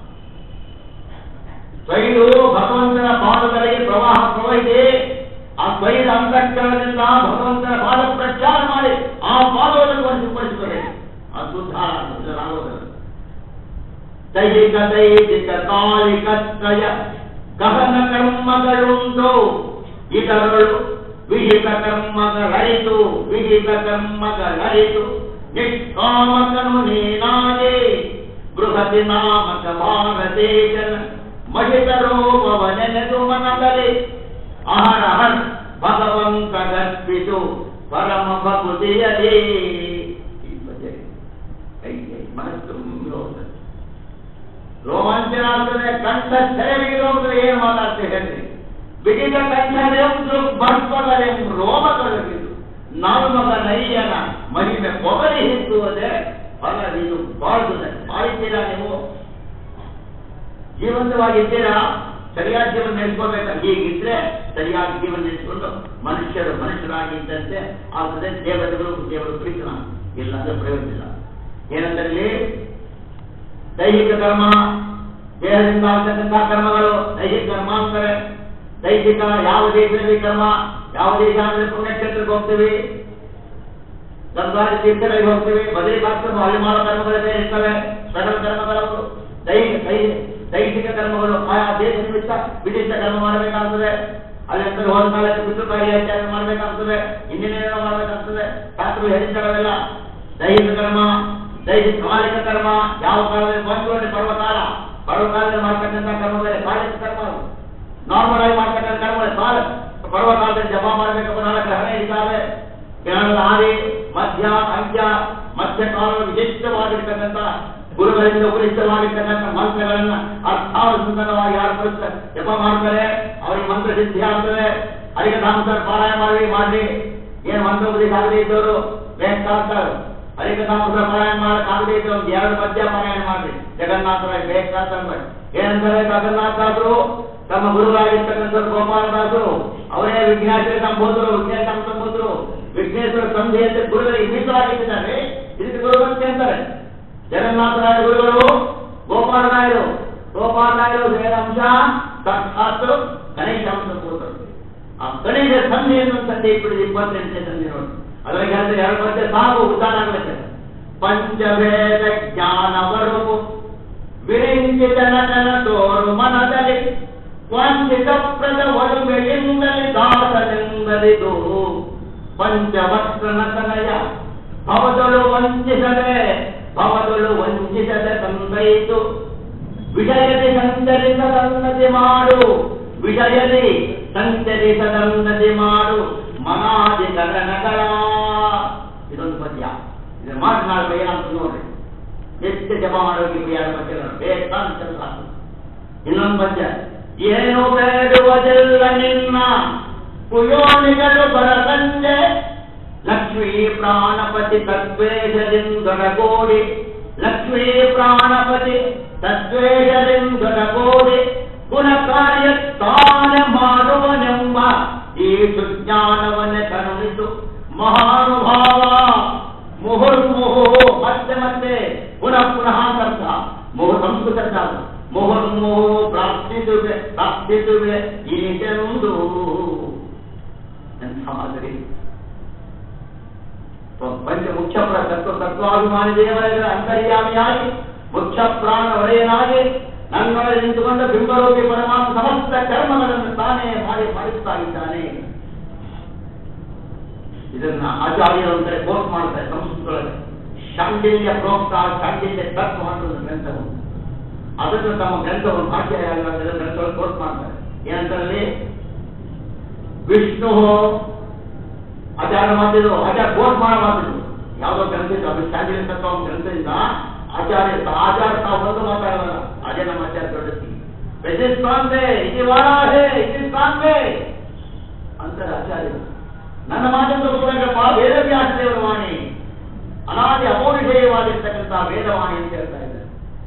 [SPEAKER 1] ಸ್ವೈದು ಭಗವಂತನ ಪಾದಗಳಿಗೆ ಪ್ರವಾಹ ಪ್ರವಹಿಸಿ ಆ ಸ್ವೈದ ಅಂತಃಕರಣದಿಂದ ಭಗವಂತನ ಪಾದ ಪ್ರಚಾರ ಮಾಡಿ ಆ ಪಾದವನ್ನು ವಶಪಡಿಸುತ್ತದೆ. ಅದು ಸುಧಾರ ದೈಹಿಕ ದೈಹಿಕ ಕಾಲಿಕತ್ರಯ ಗಹನ ಕರ್ಮಗಳುಂಟು. ಇದರಳು ವಿಹಿತ ಕರ್ಮಗಳರಿತು ವಿಹಿತ ಕರ್ಮಗಳರಿತು ನಿಷ್ಕಾಮಕನು ನೀನಾಗೆ. ಬೃಹತಿ ನಾಮಕ ಭಾರತೇಶನ ಮಹಿತ ರೂಪವ ನೆನೆದು ಮನದಲ್ಲಿ ಅಹರ ಹರ್ ಭಗವಂತ ಗರ್ಪಿತು ಪರಮ ಭಕುತಿಯದೇ. ಮನಸ್ಸು ಹೋಗ್ತದೆ, ರೋಮಾಂಚನ ಆಗ್ತದೆ, ಕಂಠ ಸೆರೆಗೆ ಹೋಗ್ತದೆ. ಏನು ಮಾತಾಡ್ತೇವೆ ಹೇಳ್ರಿ? ಬಿಗಿದ ಕಂಠನೆಂದು ಬರ್ಪಗಲೆಂಬ ರೋಮ ತೊಡಗಿದು ನಾಲ್ಮಗ ನೈಯನ ಮಹಿಮೆ ಪೊಗರಿ ಹಿಸುವುದೇ ಫಲವಿದು ಬಾಳ್ತದೆ. ಮಾಡಿದ್ದೀರಾ ನೀವು? ಜೀವಂತವಾಗಿದ್ದೀರಾ? ಸರಿಯಾದ ಜೀವನ ನಡೆಸ್ಕೋಬೇಕು. ಹೀಗಿದ್ರೆ ಸರಿಯಾದ ಜೀವನ ನಡೆಸಿಕೊಂಡು ಮನುಷ್ಯರು ಮನುಷ್ಯರಾಗಿದ್ದಂತೆ ಆಗ್ತದೆ. ದೇವತೆಗಳು ದೇವರು ಪ್ರೀತನ ಇಲ್ಲಾಂದ್ರೆ ಪ್ರಯೋಜನ ಇಲ್ಲ. ಏನಂದ್ರೆ ದೈಹಿಕ ಕರ್ಮ, ದೇಹದಿಂದ ಆಗ್ತಕ್ಕಂತಹ ಕರ್ಮಗಳು ದೈಹಿಕ ಕರ್ಮ ಅಂತಾರೆ. ದೈಹಿಕ ಯಾವ ದೇಶದಲ್ಲಿ ಕರ್ಮ, ಯಾವ ದೇಶ ಅಂದ್ರೆ ಪುಣ್ಯಕ್ಷೇತ್ರಕ್ಕೆ ಹೋಗ್ತೀವಿ, ಗಂಗಾರಿ ತೀರ್ಥಗಳಿಗೆ ಹೋಗ್ತೀವಿ, ಬದರಿಕಾಶ್ರಮ ಅಲ್ಲಿ ಮಾಡೋ ಕರ್ಮಗಳು ಬೇರೆ ಇರ್ತವೆ. ಸಕಲ ಕರ್ಮಗಳು ದೈಹಿಕ ದೈಹಿಕ ಕರ್ಮಗಳು ಆಯಾ ದೇಶ ನಿಮಿತ್ತ ವಿಶಿಷ್ಟ ಕರ್ಮ ಮಾಡಬೇಕಾಗ್ತದೆ. ಅಲ್ಲಿ ಅಂತ ಹೋದ ಕಾಲಕ್ಕೆ ಪಿತೃಕಾರ್ಯ ಆಚಾರ ಮಾಡಬೇಕಾಗ್ತದೆ, ಇನ್ನೇನೇನೋ ಮಾಡಬೇಕಾಗ್ತದೆ. ಶಾಸ್ತ್ರಗಳು ಹೇಳಿದ್ದಾರವೆಲ್ಲ ದೈಹಿಕ ಕರ್ಮ. ದೈಹಿಕ ಕಾಲಿಕ ಕರ್ಮ ಯಾವ ಕಾಲದಲ್ಲಿ ಬಂದು ಪರ್ವಕಾಲ ಪರ್ವಕಾಲದಲ್ಲಿ ಮಾಡ್ತಕ್ಕಂಥ ಕರ್ಮಗಳೇ ಕಾಲಿಕ ಕರ್ಮ. ನಾರ್ಮಲ್ ಆಗಿ ಮಾಡ್ತಕ್ಕಂಥ ಕರ್ಮಗಳೇ ಕಾಲ ಪರ್ವಕಾಲದಲ್ಲಿ ಜಪ ಮಾಡಬೇಕಪ್ಪ. ನಾಲ್ಕು ಹಣ ಇದ್ದಾವೆ. ಜ್ಞಾನದ ಆದಿ ಮಧ್ಯ ಅಂತ್ಯ ಮಧ್ಯ ಕಾಲದ ವಿಶಿಷ್ಟವಾಗಿರ್ತಕ್ಕಂಥ ಗುರುಗಳಿಂದ ಉಪರಿಷ್ಟವಾಗಿರ್ತಕ್ಕಂಥ ಮಂತ್ರಗಳನ್ನ ಅರ್ಥಾನುಸಂಧಾನವಾಗಿ ಯಾರು ಕಲಿಸ್ತಾರೆ ಜಪ ಮಾಡ್ತಾರೆ ಅವರಿಗೆ ಮಂತ್ರ ಸಿದ್ಧಿ ಆಗ್ತದೆ. ಅದಕ್ಕೆ ನಾಮಕರ ಪಾರಾಯಣ ಮಾಡಿ ಮಾಡ್ರಿ. ಏನು ಮಂತ್ರ ಉಪದೇಶ ಆಗದೆ ಇದ್ದವರು ಬೇಕಾಗ್ತಾರೆ. ಅದಕ್ಕೆ ನಾಮಕರ ಪಾರಾಯಣ ಮಾಡಕ್ಕಾಗದೆ ಇದ್ದು ಒಂದು ಎರಡು ಮಧ್ಯ ಪಾರಾಯಣ ಮಾಡ್ರಿ. ಜಗನ್ನಾಥರ ಬೇಕಾಗ್ತಾರೆ. ಏನಂತಾರೆ ಜಗನ್ನಾಥದಾಸರು ತಮ್ಮ ಗುರುಗಳಾಗಿರ್ತಕ್ಕಂಥ ಗೋಪಾಲದಾಸರು ಅವರೇ ವಿಜ್ಞಾನ ಸಂಬೋಧರು ವಿಜ್ಞಾನ ಸಂಬೋಧರು ವಿಘ್ನೇಶ್ವರ ಸಂಧಿ ಅಂತ ಗುರುಗಳಿಗೆ ಮೀಸಲಾಗಿದ್ದಾರೆ. ಇದಕ್ಕೆ ಗುರುವಂತೆ ಅಂತಾರೆ. ಜಗನ್ನಾಥರಾಯ ಗುರುಗಳು ಗೋಪಾಲರಾಯರು. ಗೋಪಾಲರಾಯರು ಅಂಶ ಸಾಕ್ಷಾತ್ ಗಣೇಶ ಅಂಶ ಕೂತರು. ಆ ಗಣೇಶ ಸಂಧಿ ಎನ್ನುವ ಸಂಧಿ ಇಟ್ಬಿಡಿದು ಇಪ್ಪತ್ತೆಂಟನೇ ಸಂಧಿ ನೋಡಿ. ಅದರಲ್ಲಿ ಹೇಳಿದ್ರೆ ಎರಡು ಮಧ್ಯೆ ಸಾಕು ಉದ್ದಾರ ಆಗಲಿಕ್ಕೆ ಪಂಚವೇದ ಜ್ಞಾನ ಬರುವು ವಿರಿಂಚಿತ ನಟನ ತೋರು ಮನದಲ್ಲಿ ವಂಚಿತ ಪ್ರದ ಒಡುಮೆಯಿಂದಲೇ ದಾಸನೆಂದಲಿದು ಪಂಚವಕ್ರ ನಟನಯ ಭವದಳು ವಂಚಿಸದೆ ಭವದಳು ವಂಚಿಸದೆ ತಂದೈತು ವಿಷಯದಿ ಸಂಚರಿಸದಂದದಿ ಮಾಡು ವಿಷಯದಿ ಸಂಚರಿಸದಂದದಿ ಮಾಡು ಮನಾದಿ ಗಗನಗಳ ಮಾಡಿ ನಾಳೆ ಏನಾಗ್ತದೆ ನೋಡ್ರಿ, ಎಷ್ಟು ಜಪ ಮಾಡೋಕೆ ಯಾರ ಬಗ್ಗೆ ಬೇಕಂತ ಸಾಕು. ಇನ್ನೊಂದು ಪದ್ಯ, ಏನು ಬೇಡುವುದಿಲ್ಲ ನಿನ್ನ ಕುಯೋನಿಗಳು ಬರದಂತೆ, ಲಕ್ಷ್ಮೀ ಪ್ರಾಣಪತಿ ತದ್ವೇಷದಿಂದೊಡಗೋಡಿ, ಲಕ್ಷ್ಮೀ ಪ್ರಾಣಪತಿ ತದ್ವೇಷದಿಂದೊಡಗೋಡಿ, ಗುಣಕಾರ್ಯ ತಾನ ಮಾಡುವನೆಂಬ ಈ ಸುಜ್ಞಾನವನ್ನೇ ಕರುಣಿಸು ಮಹಾನುಭಾವ. ಮುಹುರ್ಮುಹು ಮತ್ತೆ ಮತ್ತೆ ಪುನಃ ಪುನಃ ಅರ್ಥ ಮುಹು ಸಂಸ್ಕೃತ ಮುಹುರ್ಮುಹು ಪ್ರಾರ್ಥಿಸುವೆ ಪ್ರಾರ್ಥಿಸುವೆ ಈಗೆಂದು ಎಂಥ ಮಾದರಿ. ಪಂಚ ಮುಖ್ಯ ತತ್ವ ತತ್ವಾಭಿಮಾನಿ ದೇವರ ಅಂತರ್ಯಾಮಿಯಾಗಿ ಮುಖ್ಯ ಪ್ರಾಣ ಒಡೆಯನಾಗಿ ನನ್ನೊಳಗೆ ನಿಂತುಕೊಂಡ ಬಿಂಬರೂಪಿ ಪರಮಾತ್ಮ ಸಮಸ್ತ ಕರ್ಮಗಳನ್ನು ತಾನೇ ಮಾಡಿ ಮಾಡಿಸ್ತಾ ಇದ್ದಾನೆ. ಇದನ್ನ ಆಚಾರ್ಯರು ಅಂತಾರೆ ಕೋಟ್ ಮಾಡ್ತಾರೆ ಸಂಸ್ಕೃತದೊಳಗೆ. ಶಾಂಡಿಲ್ಯ ಪ್ರೋಕ್ತ ಶಾಂಡಿಲ್ಯ ತತ್ವ ಅಂತ ಒಂದು ಗ್ರಂಥವು, ಅದನ್ನು ತಮ್ಮ ಗ್ರಂಥವನ್ನು ಭಾಷೆ ಗ್ರಂಥವನ್ನು ಕೋಟ್ ಮಾಡ್ತಾರೆ. ಏನಂತಲ್ಲಿ ವಿಷ್ಣು ಆಚಾರ್ಯ ಮಾತಿದ್ರು, ಆಚಾರ್ಯ ಕೋಟ್ ಮಾಡೋ ಮಾತಿದ್ರು ಯಾವುದೋ ಗ್ರಂಥ ಇತ್ತು, ಅದು ಶಾಂಡಿಲ್ಯ ತತ್ವ ಗ್ರಂಥದಿಂದ ಆಚಾರ್ಯ ಆಚಾರ ತಾವು ಒಂದು ಮಾತಾಡೋಲ್ಲ. ಅದೇ ನಮ್ಮ ಆಚಾರ್ಯ ದೊಡ್ಡತಿ ಪ್ರತಿಷ್ಠಾನ್ವೇ ಇದು ವಾರಾಹೇ ಇದು ಕಾನ್ವೇ ಅಂತಾರೆ ಆಚಾರ್ಯರು. ನನ್ನ ಮಾತನ್ನು ತಗೊಂಡಪ್ಪ ವೇದವ್ಯಾಸದೇವರ ವಾಣಿ, ಅನಾದಿ ಅಪೌರುಷೇಯವಾಗಿರ್ತಕ್ಕಂಥ ವೇದವಾಣಿ ಅಂತ ಹೇಳ್ತಾ ಇದ್ದಾರೆ.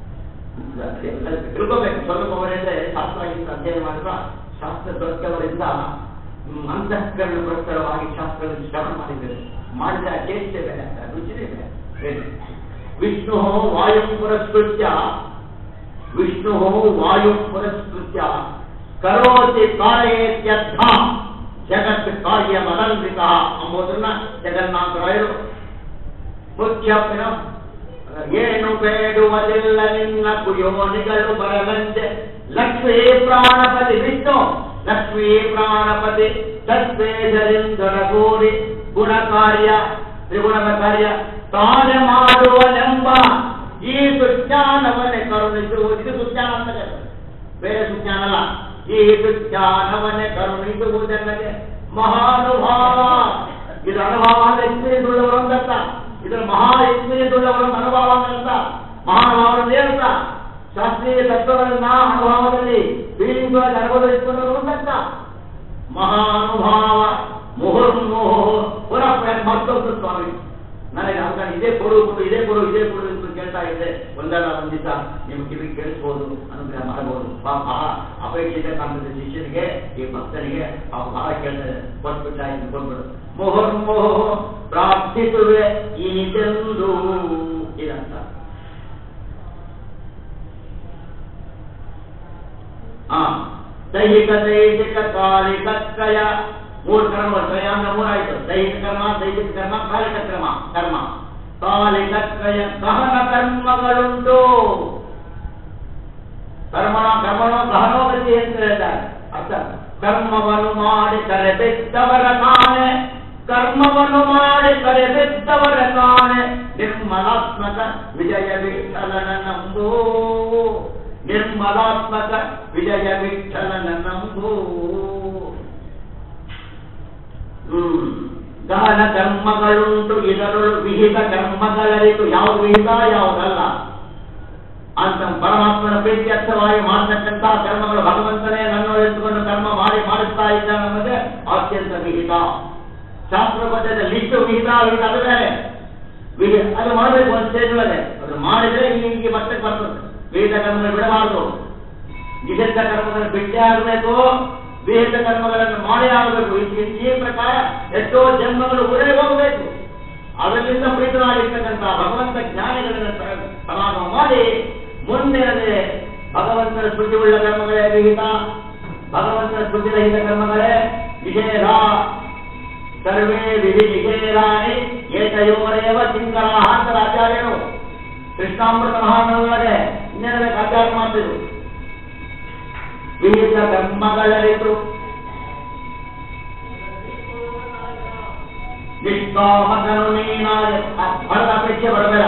[SPEAKER 1] ತಿಳ್ಕೋಬೇಕು ಸ್ವಲ್ಪ ಅವರಿಂದ ಶಾಸ್ತ್ರಗಿಂತ ಅಧ್ಯಯನ ಮಾಡಿದ ಶಾಸ್ತ್ರ ದೊಡ್ಡವರಿಂದ ಅಂತಃಕರಣ ಪ್ರಸ್ತರವಾಗಿ ಶಾಸ್ತ್ರಗಳನ್ನು ಶ್ರವಣ ಮಾಡಿದ್ದಾರೆ. ಮಾಡಿದ ಚೇಷ್ಟೆ ಬೇರೆ, ರುಚಿನೇ ಬೇರೆ. ವಿಷ್ಣು ವಾಯು ಪುರಸ್ಕೃತ್ಯ ವಿಷ್ಣು ವಾಯು ಪುರಸ್ಕೃತ್ಯ ಕರೋತಿ ಕಾಯೇತ್ಯರ್ಥ ಜಗತ್ ಕಾರ್ಯ ಮದಂತ್ರಿತ ಎಂಬುದನ್ನ ಜಗನ್ನಾಥರಾಯರು ಮುಖ್ಯ. ಏನು ಬೇಡುವುದಿಲ್ಲ ನಿನ್ನ ಕುಯೋನಿಗಳು ಬರದಂತೆ, ಲಕ್ಷ್ಮೀ ಪ್ರಾಣಪತಿ ವಿಷ್ಣು ಲಕ್ಷ್ಮೀ ಪ್ರಾಣಪತಿ ತದ್ವೇಷದಿಂದೊಡಗೂಡಿ ಗುಣ ಕಾರ್ಯ ತ್ರಿಗುಣದ ಕಾರ್ಯ ತಾನೇ ಮಾಡುವನೆಂಬ ಈ ಸುಜ್ಞಾನವನ್ನೇ ಕರುಣಿಸುವುದು. ಇದು ಸುಜ್ಞಾನ ಅಂತ ಬೇರೆ ಸುಜ್ಞಾನ ಅಲ್ಲ. ಈ ಸುಜ್ಞಾನವನ್ನೇ ಕರುಣಿಸುವುದೆಲ್ಲದೆ ಮಹಾನುಭಾವ. ಇದು ಅನುಭವ ಅಂದ್ರೆ ಎಕ್ಸ್ಪೀರಿಯನ್ಸ್ ಉಳ್ಳವರು ಅಂತ, ಇದರ ಮಹಾ ಎಕ್ಸ್ಪೀರಿಯನ್ಸ್ ಉಳ್ಳವರು ಅನುಭವ ಅಂತ. ಮಹಾನುಭಾವರು ಏನಂತ ಶಾಸ್ತ್ರೀಯ ತತ್ವಗಳನ್ನ ಅನುಭವದಲ್ಲಿ ಫೀಲಿಂಗ್ ಅನುಭವದಲ್ಲಿ ಇಟ್ಕೊಂಡವರು ಅಂತ. ಮಹಾನುಭಾವ ಮುಹುರ್ಮುಹು ಪುನಃ ಪುನಃ ಮತ್ತೊಂದು ಸ್ವಾಮಿ ನನಗೆ ಅಂತ ಇದೇ ಕೊಡು ಕೊಡು ಇದೇ ಕೊಡು ಇದೇ ಕೊಡು ಅಂತ ಕೇಳ್ತಾ ಇದ್ದೆ. ಒಂದಲ್ಲ ಒಂದಿದ್ದ ನಿಮ್ಮ ಕಿವಿ ಕೇಳಿಸ್ಬೋದು, ಅನುಗ್ರಹ ಮಾಡಬಹುದು. ಪಾಪ ಅಪೇಕ್ಷಿತ ಕಾಲದ ಶಿಷ್ಯನಿಗೆ ಈ ಭಕ್ತನಿಗೆ ಪಾಪ ಬಹಳ ಕೇಳ್ತಾರೆ, ಕೊಟ್ಬಿಟ್ಟ ಇದು ಕೊಟ್ಬಿಡು. ಮುಹುರ್ಮುಹು ಪ್ರಾರ್ಥಿಸುವೆ ಈಗೆಂದು ಇದಂತ. ಹಾ ದೈಹಿಕ ದೈಹಿಕ ಕಾಲಿಕ ತ್ರಯ ಮೂರು ಕರ್ಮ ತ್ರಯ ಅಂದ್ರೆ ಮೂರಾಯ್ತು. ದೈಹಿಕ ಕರ್ಮ, ದೈಹಿಕ ಕರ್ಮ, ಕಾಲಿಕ ಕ್ರಮ ಕರ್ಮ. ಕಾಲಿಕ ತ್ರಯ ಗಹನ ಕರ್ಮಗಳುಂಟು. ಕರ್ಮಣ ಕರ್ಮಣೋ ಗಹನೋ ಗತಿ ಅಂತ ಹೇಳ್ತಾರೆ. ಅರ್ಥ ಕರ್ಮವನ್ನು ಮಾಡಿ ಕರೆದಿದ್ದವರ ಕಾಣೆ, ಕರ್ಮವನ್ನು ಮಾಡಿ ಕರೆದಿದ್ದವರ ಕಾಣೆ ನಿರ್ಮಲಾತ್ಮಕ ವಿಜಯ ವಿಠಲನ ನಂಬು, ನಿರ್ಮಲಾತ್ಮಕ ವಿಜಯ ವಿಠಲನ ನಂಬು. ಹ್ಮ್ ಗಹನ ಕರ್ಮಗಳುಂಟು, ಇದರೊಳು ವಿಹಿತ ಕರ್ಮಗಳರಿತು. ಯಾವ್ದು ವಿಹಿತ ಯಾವುದಲ್ಲ ಅಂತ ಪರಮಾತ್ಮನ ಪ್ರೀತ್ಯರ್ಥವಾಗಿ ಮಾಡತಕ್ಕಂಥ ಕರ್ಮಗಳು ಭಗವಂತನೇ ನನ್ನೊಳೆದುಕೊಂಡು ಕರ್ಮ ಮಾಡಿ ಮಾಡಿಸ್ತಾ ಇದ್ದಾನೆ ಅನ್ನೋದೇ ಅತ್ಯಂತ ವಿಹಿತ. ಶಾಸ್ತ್ರ ಪದ್ಯದಲ್ಲಿ ಇಷ್ಟು ವಿಹಿತ ವಿಹಿತ ಅದು ಬೇರೆ. ವಿಹಿತ ಅದು ಮಾಡಬೇಕು ಒಂದು ಸ್ಟೇಜ್ ಒಳಗೆ, ಅದು ಮಾಡಿದ್ರೆ ಹಿಂಗೆ ಮತ್ತೆ ಬರ್ತದೆ. ವಿಹಿತ ಕರ್ಮಗಳು ಬಿಡಬಾರದು, ನಿಷಿದ್ಧ ಕರ್ಮಗಳನ್ನು ಬಿಟ್ಟೇ ಆಗಬೇಕು, ವಿಹಿತ ಕರ್ಮಗಳನ್ನು ಮಾಡೇ ಆಗಬೇಕು. ಈ ಪ್ರಕಾರ ಎಷ್ಟೋ ಜನ್ಮಗಳು ಉರೇ ಹೋಗಬೇಕು. ಅದರಿಂದ ಪ್ರೀತರಾಗಿರ್ತಕ್ಕಂಥ ಭಗವಂತ ಜ್ಞಾನಿಗಳನ್ನು ಸಮಾಗಮ ಮಾಡಿ ಮುಂದೆ ಭಗವಂತನ ಸ್ಮೃತಿಯುಳ್ಳ ಕರ್ಮಗಳೇ ವಿಹಿತ, ಭಗವಂತನ ಸ್ಮೃತಿರಹಿತ ಕರ್ಮಗಳೇ ನಿಷೇಧ. ಸರ್ವೇ ವಿಧಿ ನಿಷೇಧಾನಿ ಏಕಯೋರೇವ ಕಿಂಕರ ಅಂತರ ಆಚಾರ್ಯರು ಕೃಷ್ಣಾಮೃತ ಮಹಾನೊಳಗೆ ಇನ್ನೇನಬೇಕು ಆಚಾರ್ಯ ಮಾಡ್ತಿದ್ರು. ವಿಹಿತ ಕರ್ಮಗಳರಿತು ನಿಷ್ಕಾಮಕನು ನೀನಾಗಿ ಫಲದ ಅಪೇಕ್ಷೆ ಬರಬೇಡ.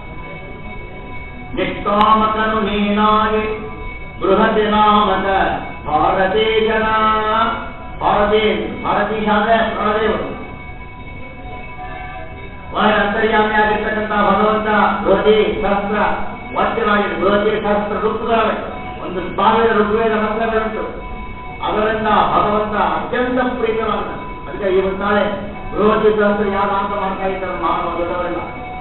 [SPEAKER 1] ನಿಷ್ಕಾಮಕನು ನೀನಾಗಿ ಬೃಹತಿ ನಾಮಕ ಭಾರತೀಶನ. ಭಾರತೀ ಭಾರತೀಶ ಅಂದ್ರೆ ಪ್ರಾಣದೇವರು. ಒಳಗೆ ಅಂತರ್ಯಾಮಿ ಆಗಿರ್ತಕ್ಕಂಥ ಭಗವಂತ ಬೃಹತಿ ಸಹಸ್ರ ವಾಕ್ಯವಾಗಿದೆ. ಬೃಹತಿ ಸಹಸ್ರ ಋತುಗಳವೆ, ಒಂದು ಸಾವಿರ ಋಗ್ವೇದ ಮಂತ್ರಗಳುಂಟು. ಅದರಿಂದ ಭಗವಂತ ಅತ್ಯಂತ ಪ್ರೀತವಾದ. ಅದಕ್ಕೆ ಇವತ್ತು ನಾಳೆ ಬೃಹತಿ ಸಹಸ್ರ ಯಾಗ ಅಂತ ಮಾಡ್ತಾ ಇದ್ದಾರೆ ಮಾನವ ದೊಡ್ಡವರೆಲ್ಲ.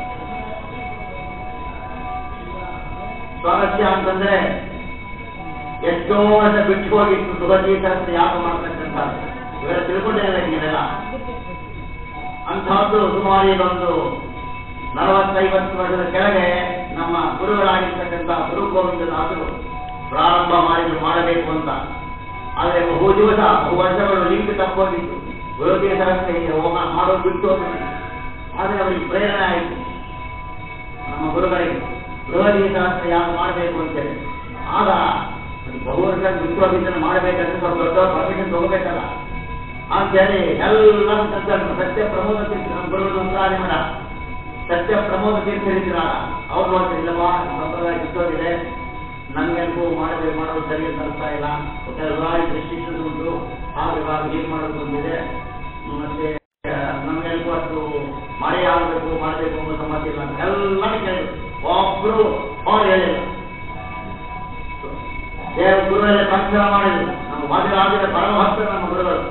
[SPEAKER 1] ಸ್ವಾರಸ್ಯ ಅಂತಂದ್ರೆ ಎಷ್ಟೋ ವರ್ಷ ಬಿಟ್ಟು ಹೋಗಿತ್ತು ಬೃಹತಿ ಸಹಸ್ರ ಯಾಗ ಮಾಡ್ತಕ್ಕಂಥ ಇವೆಲ್ಲ ತಿಳ್ಕೊಂಡಿರಬೇಕು ನೀವೆಲ್ಲ. ಅಂಥದ್ದು ಸುಮಾರು ಇದೊಂದು ನಲವತ್ತೈವತ್ತು ವರ್ಷದ ಕೆಳಗೆ ನಮ್ಮ ಗುರುಗಳಾಗಿರ್ತಕ್ಕಂಥ ಗುರು ಗೋವಿಂದದಾಸರು ಪ್ರಾರಂಭ ಮಾಡಿದ್ರು ಮಾಡಬೇಕು ಅಂತ. ಆದರೆ ಬಹು ದಿವಸ ಬಹು ವರ್ಷಗಳು ಲಿಂಕ್ ತಪ್ಪೋಗಿತ್ತು. ಬೃಹತಿ ಸಹಸ್ರ ಹೋಮ ಮಾಡೋದು ಬಿಟ್ಟು ಹೋಗಿತ್ತು. ಆದರೆ ಅವರಿಗೆ ಪ್ರೇರಣೆ ಆಯಿತು ನಮ್ಮ ಗುರುಗಳಿಗೆ ಬೃಹತಿ ಸಹಸ್ರ ಯಾಕೆ ಮಾಡಬೇಕು ಅಂತೇಳಿ. ಆಗ ಬಹು ವರ್ಷ ಬಿಟ್ಟು ಹೋಗಿದ್ದನ್ನು ಮಾಡಬೇಕಂದ್ರೆ ಸ್ವಲ್ಪ ದೊಡ್ಡ ಪರ್ಮಿಷನ್ ತಗೋಬೇಕಲ್ಲ ಅಂತೇಳಿ ಎಲ್ಲ ಸತ್ಯ ಪ್ರಮೋದ ತೀರ್ಥ ನಮ್ಮ ಗುರುಗಳು ಉಂಟಾದಿ ಮಠ ಸತ್ಯ ಪ್ರಮೋದ ತೀರ್ಥರಿದ್ರಾಗ ಅವ್ರು ನೋಡ್ತಿಲ್ಲವಾ ಸಂಪ್ರದಾಯ ಕಿತ್ತೋದಿದೆ, ನಮ್ಗೆಲ್ಗೂ ಮಾಡಬೇಕು ಮಾಡೋದು ಸರಿ ಅಂತ ಅರ್ಥ ಇಲ್ಲ, ರಿಸ್ಟ್ರಿಕ್ಷನ್ಸ್ ಉಂಟು, ಆಗ ಏನ್ ಮಾಡೋದು ಬಂದಿದೆ, ಮತ್ತೆ ನಮ್ಗೆಲ್ಗೂ ಅಷ್ಟು ಮಳೆ ಆಗಬೇಕು ಮಾಡಬೇಕು ಅನ್ನೋ ಸಮಸ್ಯೆ ಇಲ್ಲ ಅಂತ ಎಲ್ಲ ಕೇಳಿದ್ರು. ಒಬ್ರು ಅವ್ರು ಹೇಳಿಲ್ಲ. ದೇವ ಗುರುಗಳೇ ಪ್ರಾರ್ಥನೆ ಮಾಡಿದ್ರು. ನಮ್ಮ ಮಾದಿರಾಜರ ಪರಮಭಕ್ತರು ನಮ್ಮ ಗುರುಗಳು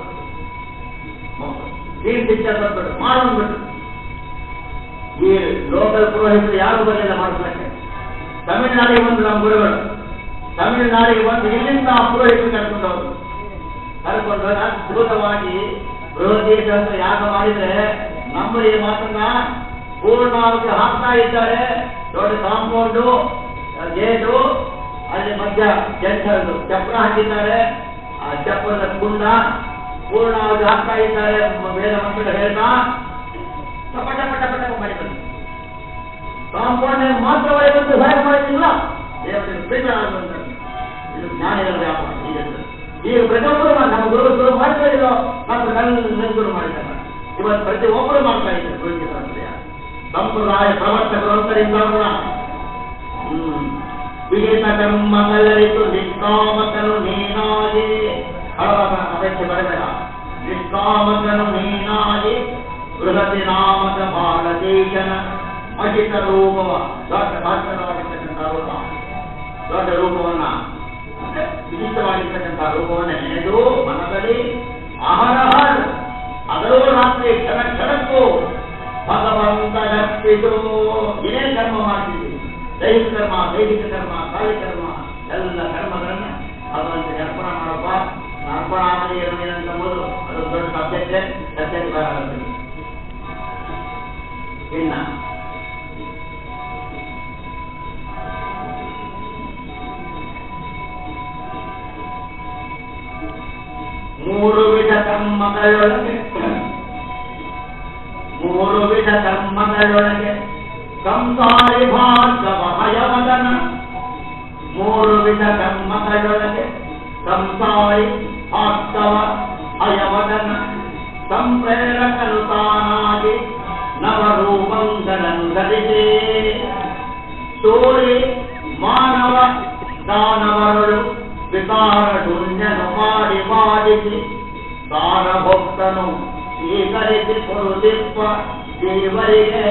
[SPEAKER 1] ನೀರು ಶಿಕ್ಷೆ ತಂದ್ಬಿಟ್ಟು ಮಾಡೋದ್ಬಿಟ್ಟು ಈ ಲೋಕಲ್ ಪುರೋಹಿತರು ಯಾರು ಬರಲಿಲ್ಲ ಮಾಡಿಸ್ಲಿಕ್ಕೆ. ತಮಿಳುನಾಡಿಗೆ ಬಂದು ನಮ್ಮ ಗುರುಗಳು ತಮಿಳುನಾಡಿಗೆ ಬಂದು ಇಲ್ಲಿಂದ ಪುರೋಹಿತರು ಕರ್ಕೊಂಡು ಹೋದ್ರು. ಕರ್ಕೊಂಡಾಗ ಅದ್ಭುತವಾಗಿ ಬೃಹತಿ ಸಹಸ್ರ ಯಾಗ ಮಾಡಿದ್ರೆ ನಮ್ಮಲ್ಲಿ ಮಾತನ್ನ ಪೂರ್ಣವಾಗಿ ಹಾಕ್ತಾ ಇದ್ದಾರೆ. ದೊಡ್ಡ ಕಾಂಪೌಂಡು ಗೇಟು, ಅಲ್ಲಿ ಮಧ್ಯ ಜಂಟರ್ದು ಚಪ್ರ ಹಾಕಿದ್ದಾರೆ. ಆ ಚಪ್ರದ ಕುಂಡ ಪೂರ್ಣವಾಗಿ ಹಾಕ್ತಾ ಇದ್ದಾರೆ. ವೇದ ಮಂತ್ರ ಹೇಳ್ತಾ ಟಪ ಟಪ ಟಪ ಟಪ ಮಾಡಿದ್ರು. ಕಾಂಪೌಂಡ್ ಮಾತ್ರ ಬಂದು ಹೊರಗೆ ಮಾಡಿದ್ದಿಲ್ಲ. ದೇವರಿಗೆ ಪ್ರೀತ ಆಗುವಂತ ಇದು ಜ್ಞಾನಿಗಳ ವ್ಯಾಪಾರ. ಈಗ ಈಗ ಪ್ರತಿಯೊಬ್ಬರು ನಮ್ಮ ಗುರುಗಳು ಶುರು ಮಾಡ್ತಾ ಇದ್ರು, ಮಾತ್ರ ನನ್ನ ಶುರು ಮಾಡಿದ್ದಾರೆ. ಇವತ್ತು ಪ್ರತಿಯೊಬ್ಬರು ಮಾಡ್ತಾ ಇದ್ದಾರೆ. ಗುರುಜಿ ಸಂಪ್ರದಾಯ ಸಂಪ್ರದಾಯ ಪ್ರವರ್ತಕರು ಅಂತರಿಂದ ಹ್ಮ್ ವಿಹಿತ ಕರ್ಮಗಳರಿತು ನಿಷ್ಕಾಮಕನು ನೀನಾಗಿ ಹಳವಾದ ಅಪೇಕ್ಷೆ ಬರಬೇಡ. ನಿಷ್ಕಾಮಕನು ನೀನಾಗಿ ಬೃಹತಿ ನಾಮಕ ಬಾಲದೇಶನ ಮಹಿತ ರೂಪವ ದೊಡ್ಡ ಭಾಷಣವಾಗಿರ್ತಕ್ಕಂಥ ರೂಪ, ದೊಡ್ಡ ರೂಪವನ್ನ ವಿಶಿಷ್ಟವಾಗಿರ್ತಕ್ಕಂಥ ರೂಪವನ್ನ ನೆನೆದು ಮನದಲ್ಲಿ ಅಹರಹ ಅದರೂ ರಾತ್ರಿ ಕ್ಷಣ ಕ್ಷಣಕ್ಕೂ ಭಗವಂತ ಗರ್ಪಿತು. ಏನೇ ಕರ್ಮ ಮಾಡ್ತಿದ್ವಿ, ದೈಹಿಕ ಕರ್ಮ, ದೈಹಿಕ ಕರ್ಮ, ಕಾಯಿ ಕರ್ಮ, ಎಲ್ಲ ಕರ್ಮಗಳನ್ನ ಭಗವಂತನಿಗೆ ಅರ್ಪಣ ಮಾಡಪ್ಪ. ಅರ್ಪಣ ಆಮೇಲೆ ಏನು ಏನಂತ ಮೊದಲು ಅದೊಂದು ದೊಡ್ಡ ಸಬ್ಜೆಕ್ಟ್ ಸಬ್ಜೆಕ್ಟ್ ಬರಾಗುತ್ತೆ. ಇನ್ನ ಮೂರು ವಿಧ ಕರ್ಮಗಳೊಳಗೆ ಮೂರು ವಿಧ ಕರ್ಮಗಳೊಳಗೆ ಸಂಸಾರಿ ಭಾರ್ಗವ ಹಯವದನ. ಮೂರು ವಿಧ ಕರ್ಮಗಳೊಳಗೆ ಸಂಸಾರಿ ಭಾರ್ಗವ ಹಯವದನ. ಸಂಪ್ರೇರಕನು ತಾನಾಗಿ ನವರೂಪಂಗಳನ್ನು ಧರಿಸಿ ಸೋರಿ ಮಾನವ ದಾನವರಳು ವಿಕಾರ ಶೂನ್ಯನು ಮಾಡಿ ಮಾಡಿಸಿ ಸಾರಭಕ್ತನು ಸ್ವೀಕರಿಸಿ ಕೊಡುದಿಪ್ಪ ದೇವರಿಗೆ.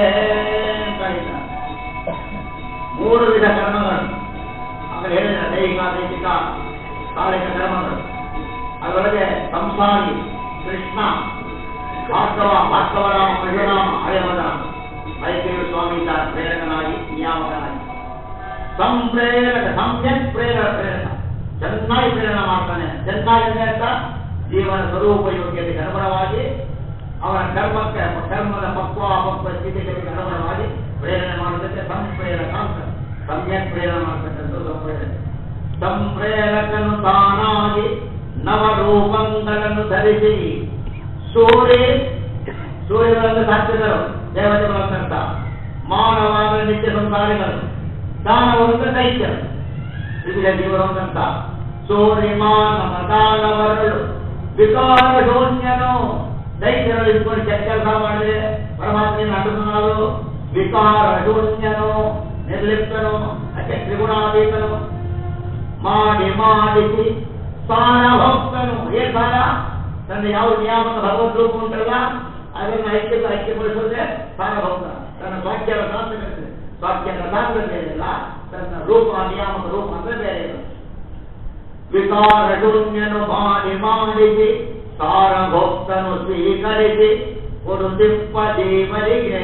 [SPEAKER 1] ಮೂರು ವಿಧ ಕರ್ಮಗಳು ಆಮೇಲೆ ಹೇಳಿದ ದೈಹಿಕ ದೈಹಿಕ ಕಾಲಿಕ ಕರ್ಮಗಳು. ಅದರೊಳಗೆ ಸಂಸಾರಿ ಕೃಷ್ಣ, ಭಾರ್ಗವ ಭಾರ್ಗವರಾಮ ಕೃಷ್ಣರಾಮ ಹಯಮದ ಹಯದೇವ ಸ್ವಾಮಿಯಿಂದ ಪ್ರೇರಕನಾಗಿ ನಿಯಾಮಕನಾಗಿ ಸಂಪ್ರೇರಕ ಸಮ್ಯಕ್ ಪ್ರೇರಕ ಪ್ರೇರಕ ಚೆನ್ನಾಗಿ ಪ್ರೇರಣೆ ಮಾಡ್ತಾನೆ. ಚೆನ್ನಾಗಿ ಅಂತ ಜೀವನ ಸ್ವರೂಪ ಯೋಗ್ಯತೆಗೆ ಅನುಗುಣವಾಗಿ ಅವನ ಕರ್ಮಕ್ಕೆ ಕರ್ಮದ ಪಕ್ವ ಅಪಕ್ವ ಸ್ಥಿತಿಗಳಿಗೆ ಅನುಗುಣವಾಗಿ ಪ್ರೇರಣೆ ಮಾಡೋದಕ್ಕೆ ಸಂಪ್ರೇರಕ ಅಂತ ಸಮ್ಯಕ್ ಪ್ರೇರಣೆ ಮಾಡ್ತಕ್ಕಂಥ ಸಂಪ್ರೇರಕ. ಸಂಪ್ರೇರಕನು ತಾನಾಗಿ ನವರೂಪಗಳನ್ನು ಧರಿಸಿ ಸೂರ್ಯ ಸೂರ್ಯಗಳನ್ನು ಸಾಧಿಸಿದರು ದೇವತೆಗಳಂತ ಮಾನವಾದ ನಿತ್ಯ ಸಂಸಾರಿಗಳು ದಾನವಂತ ದೈತ್ಯರು ವಿವಿಧ ಜೀವನವಂತ ಸೂರ್ಯ ಮಾನವ ದಾನವರಳು ವಿಕಾರ ಶೂನ್ಯನು. ದೈತ್ಯರು ಇಟ್ಕೊಂಡು ಕೆಟ್ಟ ಕೆಲಸ ಮಾಡಿದ್ರೆ ಪರಮಾತ್ಮನ ಅನುಸನಾಳು. ವಿಕಾರ ಶೂನ್ಯನು, ನಿರ್ಲಿಪ್ತನು, ಅಷ್ಟೇ ತ್ರಿಗುಣಾತೀತನು, ಮಾಡಿ ಮಾಡಿಸಿ ಸಾರಭಕ್ತನು. ಏನ್ ಸಾರ? ತನ್ನ ಯಾವ ನಿಯಾಮಕ ಭಗವದ್ ರೂಪ ಉಂಟಲ್ಲ ಅದನ್ನು ಐಕ್ಯ ಐಕ್ಯಗೊಳಿಸೋದೇ ಸಾರಭೌತ. ತನ್ನ ಸ್ವಾಖ್ಯ ರಸಾಂತರತೆ ಸ್ವಾಖ್ಯ ರಸಾಂತರತೆ ಏನಿಲ್ಲ, ತನ್ನ ರೂಪ ನಿಯಾಮಕ ರೂಪ ಅಂದ್ರೆ ಬೇರೆ ಇಲ್ಲ. ವಿಕಾರ ಶೂನ್ಯನು ಮಾಡಿ ಮಾಡಿಸಿ ಸಾರಭೋಕ್ತನು ಸ್ವೀಕರಿಸಿ ಕೊಡುತ್ತಿಪ್ಪ ಜೀವರಿಗೆ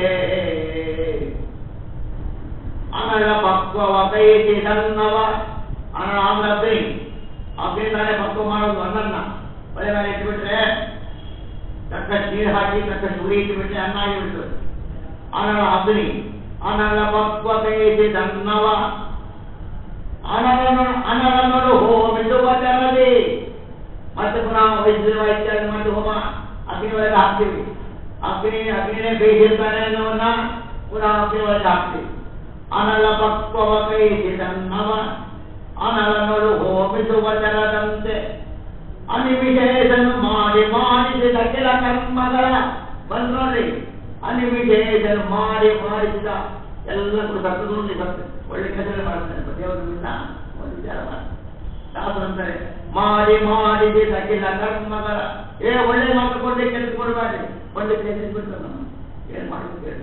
[SPEAKER 1] ಅನಳ ಪಕ್ವವ ಕೈಸಿ ತನ್ನವ. ಅನಳ ಆಮ್ಲ ಅಗ್ನಿ ಅಗ್ನಿ ತಾನೇ ಪಕ್ವ ಮಾಡೋದು. ಅನ್ನನ್ನ ಒಳ್ಳೆ ಮೇಲೆ ಇಟ್ಬಿಟ್ರೆ ತಕ್ಕಷ್ಟು ನೀರು ಹಾಕಿ ತಕ್ಕಷ್ಟು ಉರಿ ಇಟ್ಟುಬಿಟ್ರೆ ಅನ್ನ ಆಗಿಬಿಡ್ತದೆ. ಅನಳ ಅಗ್ನಿ ಅನಳ ಪಕ್ವ ಕೈಸಿ ತನ್ನವ. ಅನಲನು ಅನಲನರು ಹೋಮಿಸುವ ಜನರಿ ಮತ್ತೆ ಪುನಃ ವೈದ್ಯ ಇತ್ಯಾದಿ ಮಾಡಿ ಹೋಮ ಅಗ್ನಿ ಒಳಗೆ ಹಾಕ್ತೀವಿ. ಅಗ್ನಿ ಅಗ್ನಿನೇ ಬೇಯಿಸಿರ್ತಾನೆ ಅನ್ನೋವನ್ನ ಪುನಃ ಅಗ್ನಿ ಒಳಗೆ ಹಾಕ್ತೀವಿ. ಅನಲ ಪಕ್ವವ ಕೈಸಿ ತನ್ನವ. ಅನಲನರು ಹೋಮಿಸುವ ಜನರಂತೆ ಅನಿಮಿಷೇಷನು ಮಾಡಿ ಮಾಡಿಸಿದ ಕೆಲ ಕರ್ಮಗಳ ಬಂದ್ ನೋಡ್ರಿ. ಅನಿಮಿಷೇಷನು ಮಾಡಿ ಮಾಡಿಸಿದ ಎಲ್ಲ ಸತ್ತದೂರಿ ಸತ್ತೆ ಒಳ್ಳೆ ಕೆಲಸ ಮಾಡ್ತಾನೆ. ದೇವರನ್ನ ಒಂದು ವಿಚಾರ ಮಾಡ್ತಾನೆ. ಶಾಸ್ತ್ರಂತಾರೆ ಮಾಡಿ ಮಾಡಿಸಿದ ಕೆಲ ಕರ್ಮಗಳ. ಏ ಒಳ್ಳೆ ಮಾತು ಕೊಡ್ಲಿ ಕೆಲಸ ಕೊಡಬಾರ್ದು. ಒಳ್ಳೆ ಕೆಲಸ ಬಿಡ್ತಾರೆ ನಮ್ಮ ಏನ್ ಮಾಡಿದ್ದೇವೆ.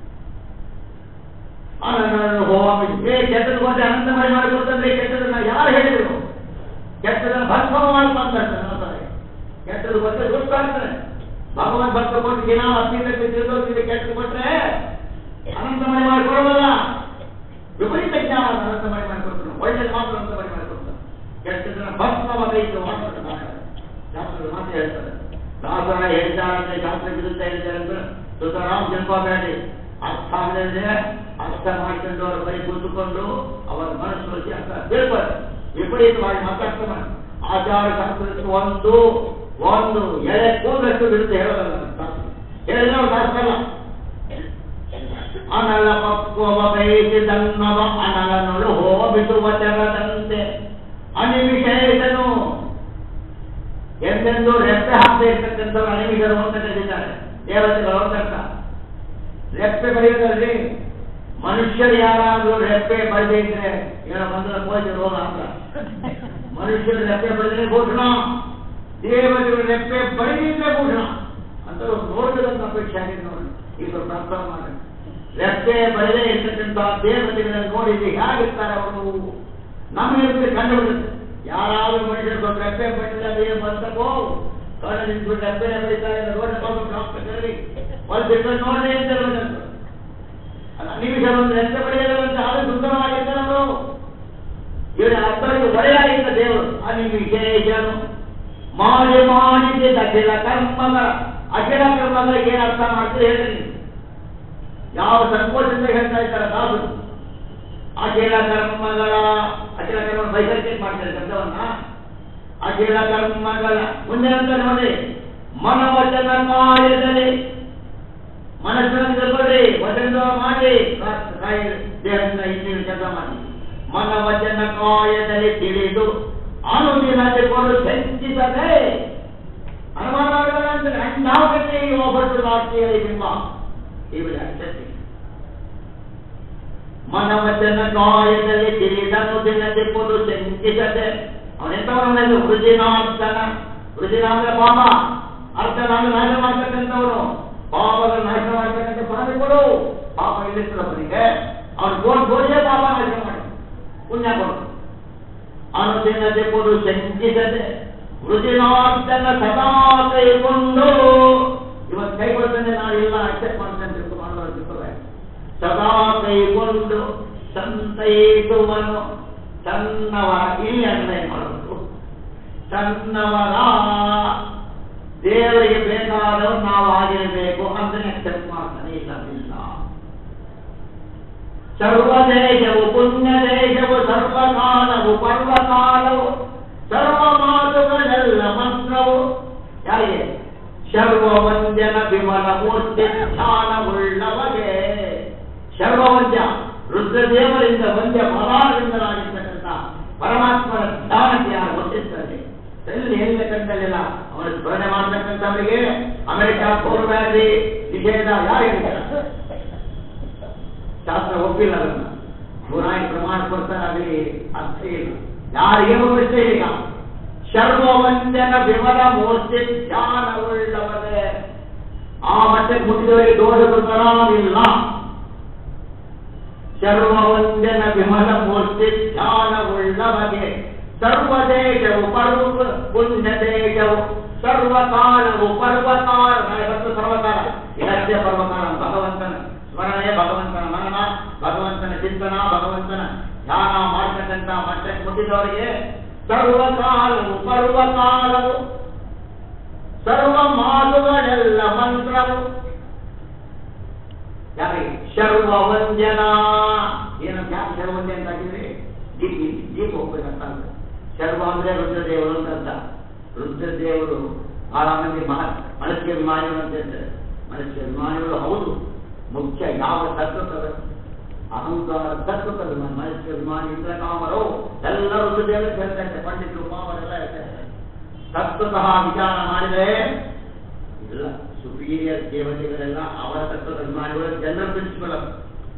[SPEAKER 1] ಅನಲನರು ಹೋಮಿ ಏ ಕೆಟ್ಟದ್ದು ಕೊಟ್ಟೆ ಅನಂತ ಮಾಡಿ ಮಾಡಿಕೊಡ್ತಂದ್ರೆ ಕೆಟ್ಟದನ್ನ ಯಾರು ಹೇಳಿದ್ರು? ಕೆಟ್ಟದನ್ನು ಭಸ್ಮ ಮಾಡ್ಕೊಂತಾರೆ. ಕೆಟ್ಟದ್ದು ಕೊಟ್ಟರೆ ಗೊತ್ತಾಗ್ತದೆ. ಭಗವಾನ್ ಭಕ್ತ ಕೊಟ್ಟು ದಿನ ಹತ್ತಿರ ತಿರುಗೋತಿದೆ ಕೆಟ್ಟದ್ದು ಕೊಟ್ರೆ ಅನಂತ ಮಾಡಿ ಮಾಡಿಕೊಡೋದಲ್ಲ. ವಿಪರೀತ ಜ್ಞಾನ ಅನಂತ ಮಾಡಿ ಮಾಡಿಕೊಡ್ತಾನೆ. ಒಳ್ಳೆದು ಮಾತ್ರ ಅನಂತ ಮಾಡಿ ಮಾಡಿಕೊಡ್ತಾನೆ. ಕೆಟ್ಟದನ್ನ ಭಸ್ಮ ಕೈತು ಮಾಡ್ತಾರೆ. ಶಾಸ್ತ್ರದ ಮಾತು ಹೇಳ್ತಾರೆ. ದಾಸರ ಹೇಳ್ತಾರಂದ್ರೆ ಶಾಸ್ತ್ರ ವಿರುದ್ಧ ಹೇಳ್ತಾರೆ ಅಂದ್ರೆ ಸುತರಾಮ್ ಜನ್ಮಬೇಡಿ. ಅರ್ಥ ಆಗಲಿದೆ ಅರ್ಥ ಮಾಡ್ಕೊಂಡು ಅವರ ಬೈ ಕೂತುಕೊಂಡು ಅವರ ಮನಸ್ಸು ವಹಿಸಿ ಅರ್ಥ ತಿಳ್ಕೊಳ್ಳಿ. ವಿಪರೀತವಾಗಿ ಮಾತಾಡ್ತಾನೆ. ಆಚಾರ ಶಾಸ್ತ್ರಕ್ಕೆ ಒಂದು ಒಂದು ಎಳೆ ಕೂದಲಷ್ಟು ವಿರುದ್ಧ ಹೇಳೋದಲ್ಲ. ಹೇಳಿದ್ರೆ ಅವ್ರು ಶಾಸ್ತ್ರಲ್ಲ. ಅನಲ ಪಕ್ವವ ಬಯಸಿ ತನ್ನವ ಅನಲನೊಳು ಹೋಮಿಸುವ ತೆರದಂತೆ ಅನಿಮಿಷೇಷನು. ಎಂದೆಂದು ರೆಪ್ಪೆ ಹಾಕದೇ ಇರ್ತಕ್ಕಂಥವ್ರು ಅನಿಮಿಷರು ಅಂತ ಕರೆದಿದ್ದಾರೆ. ದೇವತೆಗಳು ಅಂತ ರೆಪ್ಪೆ ಬರೆಯೋದ್ರಲ್ಲಿ ಮನುಷ್ಯರು ಯಾರಾದ್ರೂ ರೆಪ್ಪೆ ಬರೆದೇ ಇದ್ರೆ ಏನೋ ಬಂದ್ರೆ ಪೋಷ ರೋಗ ಅಂತ. ಮನುಷ್ಯರು ರೆಪ್ಪೆ ಬರೆದ್ರೆ ಭೂಷಣ, ದೇವತೆಗಳು ರೆಪ್ಪೆ ಬರೆದಿದ್ರೆ ಭೂಷಣ ಅಂತ ನೋಡಬೇಕಂತ ಅಪೇಕ್ಷೆ ಆಗಿದೆ ನೋಡಿ. ಈಗ ಪ್ರಾರ್ಥನೆ ಮಾಡಿ ರೆಪ್ಪೆ ಬರೆದೇ ಇರ್ತಕ್ಕಂಥ ದೇವತೆಗಳನ್ನು ನೋಡಿದ್ರೆ ಹೇಗಿರ್ತಾರೆ ಅವರು ನಮಗೆ ಕಂಡು ಬಿಡುತ್ತೆ. ಯಾರಾದ್ರೂ ಮನುಷ್ಯರು ಸ್ವಲ್ಪ ರೆಪ್ಪೆ ಬರೆದಿಲ್ಲ ಏನು ಬಂತಕೋ ಕಣ್ಣ ನಿಂತ್ಬಿಟ್ಟು ರೆಪ್ಪೆನೆ ಬರೀತಾರೆ ರೋಡ್ ಡಾಕ್ಟರ್ ಒಂದು ನೋಡದೆ ಅಂತ ನಿಮಿಷ ಒಂದು ರೆಪ್ಪೆ ಬರೆಯದಂತೆ ಅದು ಸುಂದರವಾಗಿರ್ತಾರೆ ಅವರು. ಇವರ ಅರ್ಥರಿಗೆ ಒಳ್ಳೆಯಾಗಿದ್ದ ದೇವರು ಅನಿಮಿಷೇಷನು ಮಾಡಿ ಮಾಡಿಸಿದ ಅಖಿಲ ಕರ್ಮಗಳ. ಅಖಿಲ ಕರ್ಮಗಳಿಗೆ ಏನು ಅರ್ಥ ಮಾಡ್ತೀರಿ ಹೇಳ್ರಿ. ಯಾವ ಸಂಕೋಚದಿಂದ ಹೇಳ್ತಾ ಇದ್ದಾರೆ ದಾಸರು. ಅಖಿಲ ಕರ್ಮಗಳ ಅಖಿಲ ಕರ್ಮ ಬೈಸರ್ಕೇಟ್ ಮಾಡ್ತಾರೆ ಶಬ್ದವನ್ನ. ಅಖಿಲ ಕರ್ಮಗಳ ಮುಂದೆ ಅಂತ ನೋಡಿ ಮನವಚನ ಕಾಯದಲ್ಲಿ ಮನಸ್ಸನ್ನು ತಿಳ್ಕೊಳ್ರಿ. ವಚನ ಮಾಡಿ ಕಾಯ ದೇಹದಿಂದ ಹಿಂದಿನ ಕೆಲಸ ಮಾಡಿ ಮನವಚನ ಕಾಯದಲ್ಲಿ ತಿಳಿದು ಅನುದಿನದಲ್ಲಿ ಕೊಡು ಸಂಚಿಸದೆ ಅನುಮಾನ ಅಂದಾವಕ್ಕೆ ಒಬ್ಬಟ್ಟು ರಾಷ್ಟ್ರೀಯ ಬಿಂಬ ಇವರ ಶಕ್ತಿ. ಮನವಚನ ಕಾಯದಲ್ಲಿ ತಿಳಿದನು ದಿನಕ್ಕೆ ಕೊಡು ಸಂಚಿಸದೆ. ಅವನೆಂತವರನ್ನು ವೃಜಿನಾರ್ಥನ. ವೃಜಿನ ಅಂದ್ರೆ ಪಾಪ, ಅರ್ಥನಾಗ ನಾಶ ಮಾಡ್ತಕ್ಕಂಥವನು. ಪಾಪದ ನಾಶ ಮಾಡ್ತಕ್ಕಂಥ ಸ್ವಾಮಿಗಳು ಪಾಪ ಇಲ್ಲಿರ್ತವನಿಗೆ ಅವನು ಗೋಡ್ ಗೋಡಿಯೇ ಪಾಪ ನಾಶ ಮಾಡಿ ಪುಣ್ಯ ಕೊಡು. ಅನುದಿನತೆ ಕೊಡು ಸಂಚಿಸದೆ ವೃಜಿನಾರ್ಥನ ಸದಾ ಕೈಗೊಂಡು. ಇವತ್ತು ಕೈ ಕೊಡ್ತಾನೆ ನಾಳೆ ಎಲ್ಲ ಅಕ್ಸೆಪ್ಟ್ ಮಾಡ್ತಾನೆ ತಿಳ್ಕೊಂಡು ತಿಳ್ಕೊಳ್ಳ. ಸದಾ ಕೈಗೊಂಡು ಸಂತೈಸುವನು ತನ್ನವರ. ಇಲ್ಲಿ ಅನ್ವಯ ಮಾಡಬೇಕು. ತನ್ನವರ ದೇವರಿಗೆ ಬೇಕಾದವರು ನಾವು ಆಗಿರಬೇಕು ಅಂತ ಅಕ್ಸೆಪ್ಟ್ ಮಾಡ್ತಾನೆ. ಇಲ್ಲ ಇಲ್ಲ ಸರ್ವ ದೇಶವು ಪುಣ್ಯ ದೇಶವು ಸರ್ವಕಾಲವು ಪರ್ವಕಾಲವು ಸರ್ವ ಮಾತುಗಳೆಲ್ಲ ಮಂತ್ರವು. ಯಾರಿಗೆ? ಶರ್ವವಂದ್ಯನ ವಿಮಲ ಮೂರ್ತಿ ಧ್ಯಾನವುಳ್ಳವಗೆ. ಶರ್ವವಂದ್ಯ ರುದ್ರದೇವರಿಂದ ವಂದ್ಯ ಫಲಾರಿಂದರಾಗಿರ್ತಕ್ಕಂಥ ಪರಮಾತ್ಮನ ಧ್ಯಾನಕ್ಕೆ ಯಾರು ಹೊಂದಿರ್ತಾರೆ ಎಲ್ಲಿ ಎಲ್ಲ ಕಂಡಲ್ಲಿಲ್ಲ ಅವನು ಸ್ಮರಣೆ ಮಾಡತಕ್ಕಂಥವರಿಗೆ ಅಮೆರಿಕ ಪೌರವ್ಯಾಧಿ ನಿಷೇಧ ಯಾರು ಹೇಳಿದ್ದಾರೆ? ಶಾಸ್ತ್ರ ಒಪ್ಪಿಲ್ಲ. ಅದನ್ನ ಗುರಾಯಿ ಪ್ರಮಾಣ ಕೊಡ್ತಾರಾಗಲಿ ಅರ್ಥ ಇಲ್ಲ. ಯಾರಿಗೆ ಪ್ರಶ್ನೆ ಈಗ ಸರ್ವವಂದ್ಯನ ವಿಮಲ ಮೂರ್ತಿ ಧ್ಯಾನವುಳ್ಳವರೇ ಆ ಮಟ್ಟಕ್ಕೆ ಮುಟ್ಟಿದವರಿಗೆ ದೋಷದ ತರಾಮಿಲ್ಲ. ಸರ್ವವಂದನ ವಿಮಲ ಮೂರ್ತಿ ಧ್ಯಾನವುಳ್ಳವಗೆ ಸರ್ವದೇಶವು ಪರ್ವ ಪುಣ್ಯ ದೇಶವು ಸರ್ವಕಾಲವು ಪರ್ವಕಾಲ ಮತ್ತು ಸರ್ವಕಾಲ ಇದಕ್ಕೆ ಪರ್ವಕಾಲ ಭಗವಂತನ ಸ್ಮರಣೆ, ಭಗವಂತನ ಮನನ, ಭಗವಂತನ ಚಿಂತನ, ಭಗವಂತನ ಧ್ಯಾನ ಮಾಡ್ತಕ್ಕಂಥ ಮಟ್ಟಕ್ಕೆ ಮುಟ್ಟಿದವರಿಗೆ ಸರ್ವಕಾಲವು ಪರ್ವಕಾಲವು ಸರ್ವ ಮಾತುಗಳೆಲ್ಲ ಮಂತ್ರವು. ಯಾರಿಗೆ ಶರ್ವವಂದ್ಯನ ಏನು ಯಾಕೆ ಶರ್ವಂದ್ಯ ಅಂತ ಹಾಕಿದ್ರೆ ದೀಪ ದೀಪ ಹೋಗ್ಬೇಕಂತ. ಶರ್ವ ಅಂದ್ರೆ ರುದ್ರದೇವರು ಅಂತ. ರುದ್ರದೇವರು ಬಹಳ ಮಂದಿ ಮಹ ಮನಸ್ಸಿಗೆ ಅಭಿಮಾನಿಗಳು ಅಂತ ಹೇಳ್ತಾರೆ. ಮನಸ್ಸಿಗೆ ಅಭಿಮಾನಿಗಳು ಹೌದು, ಮುಖ್ಯ ಯಾವ ತತ್ವದ ಅಹಂಕಾರ ತತ್ವದ ಮನಸ್ಸಿಗೆ ಅಭಿಮಾನಿ ಇಂದ್ರ ಕಾಮರು ಎಲ್ಲ ರುದ್ರದೇವರು ಹೇಳ್ತಾ ಇದ್ದಾರೆ. ಪಂಡಿತರು ಕಾಮರೆಲ್ಲ ಹೇಳ್ತಾರೆ. ತತ್ವತಃ ವಿಚಾರ ಮಾಡಿದರೆ ಇಲ್ಲ ಸುಪೀರಿಯರ್ ದೇವತೆಗಳೆಲ್ಲ ಅವರ ತತ್ವದ ಅಭಿಮಾನಿಗಳು ಜನರು ತಿಳಿಸಿಕೊಳ್ಳೋದು.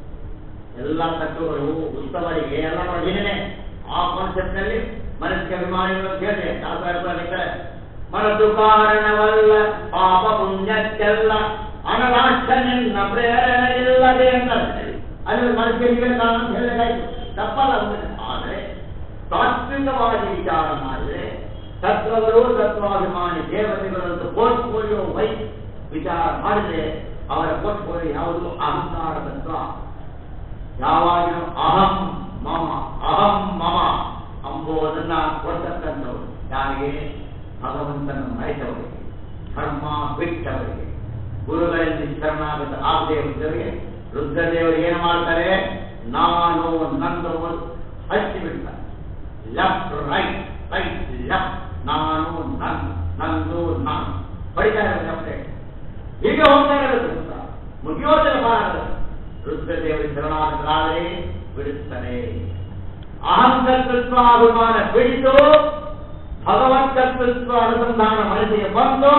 [SPEAKER 1] ಎಲ್ಲ ತತ್ವಗಳು ಉತ್ತಮರಿಗೆ ಎಲ್ಲ ಏನೇನೆ ಆ ಕಾನ್ಸೆಪ್ಟ್ ನಲ್ಲಿ ಮನಸ್ಸಿಗೆ ಅಭಿಮಾನಿಗಳು ಹೇಳಿದೆ. ದಾಸರ ಮನಸ್ಸು ಕಾರಣವಲ್ಲ ಪಾಪ ಪುಣ್ಯಕ್ಕೆಲ್ಲ ಅನರಾಶ ನಿನ್ನ ಪ್ರೇರಣೆ ಇಲ್ಲದೆ ಅಂತ ಅಲ್ಲಿ ಮನಸ್ಸಿಗೆ ನಾನು ಹೇಳಬೇಕಾಯ್ತು, ತಪ್ಪಲ್ಲ. ಆದರೆ ತಾತ್ವಿಕವಾಗಿ ವಿಚಾರ ಮಾಡಿದರೆ ತತ್ವಗಳು ತತ್ವಾಭಿಮಾನಿ ದೇವತೆಗಳಂತೂ ಪೋರ್ಟ್ಫೋಲಿಯೋ ವೈಸ್ ವಿಚಾರ ಮಾಡಿದರೆ ಅವರ ಪೋರ್ಟ್ಫೋಲಿಯೋ ಯಾವುದು ಅಹಂಕಾರ ತತ್ವ. ಯಾವಾಗಿನೂ ಅಹಂ ಮಮ ಅಹಂ ಮಮ ಅಂಬುವುದನ್ನ ಕೊಡ್ತಕ್ಕಂಥವ್ರು ಯಾರಿಗೆ? ಭಗವಂತನ ಮರೆತವರಿಗೆ, ಧರ್ಮ ಬಿಟ್ಟವರಿಗೆ, ಗುರುಗಳಲ್ಲಿ ಶರಣಾಗತ ಆಗದೆ ಇದ್ದವರಿಗೆ ರುದ್ರದೇವರು ಏನು ಮಾಡ್ತಾರೆ? ನಾನು ನಂದು ಹಚ್ಚಿ ಬಿಡ್ತಾರೆ. ಲೆಫ್ಟ್ ರೈಟ್ ರೈಟ್ ಲೆಫ್ಟ್, ನಾನು ನನ್ ನಂದು ನಾನು ಬಡಿತಾರೆ. ಲೆಫ್ಟ್ ರೈಟ್ ಹೀಗೆ ಹೋಗ್ತಾ ಇರೋದು ಮುಗಿಯೋದರ ಭಾಗ. ರುದ್ರದೇವರಿಗೆ ಶರಣಾಗತರಾದರೆ ಬಿಡುತ್ತಾರೆ. ಅಹಂಕರ್ತೃತ್ವ ಅಭಿಮಾನ ಬಿಡಿತು ಭಗವತ್ಕರ್ತೃತ್ವ ಅನುಸಂಧಾನ ಮನಸ್ಸಿಗೆ ಬಂದು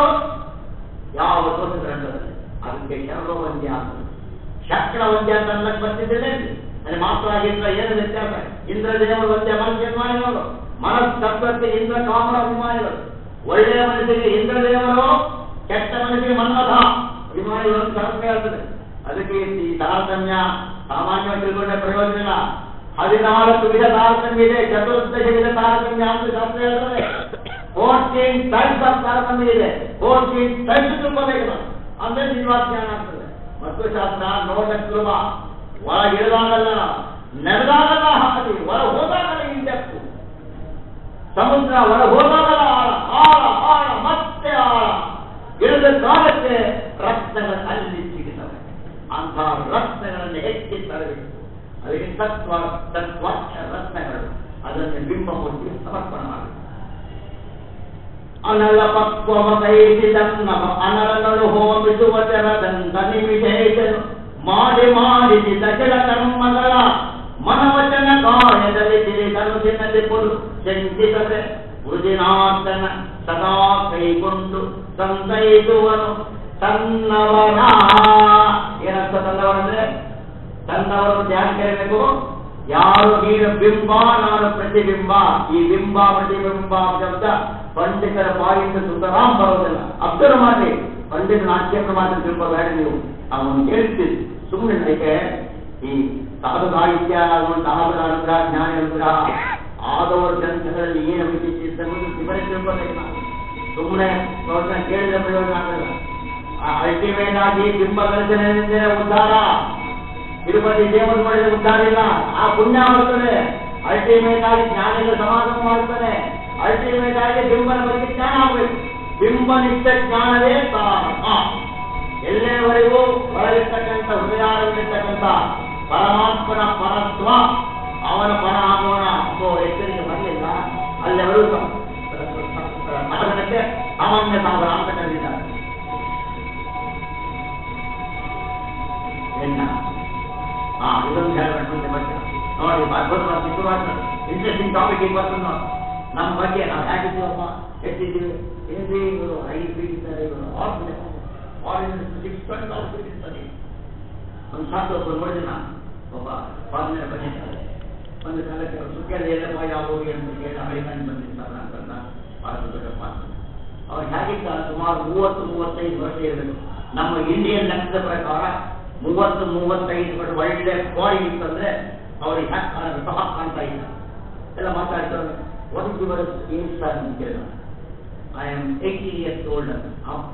[SPEAKER 1] ಯಾವ ದೋಷಗಳಲ್ಲಿ ಅದಕ್ಕೆ ಶರ್ವವಂದ್ಯ ಆಗ್ತದೆ. ಶಕ್ರವಂದ್ಯ ಅಂತ ಅನ್ನಕ್ಕೆ ಬರ್ತಿದ್ದೇನೆ. ಅಲ್ಲಿ ಮಾತ್ರ ಇಂದ್ರ ಏನು ವ್ಯತ್ಯಾಸ? ಇಂದ್ರ ದೇವರ ವಂದ್ಯ ಮನಸ್ಸಿಗೆ ಅಭಿಮಾನಿಗಳು, ಮನಸ್ತತ್ವಕ್ಕೆ ಇಂದ್ರ ಕಾಮರ ಅಭಿಮಾನಿಗಳು. ಒಳ್ಳೆಯ ಮನಸ್ಸಿಗೆ ಇಂದ್ರ ದೇವರು, ಕೆಟ್ಟ ಮನಸ್ಸಿಗೆ ಮನ್ಮಥ ಅಭಿಮಾನಿಗಳು ಅಂತ ಹೇಳ್ತದೆ. ಅದಕ್ಕೆ ಈ ತಾರತಮ್ಯ ಸಾಮಾನ್ಯವಾಗಿ ತಿಳ್ಕೊಂಡ ಪ್ರಯೋಜನ ಇಲ್ಲ. ಹದಿನಾಲ್ಕು ವಿಧ ತಾರತಮ್ಯ ಇದೆ, ಚತುರ್ದಶ ವಿಧ ತಾರತಮ್ಯ ಅಂತ ಶಾಸ್ತ್ರ ಹೇಳ್ತದೆ. ಫೋರ್ಟೀನ್ ಟೈಪ್ಸ್ ಆಫ್ ತಾರತಮ್ಯ ಇದೆ. ಫೋರ್ಟೀನ್ ಟೈಪ್ಸ್ ತಿಳ್ಕೋಬೇಕು ಅಂದ್ರೆ ನಿರ್ವಾಜ್ಞಾನ ಆಗ್ತದೆ. ಮತ್ತು ಶಾಸ್ತ್ರ ನೋಡಕ್ಕೆ ಸುಲಭ. ಒಳಗಿಳಿದಾಗಲ್ಲ, ನೆರೆದಾಗಲ್ಲ ಹಾಕಿ, ಹೊರ ಹೋದಾಗಲ್ಲ ಇಂಡೆಕ್ಕು. ಸಮುದ್ರ ಹೊರ ಹೋದಾಗಲ್ಲ ಆಳ ಆಳ ಆಳ ಮತ್ತೆ ಆಳ. ಇಳಿದ ಕಾಲಕ್ಕೆ ರತ್ನಗಳ ಅಲ್ಲಿ ಸಿಗುತ್ತವೆ. ಅಂತಹ ರತ್ನಗಳನ್ನು ಹೆಚ್ಚಿ ತರಬೇಕು. ಅದಕ್ಕೆ ತತ್ವ ತತ್ವಾಕ್ಷ ರತ್ನಗಳು. ಅದನ್ನು ಬಿಂಬಮೂರ್ತಿ ಸಮರ್ಪಣೆ ಮಾಡಬೇಕು. ಅನಲ ಪಕ್ವಮ ಕೈಸಿದನ್ನ ಅನಲಗಳು ಹೋಮಿಸುವ ತೆರದಂತ ನಿಮಿಷೇಷನು ಮಾಡಿ ಮಾಡಿಸಿದ ಕೆಲ ಕರ್ಮಗಳ ಮನವಚನ ಕಾಯದಲ್ಲಿ ತಿರುಗನುಸಿನಲ್ಲಿ ಪುರು ಚಿಂತಿಸದೆ ವೃಜಿನಾಥನ ಸದಾ ಕೈಗೊಂಡು ಸಂತೈಸುವನು ತನ್ನವರ. ಏನರ್ಥ ತನ್ನವರಂದ್ರೆ? ತನ್ನವರು ಧ್ಯಾನ ಕೇಳಬೇಕು. ಯಾರು ನೀನು ಬಿಂಬ, ನಾನು ಪ್ರತಿಬಿಂಬ. ಈ ಬಿಂಬ ಪ್ರತಿಬಿಂಬ ಶಬ್ದ ಪಂಡಿತರ ಬಾಯಿಂದ ಸುತರಾಮ್ ಬರೋದಿಲ್ಲ. ಅಬ್ಸರ್ವ್ ಮಾಡಿ. ಪಂಡಿತನ ಆಕ್ಷೇಪ ಮಾತ್ರ ತಿಳ್ಕೋಬೇಡ ನೀವು. ಅವನು ಕೇಳ್ತೀವಿ ಸುಮ್ಮನೆ. ಅದಕ್ಕೆ ಈ ಸಾಧು ಸಾಹಿತ್ಯ ಸಾಧುರ ಅನುಗ್ರಹ, ಜ್ಞಾನ ಅನುಗ್ರಹ ಆದವರ ಗ್ರಂಥಗಳಲ್ಲಿ ಏನು ವಿಶೇಷ ವಿವರ ತಿಳ್ಕೋಬೇಕು ನಾವು. ಸುಮ್ಮನೆ ಕೇಳಿದ ಪ್ರಯೋಜನ ಆಗಲ್ಲ. ಅಲ್ಟಿಮೇಟ್ ಆಗಿ ಬಿಂಬ ದರ್ಶನದಿಂದ ಉದ್ಧಾರ. ತಿರುಪತಿ ದೇವರ ಮಾಡಿದ ಉದ್ಧಾರ ಇಲ್ಲ, ಆ ಪುಣ್ಯ ಮಾಡ್ತಾನೆ. ಅಲ್ಟಿಮೇಟ್ ಆಗಿ ಜ್ಞಾನಿಗಳ ಸಮಾಗಮ ಮಾಡ್ತಾನೆ. ಅಲ್ಟಿಮೇಟ್ ಆಗಿ ಬಿಂಬನ ಬಗ್ಗೆ ಜ್ಞಾನ ಆಗಬೇಕು. ಬಿಂಬನಿಷ್ಠ ಜ್ಞಾನವೇ ಸಾಧಕ. ಎಲ್ಲೇವರೆಗೂ ಹೊರಗಿರ್ತಕ್ಕಂಥ ಹೃದಯದಲ್ಲಿರ್ತಕ್ಕಂಥ ಪರಮಾತ್ಮನ ಪರತ್ವ, ಅವನ ಪರ ಆಗೋಣ ಅನ್ನೋ ಎಚ್ಚರಿಕೆ ಬರಲಿಲ್ಲ. ಅಲ್ಲೆವರು ಸಾಧನಕ್ಕೆ ಸಾಮಾನ್ಯ ಸಾಧನ ಅಂತ ಕರೆದಿದ್ದಾರೆ. ಹಾ ಇದೊಂದು ಹೇಳಬೇಕು ನೋಡಿ. ಅದ್ಭುತವಾದ ಇಂಟ್ರೆಸ್ಟಿಂಗ್ ಟಾಪಿಕ್ ಈಗ ಬರ್ತದೆ ನೋಡಿ. ನಮ್ಮ ಬಗ್ಗೆ ನಾವು ಹೇಗಿದ್ದೀವಪ್ಪ, ಎಷ್ಟಿದ್ದೀವಿ, ಏನ್ರಿ ಇವರು ಐದು ಫೀಟ್ ಇದ್ದಾರೆ, ಇವರು ಆರು ಫೀಟ್ ಸಿಕ್ಸ್ ಪಾಯಿಂಟ್ ಆರು ಫೀಟ್ ಇರ್ತಾರೆ. ಒಂದು ಶಾಸ್ತ್ರ ಒಬ್ಬರು ನೋಡಿದೆ ನಾನು. ಒಬ್ಬ ಫಾರಿನರ್ ಬಂದಿದ್ದಾರೆ. ಒಂದು ಕಾಲಕ್ಕೆ ಅವರು ಸುಖದ ಎಲ್ಲಪ್ಪ ಯಾವ ಹೋಗಿ ಅಂತ ಕೇಳಿ ಅಮೆರಿಕನ್ ಬಂದಿರ್ತಾರೆ ಅಂತಂದ. ಭಾರತ ದೊಡ್ಡಪ್ಪ ಅವ್ರು ಹೇಗಿದ್ದ ಸುಮಾರು ಮೂವತ್ತು ಮೂವತ್ತೈದು ವರ್ಷ ಇರಬೇಕು. ನಮ್ಮ ಇಂಡಿಯನ್ ಲೆಕ್ಕದ ಪ್ರಕಾರ ಮೂವತ್ತು ಮೂವತ್ತೈದು ಒಳ್ಳೆ ಬಾಡಿ ಇತ್ತಂದ್ರೆ ಅವ್ರಿಗೆ ಹ್ಯಾಕ್ ಸಹ ಕಾಣ್ತಾ ಇಲ್ಲ ಎಲ್ಲ ಮಾತಾಡ್ತಾರೆ. What is your age sir ಅಂತ ಕೇಳಿದ. I am eighty years old ಅಂತ. ಅಪ್ಪ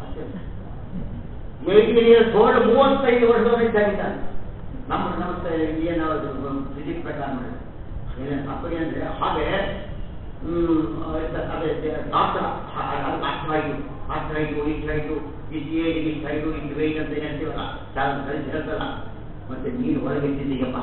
[SPEAKER 1] ಏಯ್ಟಿ ಇಯರ್ಸ್ ಓಲ್ಡ್ ಮೂವತ್ತೈದು ವರ್ಷದವರೆಗೆ ಇದ್ದಾಗಿದ್ದಾನೆ. ನಮ್ಮ ನಮಸ್ತೆ ಇಂಡಿಯನ್ ಫಿಸಿಕ್ಸ್ ಪ್ರಕಾರ ಮಾಡಿದ್ರೆ ತಪ್ಪಗೆ ಅಂದರೆ ಹಾಗೆ ಅದೇ ಡಾಕ್ಟರ್ ಅಷ್ಟು ಹೈಟು ಅಷ್ಟು ಹೈಟು ಇಷ್ಟು ಹೈಟು ಇಷ್ಟು ಏಜ್ ಇಷ್ಟು ಹೈಟು ಇಷ್ಟು ವೆಯ್ಟ್ ಅಂತ ಏನು ಹೇಳ್ತೀವಲ್ಲ ಕಲಿಸಿ ಹೇಳ್ತಲ್ಲ. ಮತ್ತೆ ನೀನು ಹೊರಗೆ ಇಟ್ಟಿದ್ದೀಗಪ್ಪ,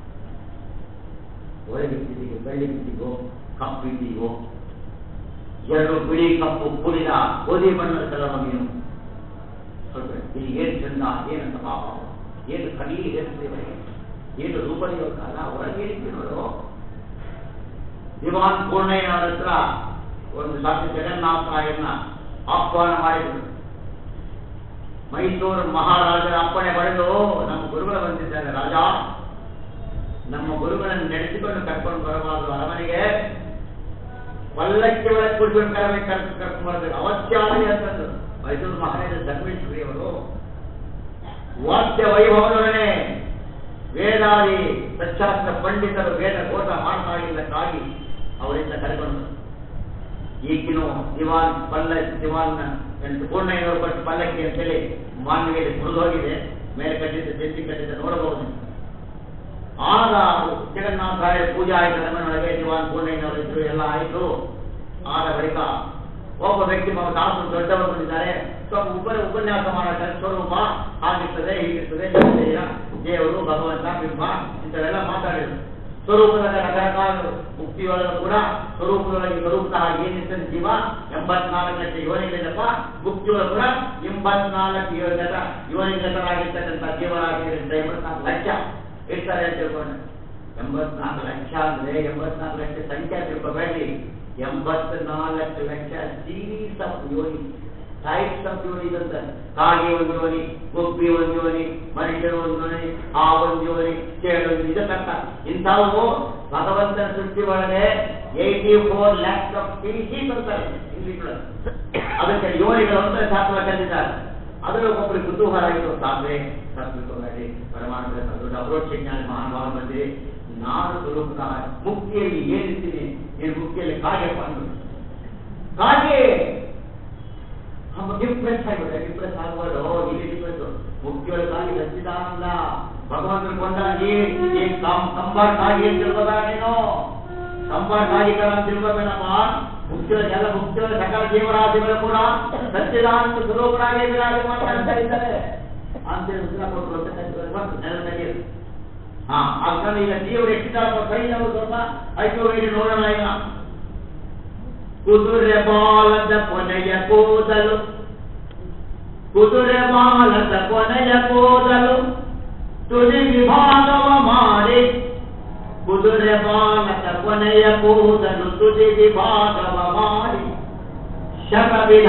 [SPEAKER 1] ಹೊರಗೆ ಇಟ್ಟಿದ್ದೀಗ ಬೆಳ್ಳಿ ಇಟ್ಟಿಗೋ ಕಪ್ಪು ಇಟ್ಟಿಗೋ ಎರಡು ಬಿಳಿ ಕಪ್ಪು ಕೂಡಿದ ಗೋಧಿ ಬಣ್ಣದ ಕಲರ್ ನೀನು ಸ್ವಲ್ಪ ಇಲ್ಲಿ ಏನು ಚಂದ ಏನಂತ ಪಾಪ ಏನು ಕಡಿ ಹೇಳ್ತೀವರಿಗೆ ಏನು ರೂಪದಿಯೋ ಕಾಲ ಹೊರಗೆ ಇರ್ತೀವಿ ನೋಡು. ದಿವಾನ್ ಪೂರ್ಣಯ್ಯನವರ ಹತ್ರ ಒಂದು ಸಾಧ್ಯ ಜಗನ್ನಾಥರಾಯನ್ನ ಆಹ್ವಾನ ಮಾಡಿದರು. ಮೈಸೂರು ಮಹಾರಾಜರ ಅಪ್ಪಣೆ ಪಡೆದು ನಮ್ಮ ಗುರುಗಳು ಬಂದಿದ್ದಾರೆ. ರಾಜ, ನಮ್ಮ ಗುರುಗಳನ್ನು ನಡೆಸಿಕೊಂಡು ಕರ್ಕೊಂಡು ಬರಬಾರದು ಅರಮನೆಗೆ, ಪಲ್ಲಕ್ಕಿ ಒಳಗೆ ಕೊಡ್ಬಿಟ್ಟು ಕರಬೇಕು ಕರ್ಕೊಂಡು ಬರಬೇಕು ಅವಶ್ಯ ಆಗಲಿ ಅಂತಂದು ಮೈಸೂರು ಮಹಾರಾಜ ಧರ್ಮೇಶ್ವರಿ ಅವರು ವಾದ್ಯ ವೈಭವದೊಡನೆ ವೇದಾದಿ ಸಚ್ಚಾಸ್ತ್ರ ಪಂಡಿತರು ವೇದ ಘೋಷ ಮಾಡ್ತಾ ಇದ್ದಕ್ಕಾಗಿ ಅವರಿಂದ ಕರೆಕೊಂಡು ಈಗಿನ ದಿವಾನ್ ಪಲ್ಲ ದಿವಾನ್ ಪೂರ್ಣಯ್ಯನವರು ಕೊಟ್ಟು ಪಲ್ಲಕ್ಕಿ ಅಂತೇಳಿ ಮಾನವಿಯಲ್ಲಿ ಮುರಿದೋಗಿದೆ, ಮೇಲೆ ಕಟ್ಟಿದ್ದ ಜೆತ್ತಿ ಕಟ್ಟಿದ್ದ ನೋಡಬಹುದು. ಆಗ ಜಗನ್ನಾಥರಾಯ ಪೂಜೆ ಆಯಿತು, ನಮ್ಮನೊಳಗೆ ದಿವಾನ್ ಪೂರ್ಣಯ್ಯನವರು ಇದ್ರು, ಎಲ್ಲ ಆಯಿತು. ಆದ ಬಳಿಕ ಒಬ್ಬ ವ್ಯಕ್ತಿ ತಾಸು ದೊಡ್ಡವರು ಬಂದಿದ್ದಾರೆ, ಸ್ವಲ್ಪ ಉಪರ ಉಪನ್ಯಾಸ ಮಾಡೋ ಸ್ವರೂಪ ಆಗಿರ್ತದೆ, ಹೀಗಿರ್ತದೆ, ದೇವರು ಭಗವಂತ ಬಿಂಬ ಇಂಥವೆಲ್ಲ ಮಾತಾಡಿದ್ರು. ಸ್ವರೂಪದ ರಕರಕಾಲ ಮುಕ್ತಿಯೊಳಗೆ ಕೂಡ ಸ್ವರೂಪದೊಳಗೆ ಸ್ವರೂಪತಃ ಏನಿರ್ತದೆ ಜೀವ ಎಂಬತ್ನಾಲ್ಕು ಲಕ್ಷ ಯೋನಿಗಳಿಂದಪ್ಪ, ಮುಕ್ತಿಯೊಳಗೆ ಕೂಡ ಎಂಬತ್ನಾಲ್ಕು ಯೋಜನ ಯೋನಿಗತರಾಗಿರ್ತಕ್ಕಂಥ ಜೀವರಾಗಿರ್ತಕ್ಕಂಥ ಎಂಬತ್ನಾಲ್ಕು ಲಕ್ಷ ಇರ್ತಾರೆ ಅಂತ ತಿಳ್ಕೊಂಡು. ಎಂಬತ್ನಾಲ್ಕು ಲಕ್ಷ ಅಂದ್ರೆ ಎಂಬತ್ನಾಲ್ಕು ಲಕ್ಷ ಸಂಖ್ಯೆ ತಿಳ್ಕೊಬೇಡಿ, ಎಂಬತ್ನಾಲ್ಕು ಲಕ್ಷ ಸೀರೀಸ್ ಆಫ್ ಯೋನಿ, ಟೈಪ್ಸ್ ಆಫ್ ಯೋನಿ ಅಂತ. ಕಾಗೆ ಒಂದು ಯೋನಿ, ಗುಬ್ಬಿ ಒಂದು ಯೋನಿ, ಮನುಷ್ಯರು ಒಂದು ಯೋನಿ, ಆ ಒಂದು ಯೋನಿ, ಚೇಳು ಇದಕ್ಕಂತ ಇಂಥವು ಭಗವಂತನ ಸೃಷ್ಟಿ ಒಳಗೆ eighty four lakhs of species ಅಂತಾರೆ ಇಂಗ್ಲಿಷ್ ಒಳಗೆ. ಅದಕ್ಕೆ ಯೋನಿಗಳು ಅಂತ ಶಾಸ್ತ್ರ ಕಲಿತಾರೆ. ಅದರಲ್ಲಿ ಒಬ್ಬರಿಗೆ ಕುತೂಹಲ ಆಯಿತು, ಸಾಧ್ರೆ ಸತ್ವಿಕೋಬೇಡಿ ಪರಮಾಣು ದೊಡ್ಡ ಅಪ್ರೋಚ್ ಜ್ಞಾನ ಮಹಾನುಭಾವ ಬಂದಿರಿ, ನಾನು ಸ್ವರೂಪ ಮುಕ್ತಿಯಲ್ಲಿ ಏನಿರ್ತೀನಿ, ನೀನು ಮುಕ್ತಿಯಲ್ಲಿ ಕಾಗೆ ಬಂದು ಕಾಗೆ ಡಿಪ್ರೆಸ್ ಆಗಿಬಿಟ್ಟೆ. ಡಿಪ್ರೆಸ್ ಆಗಬಾರ್ದು, ಇಲ್ಲಿ ಡಿಪ್ರೆಸ್ ಮುಖ್ಯವಾಗಿ ಸಚ್ಚಿದಾನಂದ ಭಗವಂತನ ಕೊಂಡಾಗಿ ಕಂಬಾರ್ಟಾಗಿ ಅಂತ ತಿಳ್ಕೋಬೇಡ, ನೀನು ಕಂಬಾರ್ಟಾಗಿ ತರ ಅಂತ ತಿಳ್ಕೋಬೇಡಪ್ಪ. ಮುಖ್ಯ ಎಲ್ಲ ಮುಖ್ಯ ಸಕಲ ಜೀವರಾಶಿಗಳು ಕೂಡ ಸಚ್ಚಿದಾನಂದ ಸ್ವರೂಪರಾಗಿ ಮಾತಾಡ್ತಾ ಇದ್ದಾರೆ ಅಂತೇಳಿ ಉತ್ತರ ಕೊಟ್ಟು ನೆಲದಲ್ಲಿ ಹಾ ಅದನ್ನ ಈಗ ದೇವರು ಎಷ್ಟಿದ್ದಾರೆ ಕೈ ನಾವು ಸ್ವಲ್ಪ ಐದು ಐದು ನೋಡೋಣ. ಈಗ ಕುದುರೆ ಬಾಲದ ಕೊನೆಯ ಕೂದಲು, ಕುದುರೆ ಬಾಲದ ಕೊನೆಯ ಕೂದಲು ತುದಿ ವಿಭಾಗವ ಮಾಡಿ, ಕುದುರೆ ಬಾಲದ ಕೊನೆಯ ಕೂದಲು ತುದಿ ವಿಭಾಗವ ಮಾಡಿ ಶತವಿಧ,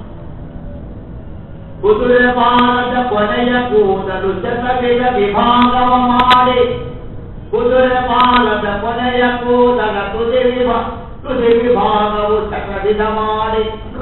[SPEAKER 1] ಕುದುರೆ ಬಾಲದ ಕೊನೆಯ ಕೂದಲು ಶತವಿಧ ವಿಭಾಗವ ಮಾಡಿ, ಕುದುರೆ ಬಾಲದ ಕೊನೆಯ ಕೂದಲ ತುದಿ ವಿಭಾಗ ತುದಿ ವಿಭಾಗವು ಶತವಿಧ ಮಾಡಿ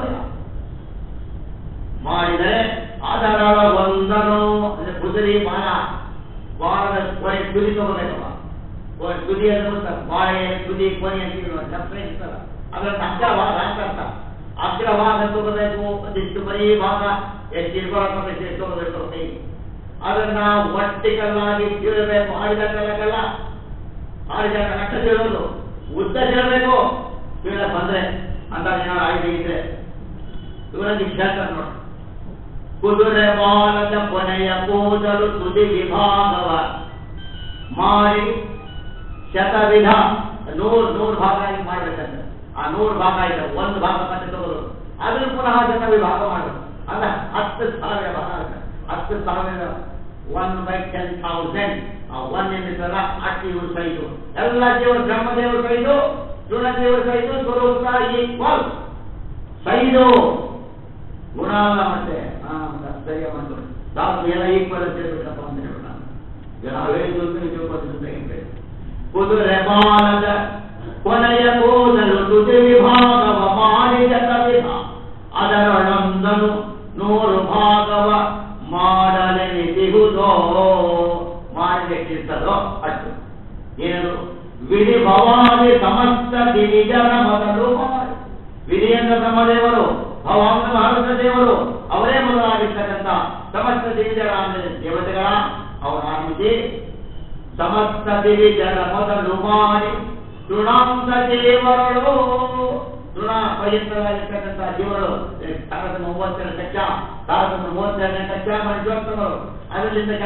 [SPEAKER 1] ಮಾಡಿದರೆ ಅದರ ಒಂದನು ಕುದುರೆ ಬಾಲ ಬಾಲದ ಕೊನೆ ತುದಿ ತಗೋಬೇಕಪ್ಪ. ತುದಿ ಅಂದ್ರೆ ಬಾಳೆ ತುದಿ ಕೊನೆ ಅಂತೀವಿ ಚಪ್ರೆ ಇರ್ತಲ್ಲ, ಅದರ ಅಗ್ರಭಾಗ ಅಂತ. ಅಗ್ರಭಾಗ ತಗೋಬೇಕು, ಒಂದಿಷ್ಟು ಬರೀ ಭಾಗ ಎಷ್ಟು ಇರ್ಬಾರ್ದು ಎಷ್ಟು ತಗೋಬೇಕು ಕೈ, ಅದನ್ನ ಒಟ್ಟಿಗಲ್ಲಾಗಿ ಕೀಳಬೇಕು. ಆಡಿದ ಕಲ್ಲಲ್ಲ, ಆಡಿದ ಕಟ್ಟ ಕೀಳೋದು, ಉದ್ದ ಕೀಳಬೇಕು. ಕೀಳ ಬಂದ್ರೆ ಅಂತ ಏನಾದ್ರು ಆಯ್ಕೆ ಇದ್ರೆ ಇವರಲ್ಲಿ ಹೇಳ್ತಾರೆ ನೋಡಿ. ಕುದುರೆ ಬಾಲದ ಕೊನೆಯ ಕೂದಲು ತುದಿ ವಿಭಾಗವ ಮಾಡಿ ಶತವಿಧ, ನೂರು ನೂರು ಭಾಗ ಮಾಡ್ಬೇಕಂದ್ರೆ ಆ ನೂರು ಭಾಗ ಆಯ್ತು, ಒಂದು ಭಾಗ ಮತ್ತೆ ತಗೋದು, ಅದನ್ನು ಪುನಃ ಶತ ವಿಭಾಗ ಮಾಡೋದು. ಅಲ್ಲ ಹತ್ತು ಸಾವಿರ ಭಾಗ, ಹತ್ತು ಸಾವಿರ one by ten thousand. One ಏನಿರ್ತಲ್ಲ ಅಷ್ಟು ಇವ್ರ ಸೈಜು, ಎಲ್ಲ ದೇವರು ಬ್ರಹ್ಮದೇವರು ಸೈಜು, ಗುಣದೇವರು ಸೈಜು, ಸ್ವರೂಪ ಈಕ್ವಲ್ ಸೈಜು, ಗುಣ ಮತ್ತೆ ಸರಿಯ ಮಾಡ್ತಾರೆ. ನಾವು ಎಲ್ಲ ಈಕ್ವಲ್ ಅಂತ ಹೇಳ್ಬೇಕಪ್ಪ ಅಂತ ಹೇಳೋಣ. ನಾವು ಹೇಳಿದ್ದು ಕುದುರೆ ಬಾಲದ ಕೊನೆಯ ಕೂದಲು ತುದಿ ವಿಭಾಗವ ಮಾಡಿ ಶತವಿಧ, ಅದರೊಳೊಂದನು ನೂರು ಭಾಗವ ಮಾಡಲೆನಿಸಿಹುದೋ ಮಾಡಲಿಕ್ಕಿರ್ತದೋ ಅಷ್ಟು ಏನದು ವಿಧಿ ಭವಾದಿ ಸಮಸ್ತ ದಿವಿಜರ ಮೊದಲು ಮಾಡಿ ವಿಧಿಯಂದ್ರ ಬ್ರಹ್ಮದೇವರು ಭವಾಂಗ ಭಾರತ ದೇವರು ಅವರೇ ಮೊದಲಾಗಿರ್ತಕ್ಕಂಥ ಸಮಸ್ತ ದಿವಿಜರ ಅಂದರೆ ದೇವತೆಗಳ ಅವರ ಆತ್ಮತಿ ಸಮಸ್ತ ದಿವಿಜರ ಮೊದಲು ಮಾಡಿ ತೃಣಾಂತ ದೇವರಳು ತೃಣ ಪವಿತ್ರವಾಗಿರ್ತಕ್ಕಂಥ ಜೀವಗಳು ತಾರತಮ್ಯ ಮೂವತ್ತೆರಡು ಲಕ್ಷ ತಾರತಮ್ಯ ಮೂವತ್ತೆರಡನೇ ಲಕ್ಷ ಮನುಷ್ಯೋತ್ತಮರು ಅದರಿಂದ